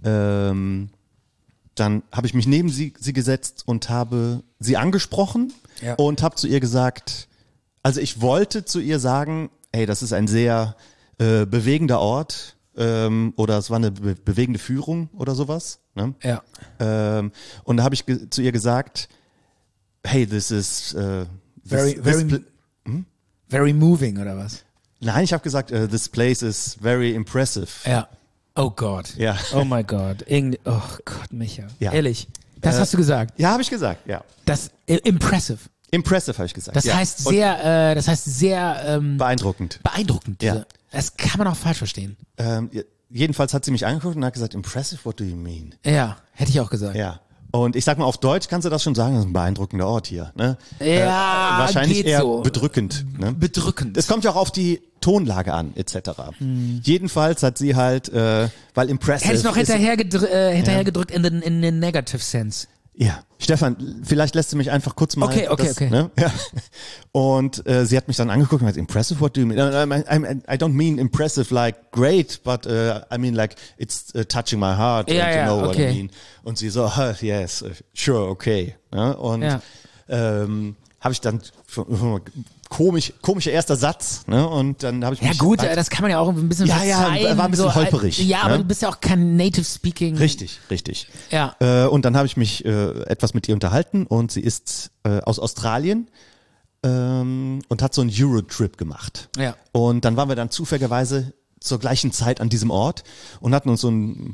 ähm, dann habe ich mich neben sie, sie gesetzt und habe sie angesprochen ja. und habe zu ihr gesagt, also ich wollte zu ihr sagen, hey, das ist ein sehr äh, bewegender Ort ähm, oder es war eine be- bewegende Führung oder sowas. Ne? Ja. Ähm, und da habe ich ge- zu ihr gesagt, hey, this is uh, this, very, this very, pl- hm? very moving oder was? Nein, ich habe gesagt, uh, this place is very impressive. Ja. Oh Gott. Ja. Oh mein Gott. Irgend oh Gott, Micha. Ja. Ehrlich. Das Äh, hast du gesagt. Ja, habe ich gesagt, ja. Das äh, impressive. Impressive habe ich gesagt. Das ja. heißt Und sehr, äh, das heißt sehr ähm, beeindruckend. beeindruckend. Ja. Diese, das kann man auch falsch verstehen. Ähm, jedenfalls hat sie mich angeguckt und hat gesagt, impressive, what do you mean? Ja, hätte ich auch gesagt. Ja. Und ich sag mal, auf Deutsch kannst du das schon sagen, das ist ein beeindruckender Ort hier. Ne? Ja, äh, wahrscheinlich geht eher so. bedrückend. Ne? Bedrückend. Es kommt ja auch auf die Tonlage an, et cetera. Hm. Jedenfalls hat sie halt, äh, weil impressive Hätte ich noch ist- hinterher, gedr- äh, hinterher Ja. gedrückt in den, in den Negative Sense. Ja, Stefan, vielleicht lässt du mich einfach kurz mal. Okay, okay, das, okay. Ne? Ja. Und äh, sie hat mich dann angeguckt und hat impressive, what do you mean? I, I, I don't mean impressive like great, but uh, I mean like it's uh, touching my heart. Ja, and you ja, know what okay. I mean. Und sie so, huh, yes, uh, sure, okay. Ja, und Ja. ähm, habe ich dann schon, komisch, komischer erster Satz. Ne? Und dann habe ich Ja mich gut, halt, äh, das kann man ja auch ein bisschen Ja, ja, verzeihen. war ein bisschen so, holperig, äh, Ja, aber ne? du bist ja auch kein Native Speaking. Richtig, richtig. Ja. Äh, und dann habe ich mich äh, etwas mit ihr unterhalten und sie ist äh, aus Australien ähm, und hat so einen Eurotrip gemacht. Ja. Und dann waren wir dann zufälligerweise zur gleichen Zeit an diesem Ort und hatten uns so ein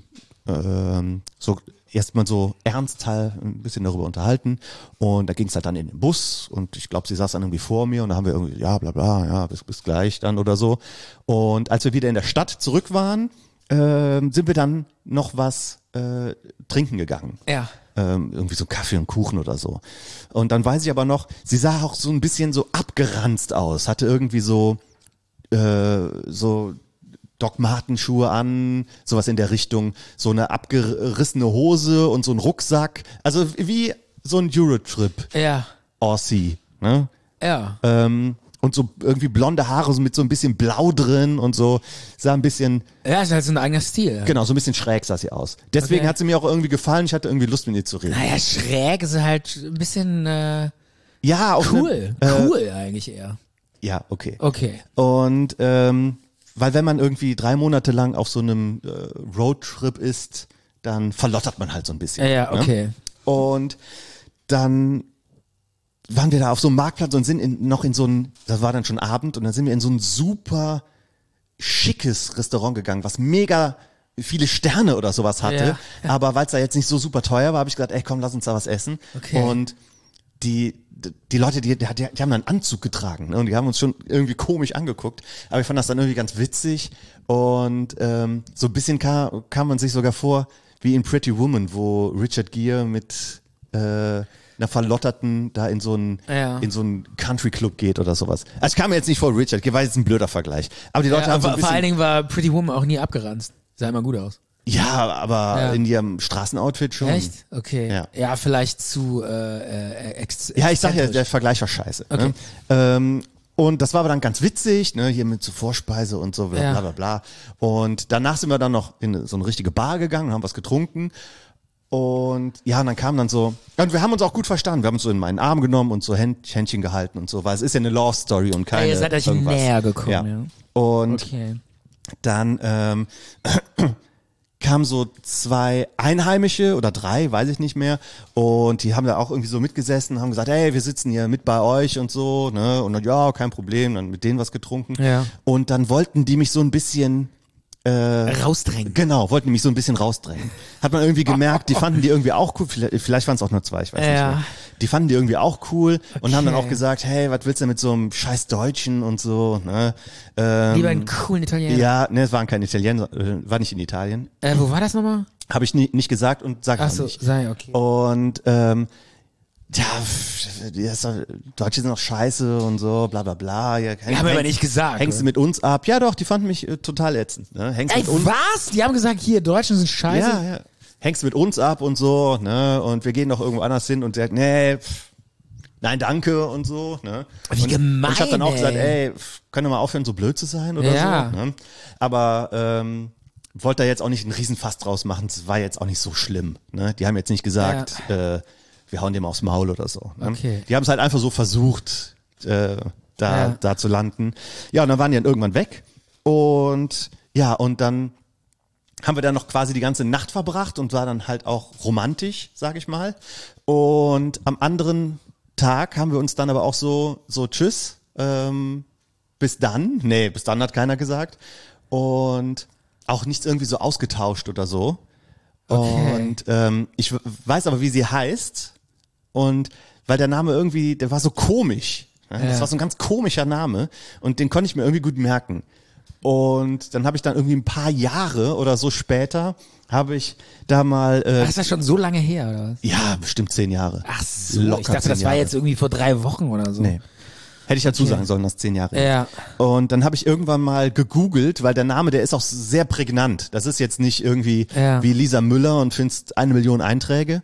ähm, so erstmal so ernst halt ein bisschen darüber unterhalten und da ging es halt dann in den Bus und ich glaube, sie saß dann irgendwie vor mir und da haben wir irgendwie, ja, bla bla, ja, bis, bis gleich dann oder so. Und als wir wieder in der Stadt zurück waren, ähm, sind wir dann noch was äh, trinken gegangen. Ja. Ähm, irgendwie so Kaffee und Kuchen oder so. Und dann weiß ich aber noch, sie sah auch so ein bisschen so abgeranzt aus, hatte irgendwie so äh, so Doc Marten Schuhe an, sowas in der Richtung, so eine abgerissene Hose und so ein Rucksack, also wie so ein Eurotrip Ja. Aussie, ne? Ja. Ähm, und so irgendwie blonde Haare so mit so ein bisschen Blau drin und so, sah ein bisschen, Ja, ist halt so ein eigener Stil. genau, so ein bisschen schräg sah sie aus. Deswegen Okay. hat sie mir auch irgendwie gefallen, ich hatte irgendwie Lust mit ihr zu reden. Naja, schräg ist halt ein bisschen äh, Ja, auch cool. Eine, äh, cool eigentlich eher. Ja, okay. Okay. Und ähm, weil wenn man irgendwie drei Monate lang auf so einem äh, Roadtrip ist, dann verlottert man halt so ein bisschen. Ja, ja, okay. Ne? Und dann waren wir da auf so einem Marktplatz und sind in, noch in so ein, das war dann schon Abend, und dann sind wir in so ein super schickes Restaurant gegangen, was mega viele Sterne oder sowas hatte. Ja, ja. Aber weil es da jetzt nicht so super teuer war, habe ich gesagt, ey komm, lass uns da was essen. Okay. Und die, die Leute, die, die, die haben einen Anzug getragen, ne? Und die haben uns schon irgendwie komisch angeguckt. Aber ich fand das dann irgendwie ganz witzig. Und ähm, so ein bisschen kam, kam man sich sogar vor wie in Pretty Woman, wo Richard Gere mit äh, einer Verlotterten da in so einen Ja. in so einen Country Club geht oder sowas. Also ich kam mir jetzt nicht vor Richard Gere, war jetzt ein blöder Vergleich. Aber die Leute Ja, haben so ein vor, bisschen, vor allen Dingen war Pretty Woman auch nie abgeranzt. Sah immer gut aus. ja, aber Ja. in ihrem Straßenoutfit schon. Echt? Okay. Ja. Ja, vielleicht zu äh, äh, ex Ja, ich sag ja, exzentrisch. der Vergleich war scheiße. Okay. Ne? Ähm, und das war aber dann ganz witzig, ne, hier mit so Vorspeise und so, bla Ja. bla bla bla. Und danach sind wir dann noch in so eine richtige Bar gegangen und haben was getrunken. Und ja, und dann kam dann so, und wir haben uns auch gut verstanden. Wir haben uns so in meinen Arm genommen und so Händ, Händchen gehalten und so, weil es ist ja eine Love Story und keine Ja, ihr seid euch irgendwas. näher gekommen, Ja. ja. Und Okay. dann ähm, kamen so zwei Einheimische oder drei, weiß ich nicht mehr, und die haben da auch irgendwie so mitgesessen, haben gesagt, hey, wir sitzen hier mit bei euch und so, ne, und dann, ja, kein Problem, dann mit denen was getrunken. Ja. Und dann wollten die mich so ein bisschen äh, Rausdrängen. Genau, wollten mich so ein bisschen rausdrängen. Hat man irgendwie gemerkt, die fanden die irgendwie auch cool, vielleicht, vielleicht waren es auch nur zwei, ich weiß Ja. nicht mehr. Die fanden die irgendwie auch cool und haben dann Okay. auch gesagt, hey, was willst du mit so einem scheiß Deutschen und so, ne? Ähm, Lieber einen coolen Italiener. ja, ne, es waren keine Italiener, äh, war nicht in Italien. Äh, wo war das nochmal? Habe ich nie, nicht gesagt und sag Ach auch so, nicht. sei okay. Und ähm, ja, die ist doch, Deutsche sind doch scheiße und so, bla bla bla. Ja, die haben aber nicht gesagt. Hängst du mit uns ab? Ja doch, die fanden mich äh, total ätzend. Ne? Hängst Ey, mit uns, was? Die haben gesagt, hier, Deutschen sind scheiße? Ja, ja. Hängst mit uns ab und so, ne? Und wir gehen doch irgendwo anders hin und der sagt, nee, pff, nein, danke und so, ne? Wie und, gemein, und ich habe dann auch ey. gesagt, ey, pff, können wir mal aufhören, so blöd zu sein oder Ja. so. Ne? Aber ähm, wollte da jetzt auch nicht einen Riesenfass draus machen, das war jetzt auch nicht so schlimm. Ne? Die haben jetzt nicht gesagt, ja. äh, wir hauen dem aufs Maul oder so. Ne? Okay. Die haben es halt einfach so versucht, äh, da, Ja. da zu landen. Ja, und dann waren die dann irgendwann weg. Und ja, und dann haben wir dann noch quasi die ganze Nacht verbracht und war dann halt auch romantisch, sag ich mal. Und am anderen Tag haben wir uns dann aber auch so, so tschüss, ähm, bis dann. Nee, bis dann hat keiner gesagt. Und auch nichts irgendwie so ausgetauscht oder so. Okay. Und ähm, ich w- weiß aber, wie sie heißt. Und weil der Name irgendwie, der war so komisch. Ne? Das Ja. war so ein ganz komischer Name. Und den konnte ich mir irgendwie gut merken. Und dann habe ich dann irgendwie ein paar Jahre oder so später, habe ich da mal... Äh, Ach, ist das schon so lange her, oder was? ja, bestimmt zehn Jahre. Ach so, Locker ich dachte, zehn das war Jahre. jetzt irgendwie vor drei Wochen oder so. Nee. Hätte ich dazu Okay. sagen sollen, dass zehn Jahre. Ja. Und dann habe ich irgendwann mal gegoogelt, weil der Name, der ist auch sehr prägnant. Das ist jetzt nicht irgendwie Ja. wie Lisa Müller und findest eine Million Einträge.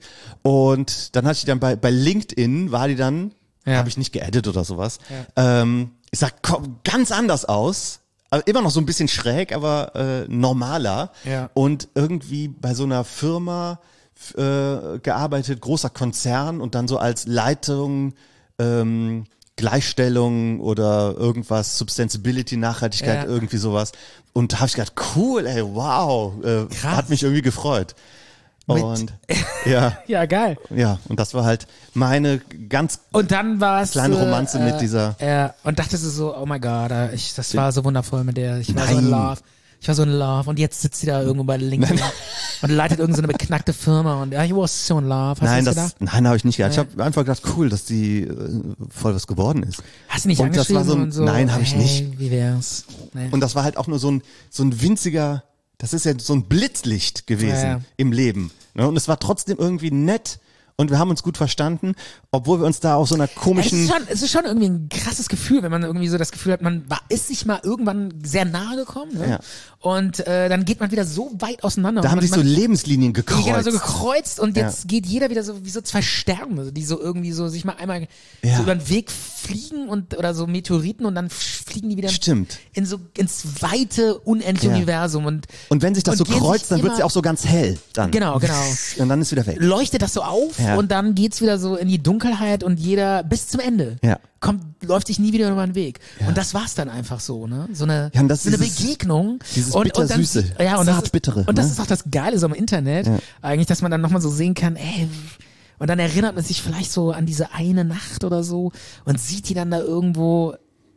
Und dann hatte ich dann bei, bei LinkedIn, war die dann, Ja. habe ich nicht geedit oder sowas. Ähm, ich sag, komm, ganz anders aus. Aber immer noch so ein bisschen schräg, aber äh, normaler. Ja. Und irgendwie bei so einer Firma f- äh, gearbeitet, großer Konzern und dann so als Leitung ähm, Gleichstellung oder irgendwas, Sustainability, Nachhaltigkeit, Ja. irgendwie sowas. Und da habe ich gedacht, cool, ey, wow, äh, Krass. hat mich irgendwie gefreut. Mit- Und ja, Ja, geil. ja, und das war halt meine ganz Und dann war es kleine Romanze mit dieser. Ja, und dachtest du so, oh my God, äh, ich, das war so wundervoll mit der. Ich war so in Nein. love. Ich war so in love und jetzt sitzt sie da irgendwo bei LinkedIn und leitet irgendeine so eine beknackte Firma und I was so in love. Hast Nein, du das, gedacht? nein, habe ich nicht gedacht. Ja. Ich habe einfach gedacht, cool, dass die äh, voll was geworden ist. Hast du nicht und das angeschrieben war so ein, und so? nein, habe ich hey, nicht. Wie wär's? Nee. Und das war halt auch nur so ein so ein winziger, das ist ja so ein Blitzlicht gewesen Ja, ja. im Leben. Ne? Und es war trotzdem irgendwie nett und wir haben uns gut verstanden, obwohl wir uns da auf so einer es, komischen... ist schon, es ist schon irgendwie ein krasses Gefühl, wenn man irgendwie so das Gefühl hat, man war, ist sich mal irgendwann sehr nahe gekommen, ne? Ja. Und äh, dann geht man wieder so weit auseinander. Da und haben man, sich so man, Lebenslinien gekreuzt. Genau, so gekreuzt und Ja. jetzt geht jeder wieder so wie so zwei Sterne, die so irgendwie so sich mal einmal Ja. so über den Weg fliegen und oder so Meteoriten und dann fliegen die wieder Stimmt. in so ins weite, unendliche Ja. Universum und Und wenn sich das und so gehen kreuzt, dann immer- wird es ja auch so ganz hell. Dann. Genau, genau. Und dann ist wieder weg. leuchtet das so auf Ja. und dann geht's wieder so in die Dunkelheit und jeder bis zum Ende Ja. kommt, läuft sich nie wieder über den Weg. Ja. Und das war's dann einfach so, ne? So eine, Ja, und das so eine dieses- Begegnung. dieses und, und dann, Bittersüße, ja, und das, Zartbittere, und das ne? ist auch das Geile so am Internet, Ja. eigentlich, dass man dann nochmal so sehen kann, ey, und dann erinnert man sich vielleicht so an diese eine Nacht oder so und sieht die dann da irgendwo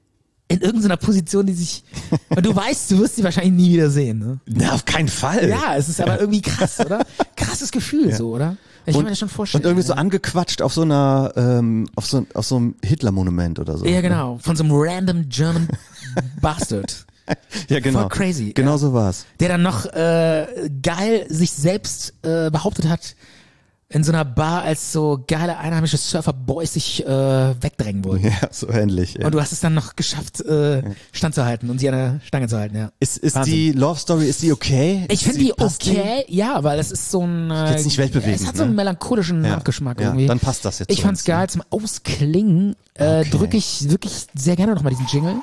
in irgendeiner Position, die sich, und du weißt, du wirst sie wahrscheinlich nie wieder sehen, ne? Na, auf keinen Fall. Ja, es ist aber irgendwie krass, oder? Krasses Gefühl, so, oder? Ich kann mir das schon vorstellen. Und irgendwie so ja. angequatscht auf so einer, ähm, auf so, auf so einem Hitler-Monument oder so. Ja, genau. Von so einem random German Bastard. Ja, genau. Voll crazy. Genau ja. so war's. Der dann noch äh, geil sich selbst äh, behauptet hat in so einer Bar, als so geile einheimische Surfer-Boys sich äh, wegdrängen wollten. Ja, so ähnlich. Ja. Und du hast es dann noch geschafft, äh, standzuhalten und sie an der Stange zu halten, ja. Ist, ist Wahnsinn. die Love Story, ist die okay? Ich Ist finde die passt okay, ja, weil es ist so ein äh, Jetzt nicht weltbewegend, es hat so einen ne? melancholischen Ja. Nachgeschmack Ja, irgendwie. dann passt das jetzt Ich zu fand's uns, geil, ne? zum Ausklingen äh, Okay. drücke ich wirklich sehr gerne nochmal diesen Jingle.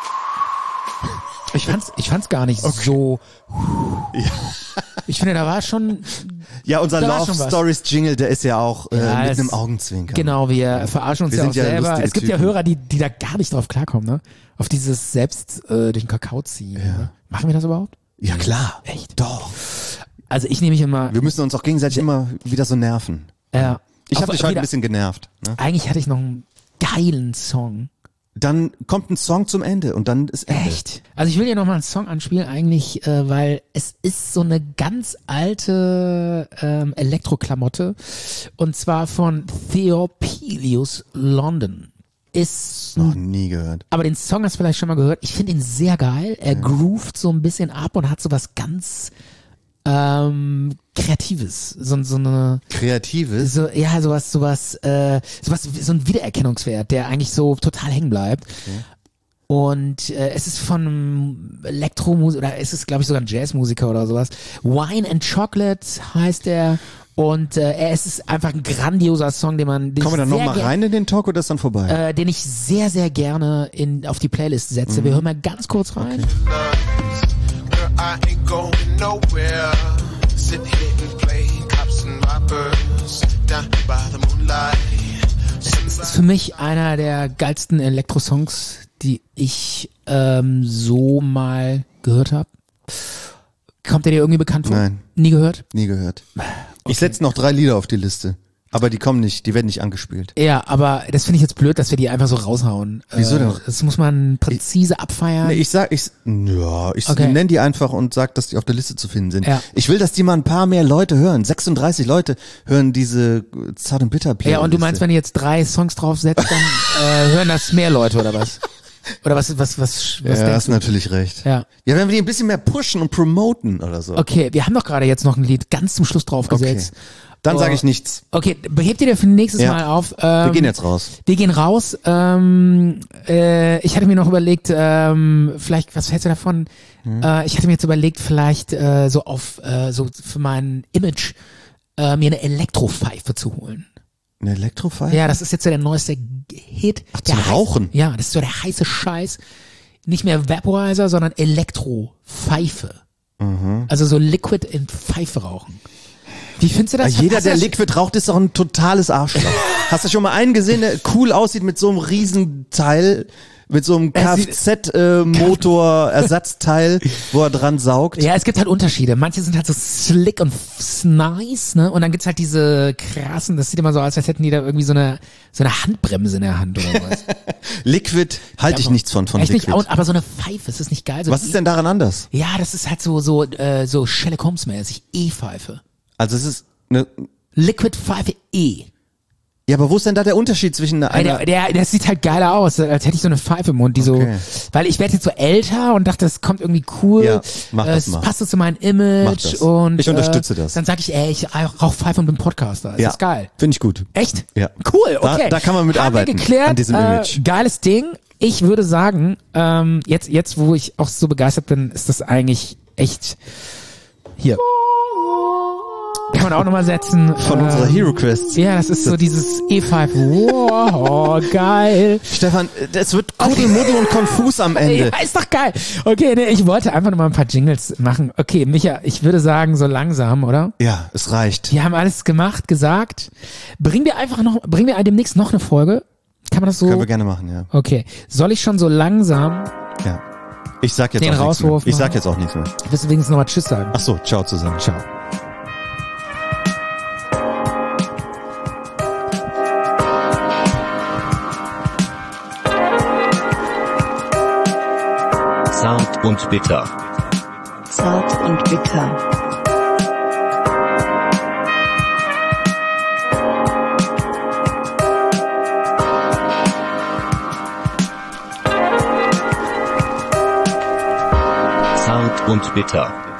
Ich fand's, ich fand's gar nicht so. Ich finde, da war schon. Ja, unser da war Love schon was. Stories Jingle, der ist ja auch äh, Ja, mit es- einem Augenzwinkern. Genau, wir verarschen uns Wir ja sind auch ja selber. lustige Es gibt ja Typen. Hörer, die, die da gar nicht drauf klarkommen, ne? Auf dieses selbst äh, durch den Kakao ziehen. Ne? Machen wir das überhaupt? Ja, klar. Echt? Doch. Also ich nehme mich immer. Wir müssen uns auch gegenseitig immer wieder so nerven. Ja. Ich habe Auf- dich heute wieder- ein bisschen genervt. Ne? Eigentlich hatte ich noch einen geilen Song. Dann kommt ein Song zum Ende und dann ist Ende. Echt? Also ich will dir nochmal einen Song anspielen, eigentlich, äh, weil es ist so eine ganz alte ähm, Elektroklamotte und zwar von Theopilius London. Ist Noch nie gehört. aber den Song hast du vielleicht schon mal gehört. Ich finde ihn sehr geil. Er groovt so ein bisschen ab und hat so was ganz ähm, Kreatives, so, so eine Kreatives? So, ja, sowas, sowas, äh, sowas, so ein Wiedererkennungswert, der eigentlich so total hängen bleibt. Okay. Und äh, es ist von Elektromusik, oder es ist, glaube ich, sogar ein Jazzmusiker oder sowas. Wine and Chocolate heißt er. Und äh, es ist einfach ein grandioser Song, den man... Den Kommen wir dann nochmal rein in den Talk oder ist dann vorbei? Äh, den ich sehr, sehr gerne in, auf die Playlist setze. Mhm. Wir hören mal ganz kurz rein. Okay. Es ist für mich einer der geilsten Elektro-Songs, die ich ähm, so mal gehört habe. Kommt der dir irgendwie bekannt vor? Nein. Nie gehört? Nie gehört. Okay. Ich setze noch drei Lieder auf die Liste. Aber die kommen nicht, die werden nicht angespielt. Ja, aber das finde ich jetzt blöd, dass wir die einfach so raushauen. Wieso denn? Das muss man präzise ich, abfeiern. Nee, ich sag, ich, ja, ich okay. nenne die einfach und sag, dass die auf der Liste zu finden sind. Ja. Ich will, dass die mal ein paar mehr Leute hören. sechsunddreißig Leute hören diese Zart und Bitter Playlist. Ja, und du meinst, wenn du jetzt drei Songs draufsetzt, dann äh, hören das mehr Leute oder was? Oder was, was, was, was ja, denkst hast du? natürlich recht. Ja. Ja, wenn wir die ein bisschen mehr pushen und promoten oder so. Okay, wir haben doch gerade jetzt noch ein Lied ganz zum Schluss draufgesetzt. Okay. Dann oh. sage ich nichts. Okay, behebt ihr dir für nächstes ja. Mal auf. Ähm, wir gehen jetzt raus. Wir gehen raus. Ähm, äh, ich hatte mir noch überlegt, ähm, vielleicht, was hältst du davon? Hm. Äh, ich hatte mir jetzt überlegt, vielleicht äh, so auf, äh, so für mein Image äh, mir eine Elektropfeife zu holen. Eine Elektropfeife? Ja, das ist jetzt so der neueste Hit. Ach, zum Rauchen? Heiß, ja, das ist so der heiße Scheiß. Nicht mehr Vaporizer, sondern Elektropfeife. Mhm. Also so Liquid in Pfeife rauchen. Wie findest du das? Ja, jeder, der Liquid raucht, ist doch ein totales Arschloch. Hast du schon mal einen gesehen, der cool aussieht mit so einem Riesenteil, mit so einem Kfz-Motor-Ersatzteil, wo er dran saugt? Ja, es gibt halt Unterschiede. Manche sind halt so slick und nice, ne? Und dann gibt's halt diese krassen, das sieht immer so aus, als hätten die da irgendwie so eine so eine Handbremse in der Hand oder was. Liquid halte ich nichts von, von Echt Liquid. Nicht, aber so eine Pfeife, ist das nicht geil? So was ist denn daran anders? Ja, das ist halt so so äh, so Sherlock Holmes-mäßig, E-Pfeife. Also es ist eine Liquid Pfeife E. Ja, aber wo ist denn da der Unterschied zwischen einer... Der, der, der sieht halt geiler aus, als hätte ich so eine Pfeife im Mund, die okay. so... Weil ich werde jetzt so älter und dachte, das kommt irgendwie cool. Ja, mach das äh, mal. Es passt so zu meinem Image. Mach das. Und ich unterstütze äh, das. Dann sage ich, ey, ich rauche Pfeife und bin Podcaster. Ist ja, das geil? Finde ich gut. Echt? Ja. Cool, okay. Da, da kann man mitarbeiten. Haben wir geklärt, an diesem Image. Äh, geiles Ding. Ich würde sagen, ähm, jetzt, jetzt, wo ich auch so begeistert bin, ist das eigentlich echt... Hier... Kann man auch nochmal setzen. Von ähm, unserer Hero Quest. Ja, das ist so dieses E-Pfeife. Wow, geil. Stefan, es wird kuddelmuddel und konfus am Ende. Ja, ist doch geil. Okay, nee, ich wollte einfach nochmal ein paar Jingles machen. Okay, Micha, ich würde sagen, so langsam, oder? Ja, es reicht. Wir haben alles gemacht, gesagt. Bringen wir einfach noch, bringen wir demnächst noch eine Folge? Kann man das so? Können wir gerne machen, ja. Okay. Soll ich schon so langsam? Ja. Ich sag jetzt den auch nichts mehr. Ich machen? sag jetzt auch nichts mehr. Ich will wenigstens nochmal Tschüss sagen. Ach so, ciao zusammen. Ciao. Zart und bitter. Zart und bitter. Zart und bitter.